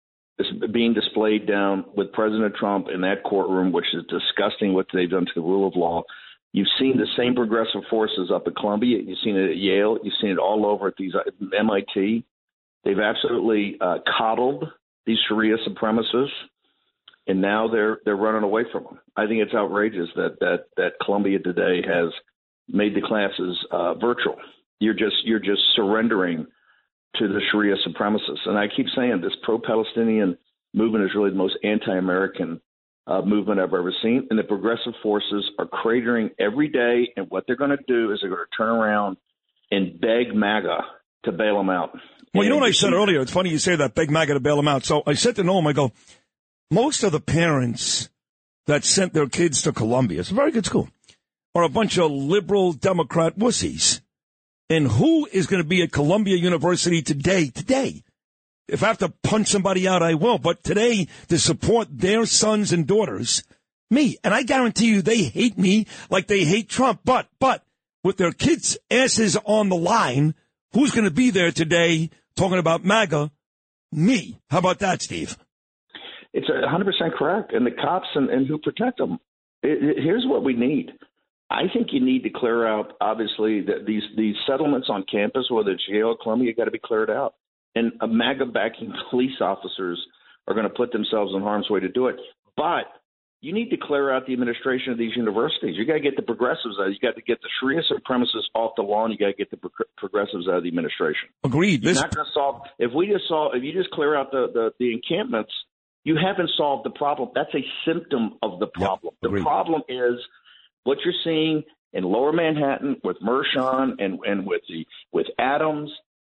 It's being displayed down with President Trump in that courtroom, which is disgusting what they've done to the rule of law. You've seen the same progressive forces up at Columbia. You've seen it at Yale. You've seen it all over at these MIT. They've absolutely coddled these Sharia supremacists, and now they're running away from them. I think it's outrageous that Columbia today has made the classes virtual. You're just surrendering to the Sharia supremacists. And I keep saying this pro-Palestinian movement is really the most anti-American movement I've ever seen. And the progressive forces are cratering every day. And what they're going to do is they're going to turn around and beg MAGA to bail them out.
Well, you know what I said earlier? It's funny you say that, beg MAGA to bail them out. So I said to Noam, I go, most of the parents that sent their kids to Columbia, it's a very good school, are a bunch of liberal Democrat wussies. And who is going to be at Columbia University today? If I have to punch somebody out, I will. But today, to support their sons and daughters, me. And I guarantee you they hate me like they hate Trump. But with their kids' asses on the line, who's going to be there today talking about MAGA? Me. How about that, Steve?
It's 100% correct. And the cops and who protect them. Here's what we need. I think you need to clear out, obviously, these settlements on campus, whether it's Yale or Columbia, got to be cleared out. And MAGA-backing police officers are going to put themselves in harm's way to do it. But you need to clear out the administration of these universities. You got to get the progressives out. You got to get the Sharia supremacists off the lawn. You got to get the progressives out of the administration.
Agreed.
You're not going to solve. If you just clear out the encampments, you haven't solved the problem. That's a symptom of the problem. Yep, the problem is what you're seeing in Lower Manhattan with Mershon and with Adams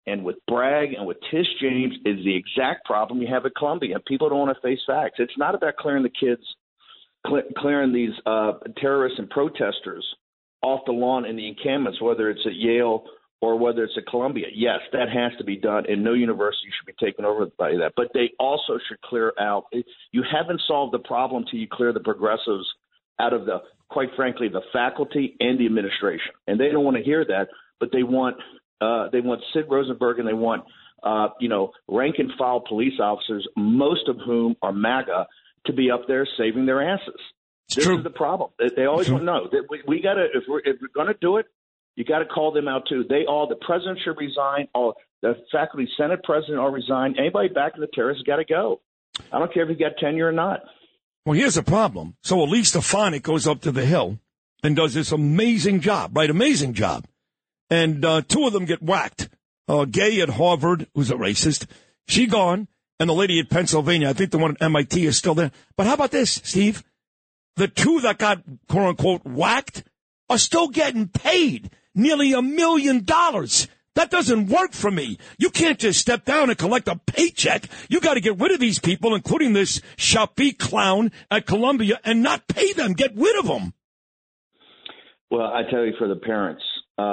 and with Bragg and with Tish James is the exact problem you have at Columbia. People don't want to face facts. It's not about clearing the kids, clearing these terrorists and protesters off the lawn in the encampments, whether it's at Yale or whether it's at Columbia. Yes, that has to be done, and no university should be taken over by that. But they also should clear out. You haven't solved the problem till you clear the progressives out of quite frankly, the faculty and the administration. And they don't want to hear that, but they want Sid Rosenberg and they want rank and file police officers, most of whom are MAGA, to be up there saving their asses. This is the problem. They always want to know that we got to, if we're going to do it, you got to call them out too. The president should resign. All the faculty senate president all resign. Anybody back in the terrorists got to go. I don't care if you got tenure or not.
Well, here's the problem. So Elise Stefanik goes up to the Hill and does this amazing job, right? Amazing job. And two of them get whacked. Gay at Harvard, who's a racist, she gone, and the lady at Pennsylvania, I think the one at MIT is still there. But how about this, Steve? The two that got, quote unquote, whacked are still getting paid nearly $1 million. That doesn't work for me. You can't just step down and collect a paycheck. You got to get rid of these people, including this Shafiq clown at Columbia, and not pay them. Get rid of them.
Well, I tell you, for the parents,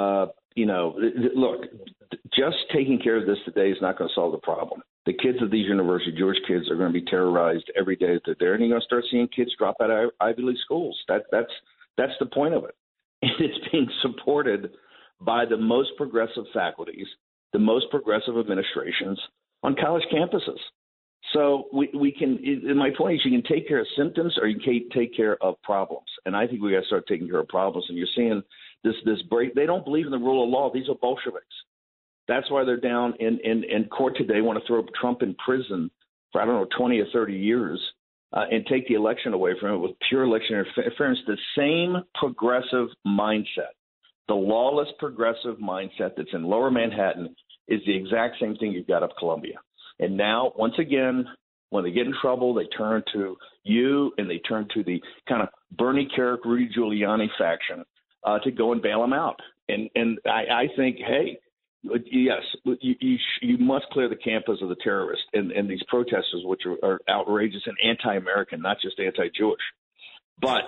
look, just taking care of this today is not going to solve the problem. The kids of these university, Jewish kids, are going to be terrorized every day that they're there, and you're going to start seeing kids drop out of Ivy League schools. That's the point of it. And it's being supported by the most progressive faculties, the most progressive administrations on college campuses. So we can. My point is, you can take care of symptoms or you can take care of problems. And I think we got to start taking care of problems. And you're seeing this break. They don't believe in the rule of law. These are Bolsheviks. That's why they're down in court today. Want to throw Trump in prison for 20 or 30 years and take the election away from it with pure election interference. The same progressive mindset. The lawless progressive mindset that's in Lower Manhattan is the exact same thing you've got up Columbia. And now, once again, when they get in trouble, they turn to you and they turn to the kind of Bernie Kerik, Rudy Giuliani faction to go and bail them out. And I think, hey, yes, you must clear the campus of the terrorists and these protesters, which are outrageous and anti-American, not just anti-Jewish. But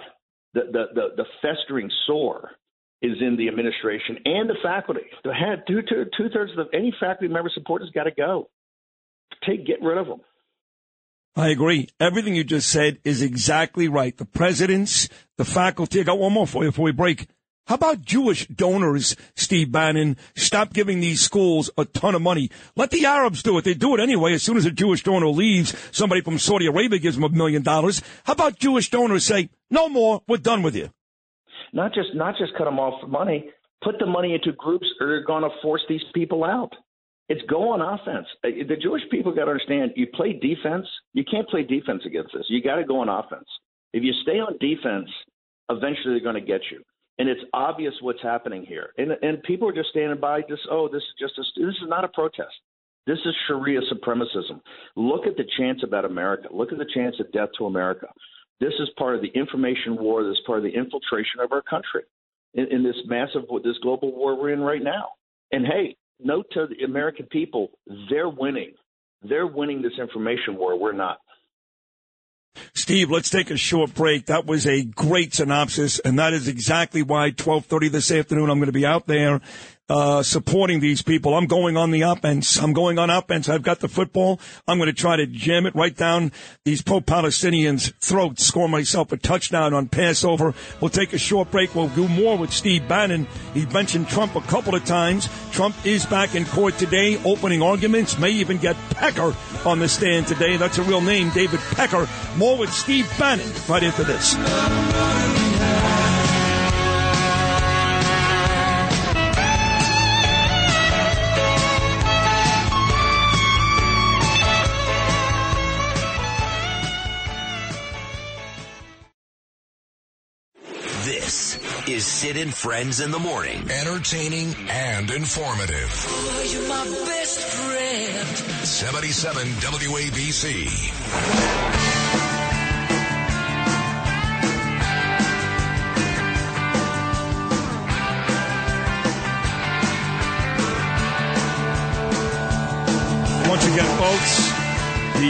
the festering sore is in the administration and the faculty. Two-thirds of any faculty member support has got to go. Get rid of them.
I agree. Everything you just said is exactly right. The presidents, the faculty. I got one more for you before we break. How about Jewish donors, Steve Bannon? Stop giving these schools a ton of money. Let the Arabs do it. They do it anyway. As soon as a Jewish donor leaves, somebody from Saudi Arabia gives them $1 million. How about Jewish donors say, no more, we're done with you?
Not just cut them off for money. Put the money into groups that are going to force these people out. It's go on offense. The Jewish people got to understand, you play defense. You can't play defense against this. You got to go on offense. If you stay on defense, eventually they're going to get you. And it's obvious what's happening here. And people are just standing by, this is not a protest. This is Sharia supremacism. Look at the chants about America. Look at the chants of death to America. This is part of the information war. This is part of the infiltration of our country in this this global war we're in right now. And hey, note to the American people, they're winning. They're winning this information war. We're not.
Steve, let's take a short break. That was a great synopsis, and that is exactly why 12:30 this afternoon I'm going to be out there supporting these people. I'm going on the offense. I've got the football. I'm going to try to jam it right down these pro-Palestinians' throats, score myself a touchdown on Passover. We'll take a short break. We'll do more with Steve Bannon. He mentioned Trump a couple of times. Trump is back in court today, opening arguments, may even get Pecker on the stand today. That's a real name, David Pecker. More with Steve Bannon right after this.
This is Sid and Friends in the Morning.
Entertaining and informative.
Oh, you're my best friend.
77 WABC.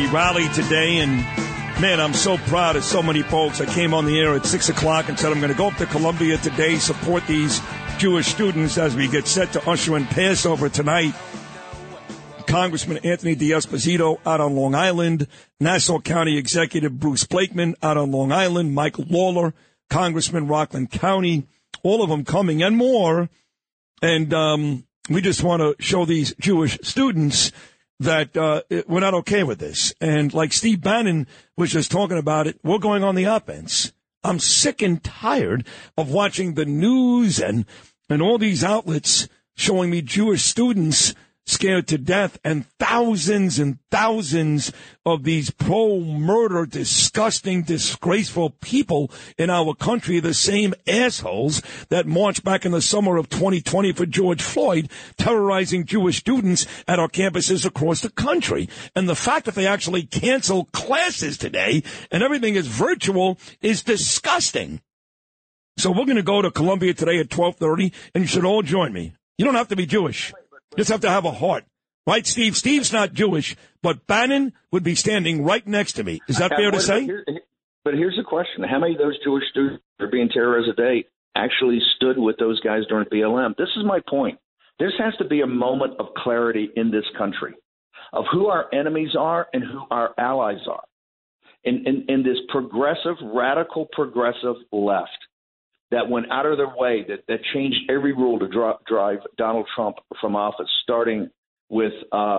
big rally today, and man, I'm so proud of so many folks. I came on the air at 6 o'clock and said I'm going to go up to Columbia today, support these Jewish students as we get set to usher in Passover tonight. Congressman Anthony D'Esposito out on Long Island, Nassau County Executive Bruce Blakeman out on Long Island, Michael Lawler, Congressman Rockland County, all of them coming and more. And we just want to show these Jewish students that we're not okay with this. And like Steve Bannon was just talking about it, we're going on the offense. I'm sick and tired of watching the news and all these outlets showing me Jewish students scared to death, and thousands of these pro-murder, disgusting, disgraceful people in our country, the same assholes that marched back in the summer of 2020 for George Floyd, terrorizing Jewish students at our campuses across the country. And the fact that they actually cancel classes today and everything is virtual is disgusting. So we're going to go to Columbia today at 12:30, and you should all join me. You don't have to be Jewish. You just have to have a heart. Right, Steve? Steve's not Jewish, but Bannon would be standing right next to me. Is that fair to say?
But here's the question. How many of those Jewish students that are being terrorized today actually stood with those guys during BLM? This is my point. There has to be a moment of clarity in this country of who our enemies are and who our allies are. In this progressive, radical progressive left that went out of their way, that changed every rule to drive Donald Trump from office, starting with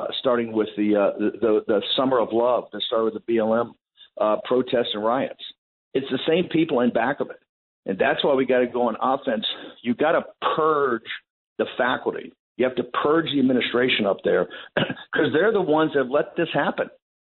the Summer of Love, that started with the BLM protests and riots. It's the same people in back of it, and that's why we got to go on offense. You got to purge the faculty. You have to purge the administration up there because they're the ones that have let this happen.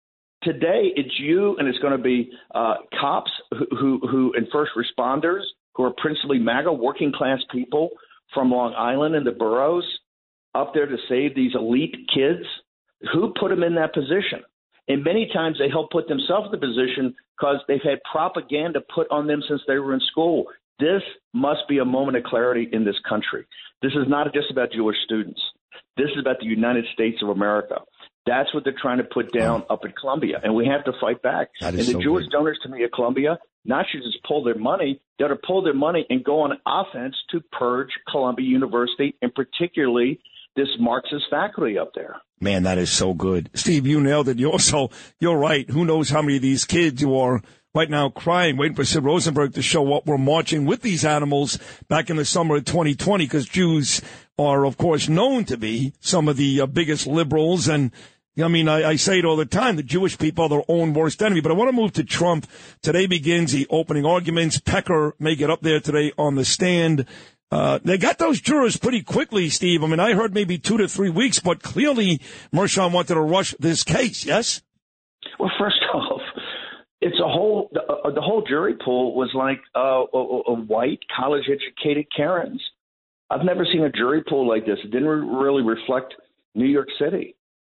Today, it's you, and it's going to be cops who and first responders, who are principally MAGA working-class people from Long Island and the boroughs up there to save these elite kids. Who put them in that position? And many times they help put themselves in the position because they've had propaganda put on them since they were in school. This must be a moment of clarity in this country. This is not just about Jewish students. This is about the United States of America. That's what they're trying to put down up in Columbia, and we have to fight back. And the Jewish donors to me at Columbia not should just pull their money, they ought to pull their money and go on offense to purge Columbia University, and particularly this Marxist faculty up there.
Man, that is so good. Steve, you nailed it. You're right. Who knows how many of these kids who are right now crying, waiting for Sid Rosenberg to show up. We're marching with these animals back in the summer of 2020 because Jews are, of course, known to be some of the biggest liberals. And I mean, I say it all the time, the Jewish people are their own worst enemy. But I want to move to Trump. Today begins the opening arguments. Pecker may get up there today on the stand. They got those jurors pretty quickly, Steve. I mean, I heard maybe 2 to 3 weeks, but clearly Mershon wanted to rush this case, yes?
Well, first off, it's the whole jury pool was like a white, college-educated Karens. I've never seen a jury pool like this. It didn't really reflect New York City.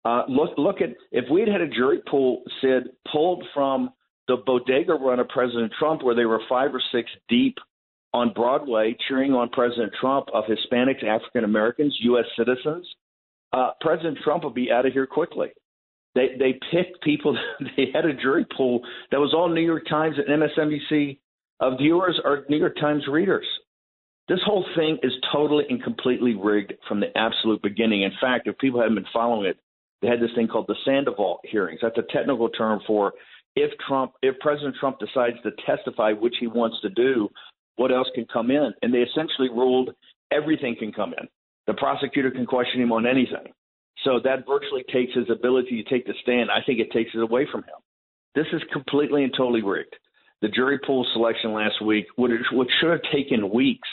Look at if we'd had a jury pool, Sid, pulled from the bodega run of President Trump, where they were 5 or 6 deep on Broadway cheering on President Trump, of Hispanics, African Americans, U.S. citizens, President Trump would be out of here quickly. They picked people. They had a jury pool that was all New York Times and MSNBC viewers or New York Times readers. This whole thing is totally and completely rigged from the absolute beginning. In fact, if people haven't been following it, they had this thing called the Sandoval hearings. That's a technical term for if President Trump decides to testify, which he wants to do, what else can come in? And they essentially ruled everything can come in. The prosecutor can question him on anything. So that virtually takes his ability to take the stand. I think it takes it away from him. This is completely and totally rigged. The jury pool selection last week, which should have taken weeks,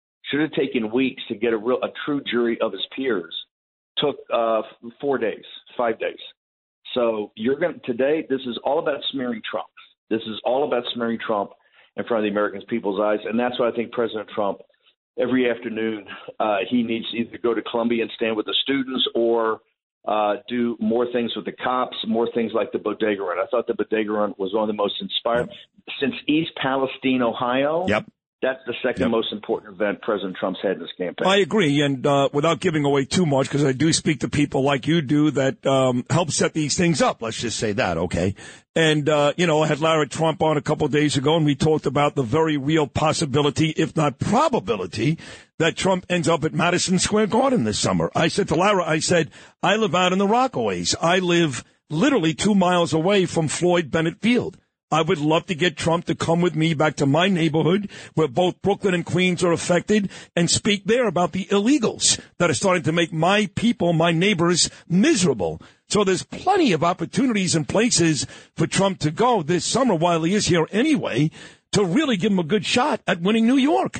to get a true jury of his peers, took 4 days, 5 days. So today, this is all about smearing Trump. This is all about smearing Trump in front of the American people's eyes. And that's why I think President Trump, every afternoon, he needs to either go to Columbia and stand with the students or do more things with the cops, more things like the bodega run. I thought the bodega run was one of the most inspired since East Palestine, Ohio.
Yep.
That's the second most important event President Trump's had in his campaign.
I agree, and without giving away too much, because I do speak to people like you do that help set these things up. Let's just say that, okay? And, I had Lara Trump on a couple of days ago, and we talked about the very real possibility, if not probability, that Trump ends up at Madison Square Garden this summer. I said to Lara, I live out in the Rockaways. I live literally 2 miles away from Floyd Bennett Field. I would love to get Trump to come with me back to my neighborhood where both Brooklyn and Queens are affected and speak there about the illegals that are starting to make my people, my neighbors, miserable. So there's plenty of opportunities and places for Trump to go this summer while he is here anyway to really give him a good shot at winning New York.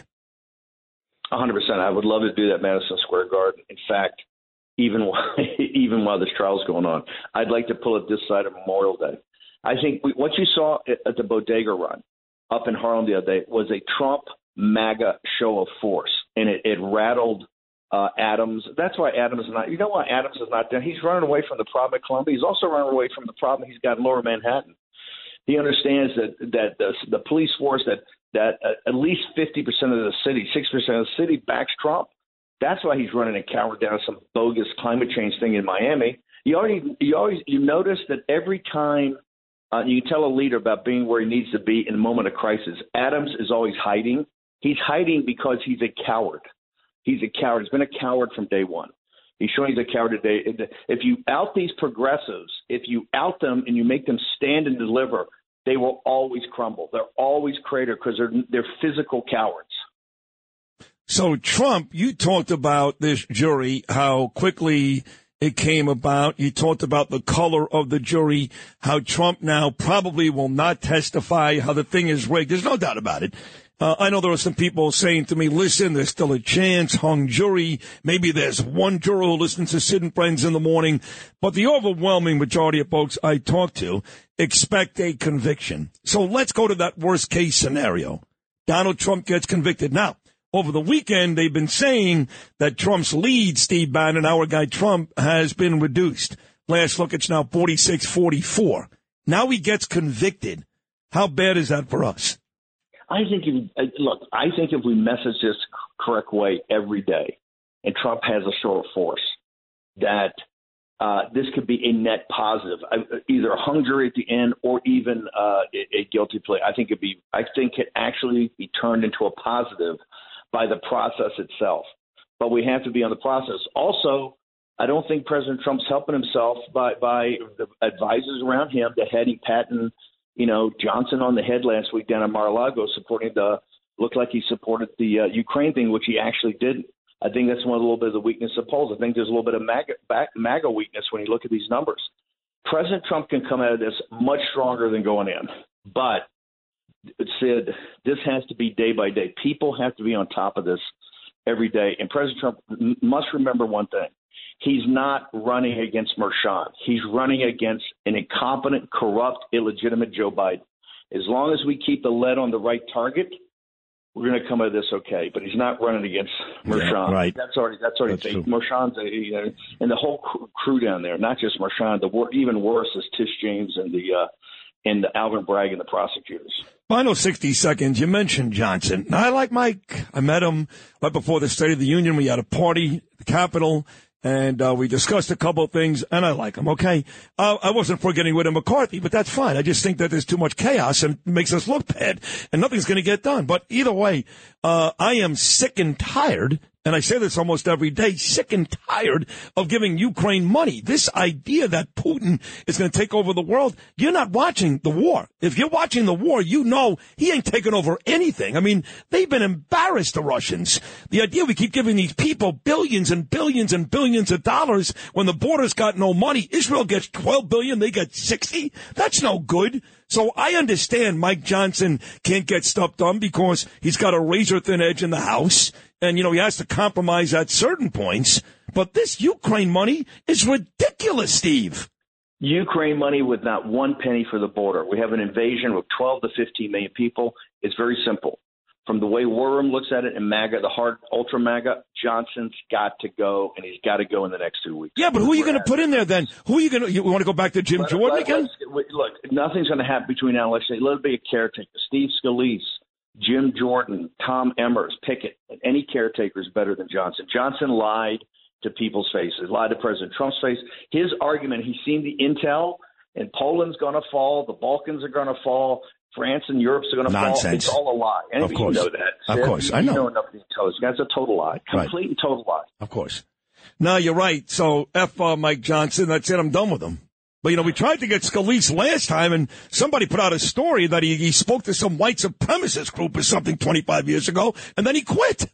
100%. I would love to do that Madison Square Garden. In fact, even while this trial is going on, I'd like to pull it this side of Memorial Day. I think what you saw at the Bodega Run up in Harlem the other day was a Trump MAGA show of force, and it rattled Adams. That's why Adams is not – you know why Adams is not there? He's running away from the problem at Columbia. He's also running away from the problem he's got in Lower Manhattan. He understands that the police force, that at least 50% of the city, 6% of the city backs Trump. That's why he's running a coward down some bogus climate change thing in Miami. You notice that every time – you can tell a leader about being where he needs to be in a moment of crisis. Adams is always hiding. He's hiding because he's a coward. He's a coward. He's been a coward from day one. He's showing he's a coward today. If you out these progressives, if you out them and you make them stand and deliver, they will always crumble. They're always crater because they're physical cowards.
So, Trump, you talked about this jury, how quickly it came about. You talked about the color of the jury, how Trump now probably will not testify, how the thing is rigged. There's no doubt about it. I know there are some people saying to me, listen, there's still a chance, hung jury. Maybe there's one juror who listens to Sid and Friends in the morning. But the overwhelming majority of folks I talk to expect a conviction. So let's go to that worst case scenario. Donald Trump gets convicted. Now, over the weekend, they've been saying that Trump's lead, Steve Bannon, our guy Trump, has been reduced. Last look, it's now 46-44. Now he gets convicted. How bad is that for us?
I think if we message this correct way every day, and Trump has a show of force, that this could be a net positive, either a hung jury at the end or even a guilty plea. I think it actually be turned into a positive by the process itself. But we have to be on the process. Also, I don't think President Trump's helping himself by the advisors around him, the heading Patton, Johnson on the head last week down at Mar-a-Lago looked like he supported the Ukraine thing, which he actually didn't. I think that's a little bit of the weakness of polls. I think there's a little bit of MAGA weakness when you look at these numbers. President Trump can come out of this much stronger than going in. But Sid, this has to be day by day. People have to be on top of this every day. And President Trump must remember one thing. He's not running against Mershon. He's running against an incompetent, corrupt, illegitimate Joe Biden. As long as we keep the lead on the right target, we're going to come out of this okay. But he's not running against Mershon. Yeah, right. That's already Mershon's and the whole crew down there. Not just Mershon. Even worse is Tish James and Alvin Bragg and the prosecutors.
Final 60 seconds. You mentioned Johnson. I like Mike. I met him right before the State of the Union. We had a party at the Capitol, and we discussed a couple of things, and I like him, okay? I wasn't for getting rid of McCarthy, but that's fine. I just think that there's too much chaos and it makes us look bad, and nothing's going to get done. But either way, I am sick and tired, and I say this almost every day, sick and tired of giving Ukraine money. This idea that Putin is going to take over the world, you're not watching the war. If you're watching the war, you know he ain't taking over anything. I mean, they've been embarrassed, the Russians. The idea we keep giving these people billions and billions and billions of dollars when the border's got no money. Israel gets $12 billion, they get 60. That's no good. So I understand Mike Johnson can't get stuff done because he's got a razor-thin edge in the House. And, he has to compromise at certain points. But this Ukraine money is ridiculous, Steve.
Ukraine money with not one penny for the border. We have an invasion of 12 to 15 million people. It's very simple. From the way War Room looks at it and MAGA, the hard ultra MAGA, Johnson's got to go, and he's got to go in the next 2 weeks.
Yeah, but who are you going to put in there then? Who are you going to – you want to go back to Jim Jordan again?
Look, nothing's going to happen between now and election. Let it be a caretaker. Steve Scalise, Jim Jordan, Tom Emmers, Pickett, any caretaker is better than Johnson. Johnson lied to people's faces, lied to President Trump's face. His argument, he's seen the intel, and Poland's going to fall, the Balkans are going to fall, France and Europe's are going to fall. It's all a lie.
Of course.
You know that.
Of course, I know.
You know enough of the intelligence. That's a total lie. Complete and total lie.
Of course. No, you're right. So, Mike Johnson, that's it. I'm done with him. But, we tried to get Scalise last time, and somebody put out a story that he spoke to some white supremacist group or something 25 years ago, and then he quit.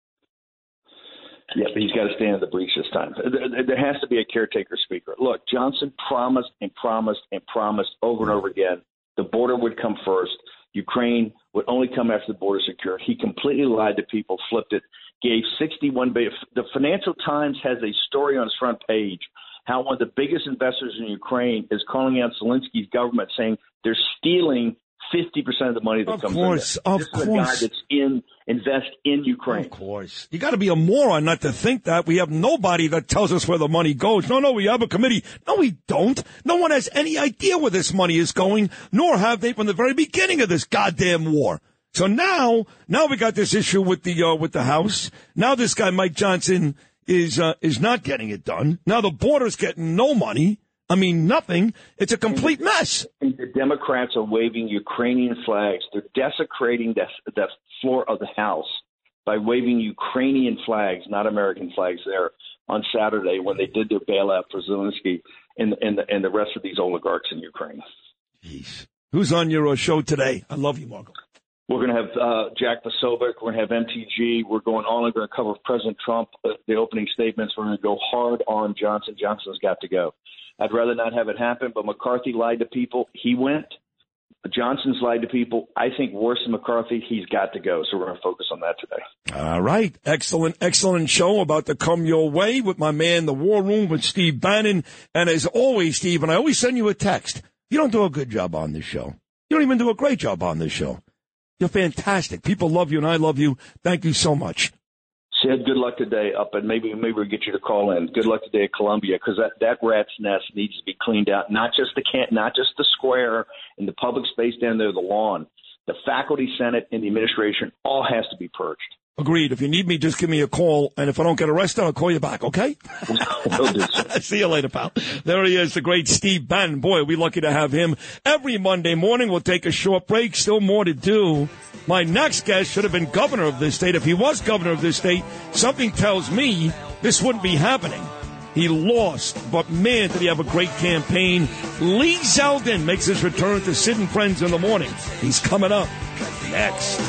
Yeah, but he's got to stand in the breach this time. There has to be a caretaker speaker. Look, Johnson promised and promised and promised over and over again the border would come first. Ukraine would only come after the border secured. He completely lied to people, flipped it, gave $61 billion. The Financial Times has a story on its front page how one of the biggest investors in Ukraine is calling out Zelensky's government, saying they're stealing 50% of the money that comes in. This is a guy that's invest in Ukraine.
Of course. You got to be a moron not to think that. We have nobody that tells us where the money goes. No, we have a committee. No, we don't. No one has any idea where this money is going, nor have they from the very beginning of this goddamn war. So now we got this issue with the House. Now this guy, Mike Johnson, is not getting it done. Now the border's getting no money. I mean, nothing. It's a complete mess.
And the Democrats are waving Ukrainian flags. They're desecrating the floor of the House by waving Ukrainian flags, not American flags, there on Saturday when they did their bailout for Zelensky and the rest of these oligarchs in Ukraine.
Jeez. Who's on your show today? I love you, Marco.
We're going to have Jack Posobiec. We're going to have MTG. We're going on. We're going to cover President Trump, the opening statements. We're going to go hard on Johnson. Johnson's got to go. I'd rather not have it happen, but McCarthy lied to people. He went. Johnson's lied to people. I think worse than McCarthy, he's got to go. So we're going to focus on that today.
All right. Excellent show about to come your way with my man, The War Room, with Steve Bannon. And as always, Steve, and I always send you a text, you don't do a good job on this show. You don't even do a great job on this show. You're fantastic. People love you, and I love you. Thank you so much.
Sid, good luck today up, and maybe we'll get you to call in. Good luck today at Columbia, because that rat's nest needs to be cleaned out. Not just the square and the public space down there, the lawn. The faculty, senate, and the administration all has to be purged.
Agreed. If you need me, just give me a call, and if I don't get arrested, I'll call you back, okay?
Will do.
See you later, pal. There he is, the great Steve Bannon. Boy, are we lucky to have him. Every Monday morning, we'll take a short break. Still more to do. My next guest should have been governor of this state. If he was governor of this state, something tells me this wouldn't be happening. He lost, but man, did he have a great campaign. Lee Zeldin makes his return to Sid and Friends in the morning. He's coming up next.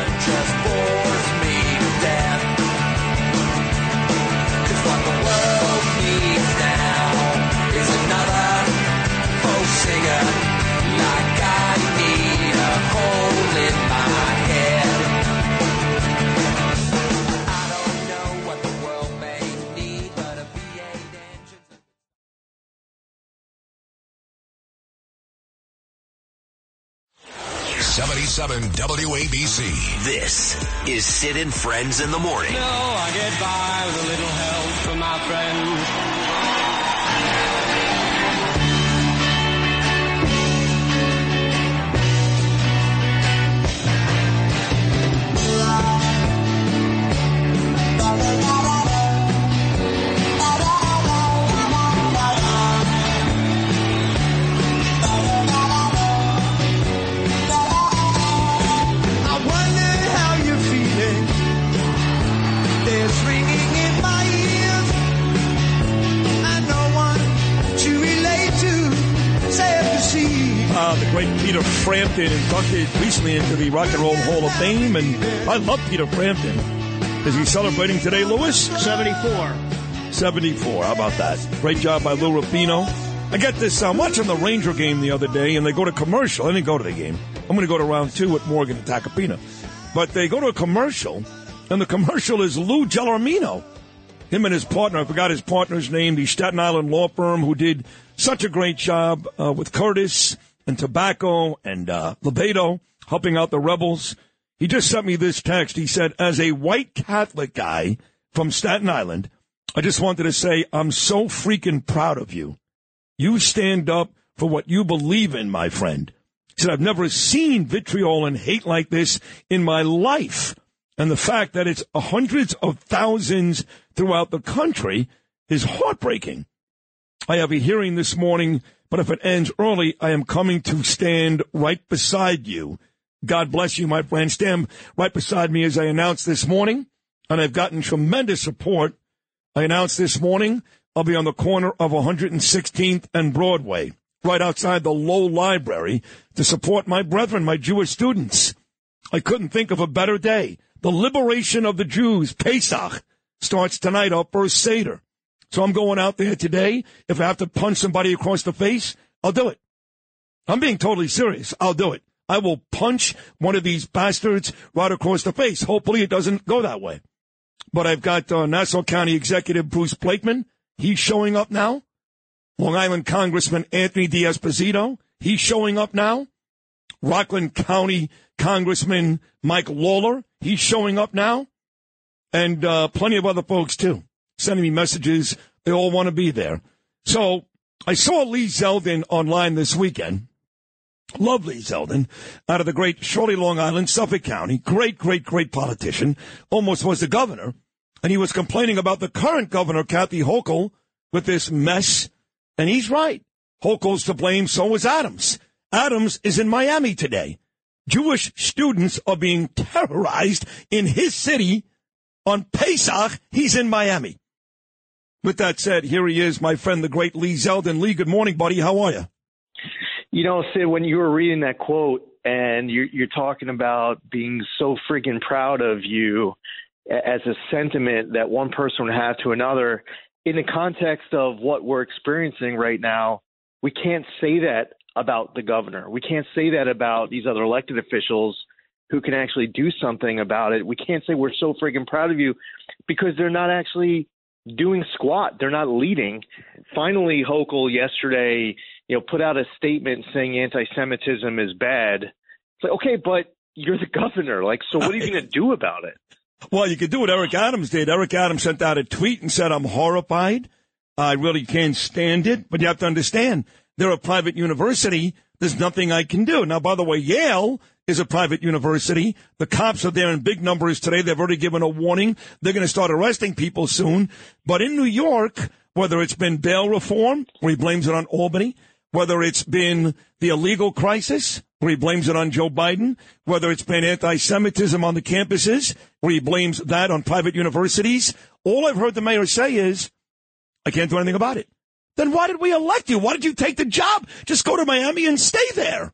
WABC.
This is Sid and Friends in the morning.
No, I get by with a little help from my friends.
The great Peter Frampton inducted recently into the Rock and Roll Hall of Fame, and I love Peter Frampton. Is he celebrating today, Lewis?
74.
74, how about that? Great job by Lou Rufino. I get this, I'm watching the Ranger game the other day, and they go to commercial. I didn't go to the game. I'm going to go to round 2 with Morgan and Tacopina. But they go to a commercial, and the commercial is Lou Gelormino. Him and his partner, I forgot his partner's name, the Staten Island law firm who did such a great job with Curtis and Tobacco and Lebedo, helping out the rebels. He just sent me this text. He said, as a white Catholic guy from Staten Island, I just wanted to say I'm so freaking proud of you. You stand up for what you believe in, my friend.
He said, I've never seen vitriol and hate like this in my life. And the fact that it's hundreds of thousands throughout the country is heartbreaking. I have a hearing this morning, but if it ends early, I am coming to stand right beside you. God bless you, my friend. Stand right beside me as I announced this morning, and I've gotten tremendous support. I announced this morning I'll be on the corner of 116th and Broadway, right outside the Low Library, to support my brethren, my Jewish students. I couldn't think of a better day. The liberation of the Jews, Pesach, starts tonight, our first Seder. So I'm going out there today. If I have to punch somebody across the face, I'll do it. I'm being totally serious. I'll do it. I will punch one of these bastards right across the face. Hopefully it doesn't go that way. But I've got Nassau County Executive Bruce Blakeman. He's showing up now. Long Island Congressman Anthony D'Esposito. He's showing up now. Rockland County Congressman Mike Lawler. He's showing up now. And plenty of other folks, too, sending me messages. They all want to be there. So I saw Lee Zeldin online this weekend. Love Lee Zeldin, out of the great Shirley, Long Island, Suffolk County. Great, great, great politician. Almost was the governor. And he was complaining about the current governor, Kathy Hochul, with this mess. And he's right. Hochul's to blame, so is Adams. Adams is in Miami today. Jewish students are being terrorized in his city. On Pesach, he's in Miami. With that said, here he is, my friend, the great Lee Zeldin. Lee, good morning, buddy. How are you?
You know, Sid, when you were reading that quote and you're talking about being so freaking proud of you as a sentiment that one person would have to another, in the context of what we're experiencing right now, we can't say that about the governor. We can't say that about these other elected officials who can actually do something about it. We can't say we're so freaking proud of you because they're not actually doing squat. They're not leading. Finally, Hochul yesterday, put out a statement saying anti-Semitism is bad. It's like, okay, but you're the governor. So what are you going to do about it?
Well, you could do what Eric Adams did. Eric Adams sent out a tweet and said, I'm horrified. I really can't stand it. But you have to understand, they're a private university. There's nothing I can do. Now, by the way, Yale is a private university. The cops are there in big numbers today. They've already given a warning. They're going to start arresting people soon. But in New York, whether it's been bail reform, where he blames it on Albany, whether it's been the illegal crisis, where he blames it on Joe Biden, whether it's been anti-Semitism on the campuses, where he blames that on private universities, all I've heard the mayor say is, I can't do anything about it. Then why did we elect you? Why did you take the job? Just go to Miami and stay there.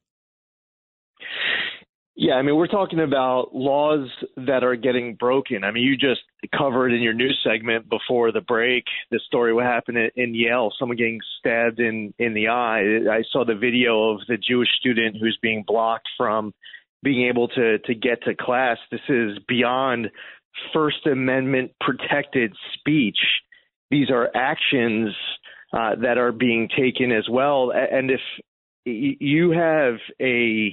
Yeah, I mean, we're talking about laws that are getting broken. I mean, you just covered in your news segment before the break the story what happened in Yale, someone getting stabbed in the eye. I saw the video of the Jewish student who's being blocked from being able to get to class. This is beyond First Amendment protected speech. These are actions that are being taken as well. And if you have a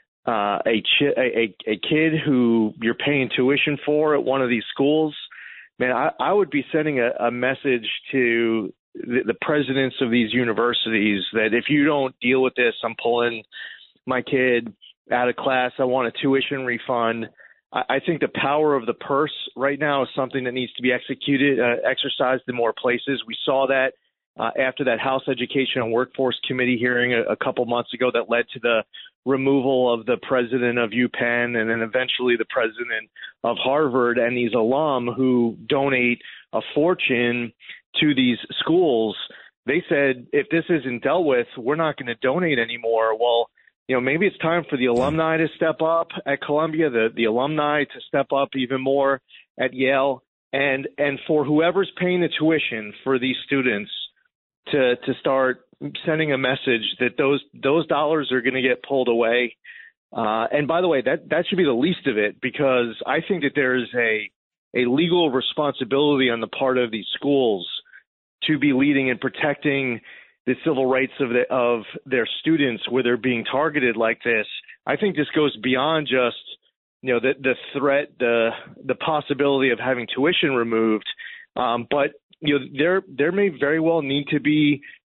kid who you're paying tuition for at one of these schools, man, I would be sending a message to the presidents of these universities that if you don't deal with this, I'm pulling my kid out of class. I want a tuition refund. I think the power of the purse right now is something that needs to be exercised in more places. We saw that after that House Education and Workforce Committee hearing a couple months ago that led to the removal of the president of UPenn and then eventually the president of Harvard and these alum who donate a fortune to these schools. They said, if this isn't dealt with, we're not going to donate anymore. Well, maybe it's time for the alumni to step up at Columbia, the alumni to step up even more at Yale, and for whoever's paying the tuition for these students to start sending a message that those dollars are going to get pulled away. And by the way, that should be the least of it, because I think that there's a legal responsibility on the part of these schools to be leading and protecting the civil rights of their students where they're being targeted like this. I think this goes beyond just the threat, the possibility of having tuition removed, but there may very well need to be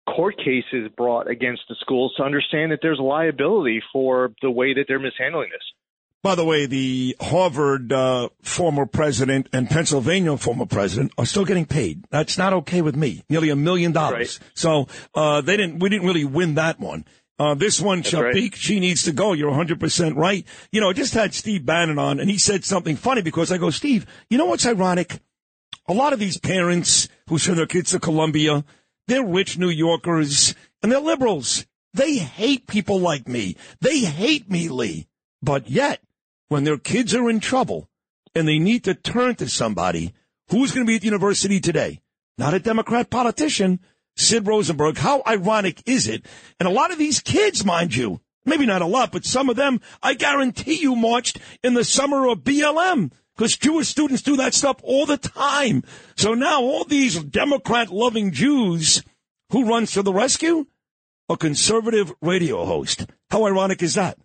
court cases brought against the schools to understand that there's liability for the way that they're mishandling this.
By the way, the Harvard former president and Pennsylvania former president are still getting paid. That's not okay with me. Nearly $1 million.
Right.
So we didn't really win that one. This one, Shafiq, right. She needs to go. You're 100% right. You know, I just had Steve Bannon on, and he said something funny because I go, Steve, you know what's ironic? A lot of these parents who send their kids to Columbia, they're rich New Yorkers, and they're liberals. They hate people like me. They hate me, Lee. But yet, when their kids are in trouble and they need to turn to somebody, who's going to be at the university today? Not a Democrat politician, Sid Rosenberg. How ironic is it? And a lot of these kids, mind you, maybe not a lot, but some of them, I guarantee you, marched in the summer of BLM. Because Jewish students do that stuff all the time. So now all these Democrat-loving Jews, who runs to the rescue? A conservative radio host. How ironic is that?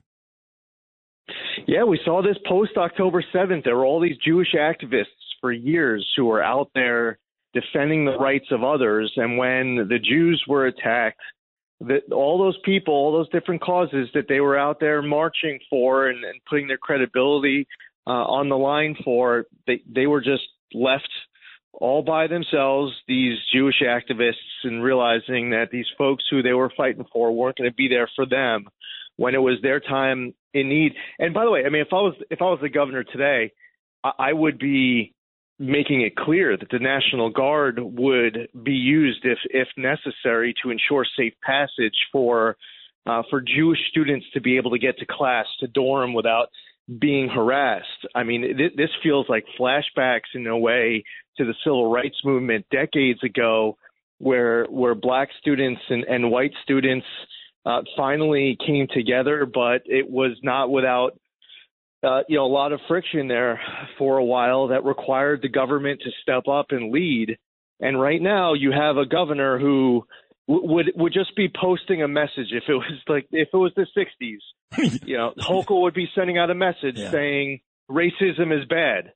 Yeah, we saw this post-October 7th. There were all these Jewish activists for years who were out there defending the rights of others. And when the Jews were attacked, all those people, all those different causes that they were out there marching for and putting their credibility on the line for, they were just left all by themselves, these Jewish activists, and realizing that these folks who they were fighting for weren't going to be there for them when it was their time in need. And by the way, I mean, if I was the governor today, I would be making it clear that the National Guard would be used if necessary to ensure safe passage for Jewish students to be able to get to class, to dorm without being harassed. I mean, this feels like flashbacks in a way to the civil rights movement decades ago, where black students and white students finally came together, but it was not without a lot of friction there for a while that required the government to step up and lead. And right now you have a governor who would just be posting a message. If it was the 60s, Hochul would be sending out a message saying racism is bad,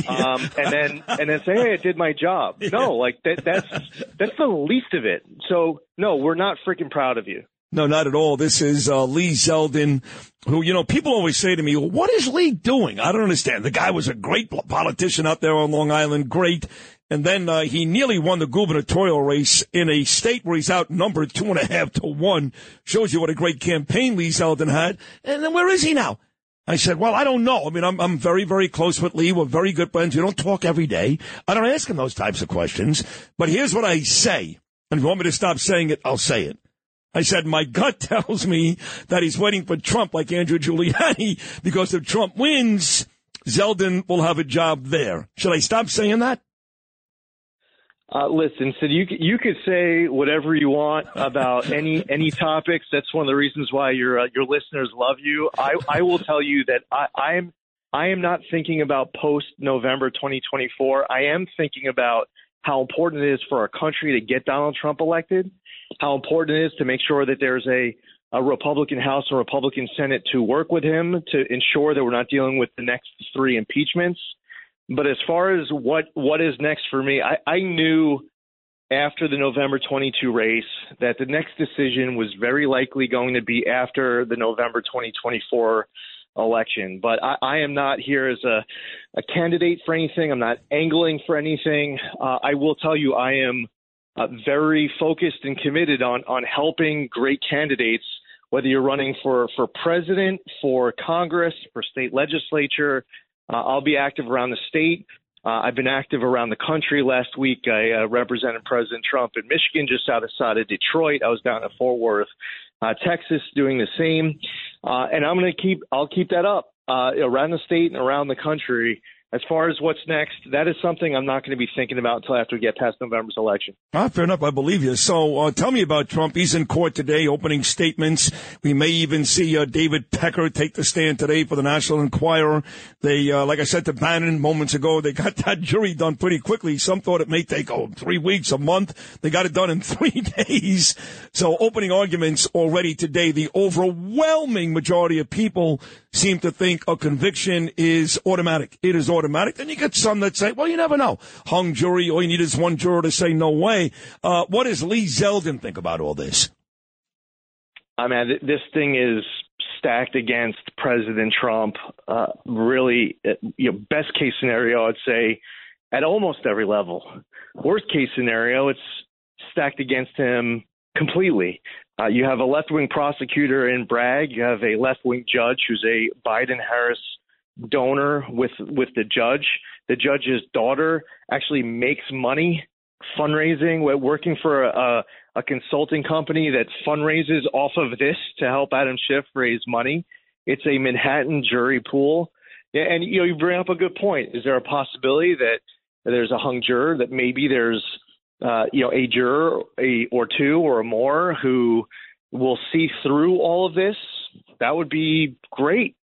and then say, hey, I did my job. No, like that's the least of it. So no, we're not freaking proud of you.
No, not at all. This is Lee Zeldin, who, people always say to me, well, what is Lee doing? I don't understand. The guy was a great politician out there on Long Island, great. And then he nearly won the gubernatorial race in a state where he's outnumbered 2.5 to 1. Shows you what a great campaign Lee Zeldin had. And then where is he now? I said, well, I don't know. I mean, I'm very, very close with Lee. We're very good friends. We don't talk every day. I don't ask him those types of questions. But here's what I say. And if you want me to stop saying it, I'll say it. I said, my gut tells me that he's waiting for Trump like Andrew Giuliani, because if Trump wins, Zeldin will have a job there. Should I stop saying that?
Listen, Sid, you could say whatever you want about any topics. That's one of the reasons why your listeners love you. I will tell you that I am not thinking about post-November 2024. I am thinking about how important it is for our country to get Donald Trump elected, how important it is to make sure that there's a Republican House and Republican Senate to work with him to ensure that we're not dealing with the next 3 impeachments. But as far as what is next for me, I knew after the November 22 race that the next decision was very likely going to be after the November 2024 election. But I am not here as a candidate for anything. I'm not angling for anything. I will tell you I am very focused and committed on helping great candidates, whether you're running for president, for Congress, for state legislature. I'll be active around the state. I've been active around the country. Last week, I represented President Trump in Michigan, just outside of Detroit. I was down at Fort Worth, Texas, doing the same. And I'll keep that up around the state and around the country. As far as what's next, that is something I'm not going to be thinking about until after we get past November's election.
Fair enough. I believe you. So tell me about Trump. He's in court today, opening statements. We may even see David Pecker take the stand today for the National Enquirer. They, like I said to Bannon moments ago, they got that jury done pretty quickly. Some thought it may take 3 weeks, a month. They got it done in 3 days. So opening arguments already today. The overwhelming majority of people
seem to think a conviction is automatic. It is automatic. Then you get some that say, well, you never know. Hung jury, all you need is one juror to say no way. What does Lee Zeldin think about all this?
I mean, this thing is stacked against President Trump. Really, best case scenario, I'd say, at almost every level. Worst case scenario, it's stacked against him completely. You have a left-wing prosecutor in Bragg. You have a left-wing judge who's a Biden-Harris donor with the judge. The judge's daughter actually makes money fundraising, working for a consulting company that fundraises off of this to help Adam Schiff raise money. It's a Manhattan jury pool. And, you bring up a good point. Is there a possibility that there's a hung juror, that maybe there's a juror or two or more who will see through all of this? That would be great.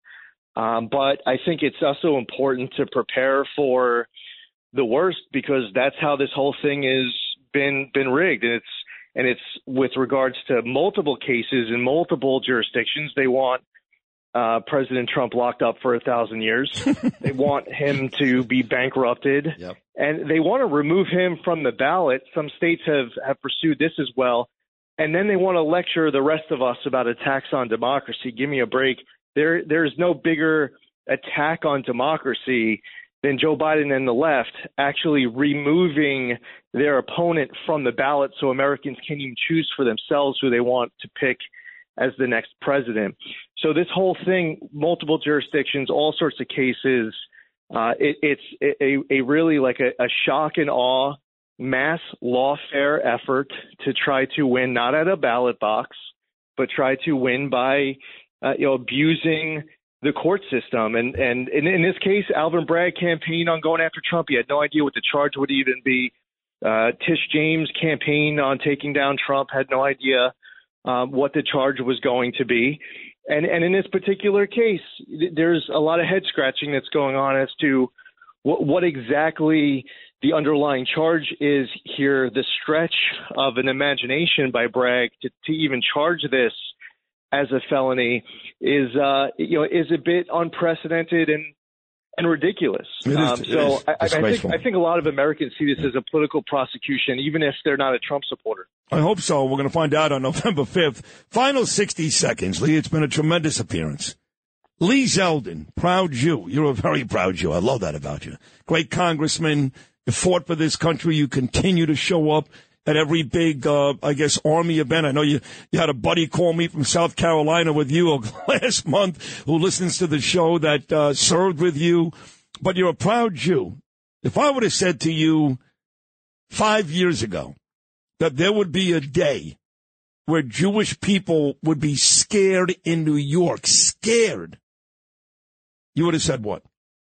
But I think it's also important to prepare for the worst, because that's how this whole thing has been rigged. And it's with regards to multiple cases in multiple jurisdictions. They want President Trump locked up for 1,000 years. They want him to be bankrupted.
Yep.
And they want to remove him from the ballot. Some states have pursued this as well. And then they want to lecture the rest of us about attacks on democracy. Give me a break. There's no bigger attack on democracy than Joe Biden and the left actually removing their opponent from the ballot so Americans can even choose for themselves who they want to pick as the next president. So this whole thing, multiple jurisdictions, all sorts of cases, it's a really like a shock and awe mass lawfare effort to try to win, not at a ballot box, but try to win by abusing the court system. And in this case, Alvin Bragg campaigned on going after Trump. He had no idea what the charge would even be. Tish James campaigned on taking down Trump, had no idea what the charge was going to be. And in this particular case, there's a lot of head scratching that's going on as to what exactly the underlying charge is here. The stretch of an imagination by Bragg to even charge this as a felony is a bit unprecedented and ridiculous. I think a lot of Americans see this as a political prosecution, even if they're not a Trump supporter.
I hope so. We're going to find out on November 5th. Final 60 seconds, Lee. It's been a tremendous appearance. Lee Zeldin, proud Jew. You're a very proud Jew. I love that about you. Great congressman. You fought for this country. You continue to show up at every big, Army event. I know you had a buddy call me from South Carolina with you last month who listens to the show that served with you. But you're a proud Jew. If I would have said to you 5 years ago that there would be a day where Jewish people would be scared in New York, scared, you would have said what?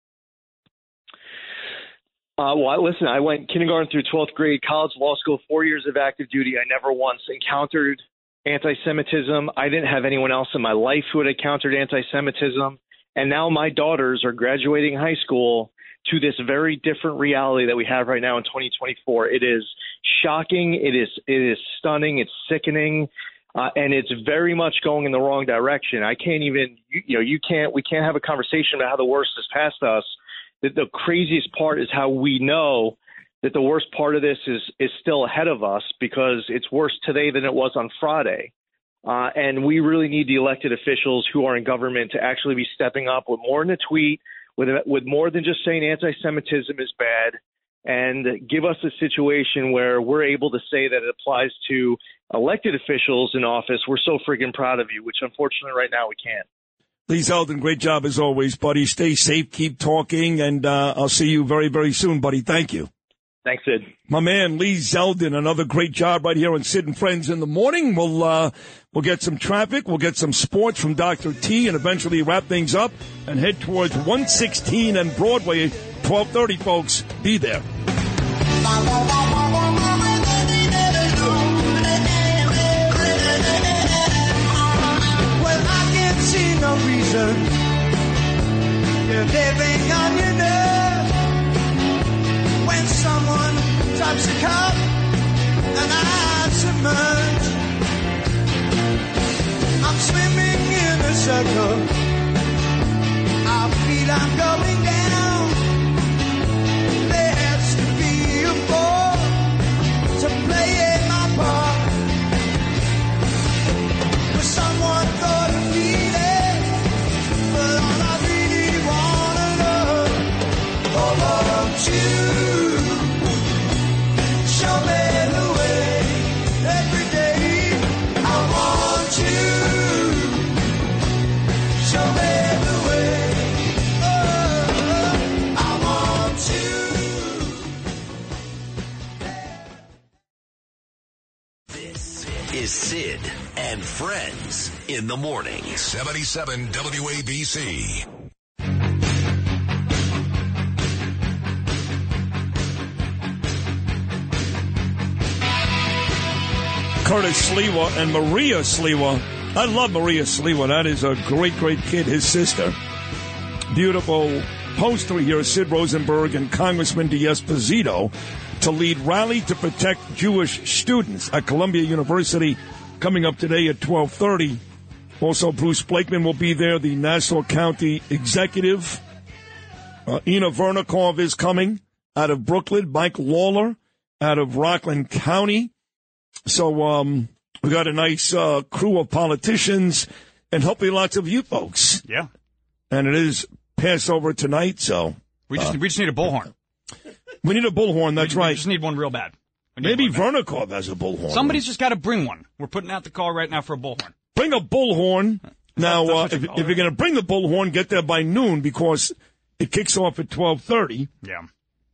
Listen, I went kindergarten through 12th grade, college, law school, 4 years of active duty. I never once encountered anti-Semitism. I didn't have anyone else in my life who had encountered anti-Semitism. And now my daughters are graduating high school to this very different reality that we have right now in 2024. It is shocking. It is stunning. It's sickening. And it's very much going in the wrong direction. I can't even, we can't have a conversation about how the worst has passed us. The craziest part is how we know that the worst part of this is still ahead of us, because it's worse today than it was on Friday. And we really need the elected officials who are in government to actually be stepping up with more than a tweet, with more than just saying anti-Semitism is bad, and give us a situation where we're able to say that it applies to elected officials in office. We're so friggin' proud of you, which unfortunately right now we can't.
Lee Zeldin, great job as always, buddy. Stay safe, keep talking, and I'll see you very, very soon, buddy. Thank you.
Thanks, Sid.
My man, Lee Zeldin, another great job right here on Sid and Friends in the Morning. We'll get some traffic, we'll get some sports from Dr. T, and eventually wrap things up and head towards 116 and Broadway, 12:30, folks. Be there.
No reason you're living on your nerve when someone drops a cup and I submerge. I'm swimming in a circle I'm going down. There has to be a fall to play my part. But someone thought of me there, but all I really wanna know, oh, won't you show me the way every day? I want you, show me the way. Oh, I want you.
This is Sid and Friends in the morning.
77 WABC.
Curtis Sliwa and Maria Sliwa. I love Maria Sliwa. That is a great, great kid, his sister. Beautiful poster here, Sid Rosenberg and Congressman D'Esposito to lead Rally to Protect Jewish Students at Columbia University coming up today at 12:30. Also, Bruce Blakeman will be there, the Nassau County Executive. Ina Vernikov is coming out of Brooklyn. Mike Lawler out of Rockland County. So we got a nice crew of politicians and hopefully lots of you folks.
Yeah.
And it is Passover tonight, so
We just need a bullhorn.
We need a bullhorn, that's right.
We just need one real bad.
Maybe Vernikov has a bullhorn.
Somebody's just got to bring one. We're putting out the call right now for a bullhorn.
Bring a bullhorn. Now,
That's
if
what you
you're going to bring the bullhorn, get there by noon because it kicks off at 12:30.
Yeah.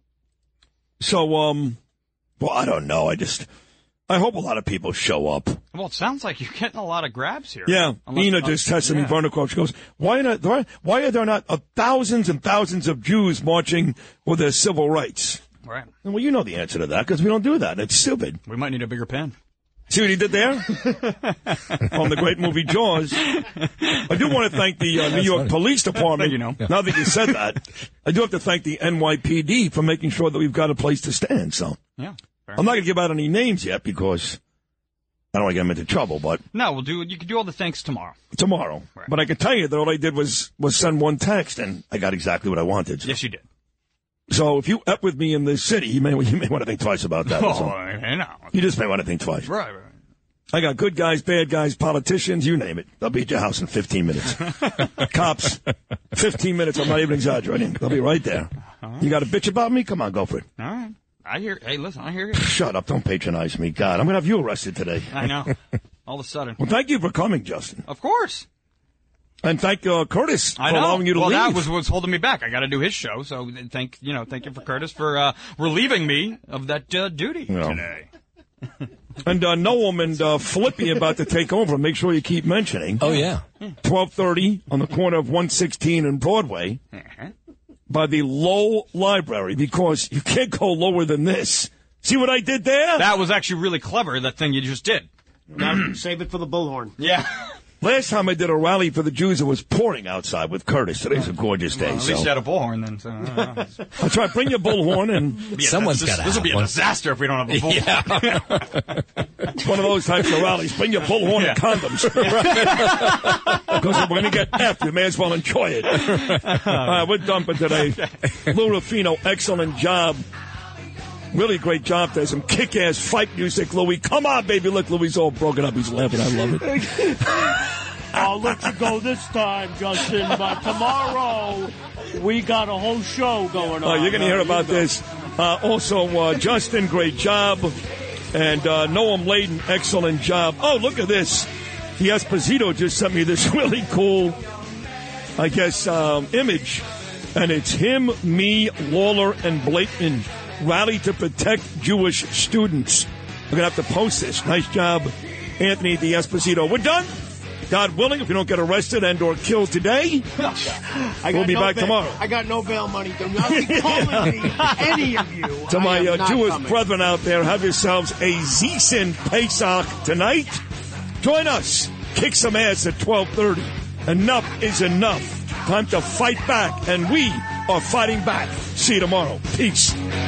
So, well, I don't know. I hope a lot of people show up.
Well, it sounds like you're getting a lot of grabs here.
Yeah, Ina just texted me, Vernikov. She goes, why are there not thousands and thousands of Jews marching for their civil rights?
Right.
Well, you know the answer to that because we don't do that. It's stupid.
We might need a bigger pen.
See what he did there? On the great movie Jaws. I do want to thank the New York Police Department.
You know.
Now that you said that, I do have to thank the NYPD for making sure that we've got a place to stand. So
Yeah.
I'm not going to give out any names yet because I don't want to get them into trouble, but
No, you can do all the thanks tomorrow.
tomorrow.
Right.
But I can tell you that all I did was send one text, and I got exactly what I wanted. So.
Yes, you did.
So if you up with me in this city, you may want to think twice about that.
Oh,
So
I know.
you just may want to think twice.
Right.
I got good guys, bad guys, politicians, you name it. They'll be at your house in 15 minutes. Cops, 15 minutes, I'm not even exaggerating. They'll be right there. You got a bitch about me? Come on, go for it.
All right. Hey, listen, I hear you.
Shut up, don't patronize me. God, I'm going to have you arrested today.
I know. All of a sudden.
Well, thank you for coming, Justin.
Of course.
And thank Curtis for
I know.
allowing you to
well,
leave.
that was what's holding me back. I got to do his show, so thank you for Curtis for relieving me of that duty today.
And Noam and Flippy about to take over. Make sure you keep mentioning.
Oh, yeah.
12:30 on the corner of 116 and Broadway by the Lowell Library, because you can't go lower than this. See what I did there?
That was actually really clever, that thing you just did.
Now, save it for the bullhorn.
Yeah.
Last time I did a rally for the Jews, it was pouring outside with Curtis. Today's a gorgeous day.
At least you had a bullhorn then. So,
That's right. Bring your bullhorn and
Someone's got to have
This will be a
one.
disaster if we don't have a bullhorn.
it's one of those types of rallies. Bring your bullhorn and condoms. Because we're going to get F. You may as well enjoy it. All right, we're done for today. Lou Rufino, excellent job. Really great job. There's some kick-ass fight music, Louis. Come on, baby. Look, Louis all broken up. He's laughing. I love it.
I'll let you go this time, Justin, but tomorrow we got a whole show going on.
You're going to hear about this. Also, Justin, great job. And Noam Layden, excellent job. Oh, look at this. The Esposito just sent me this really cool, I guess, image. And it's him, me, Lawler, and Blakeman. Rally to protect Jewish students. We're going to have to post this. Nice job, Anthony D'Esposito. We're done. God willing, if you don't get arrested and or killed today, we'll be back tomorrow.
I got no bail money. Do not be calling me, any of you.
To my Jewish
coming.
brethren out there, have yourselves a Zisen Pesach tonight. Join us. Kick some ass at 12:30. Enough is enough. Time to fight back, and we are fighting back. See you tomorrow. Peace.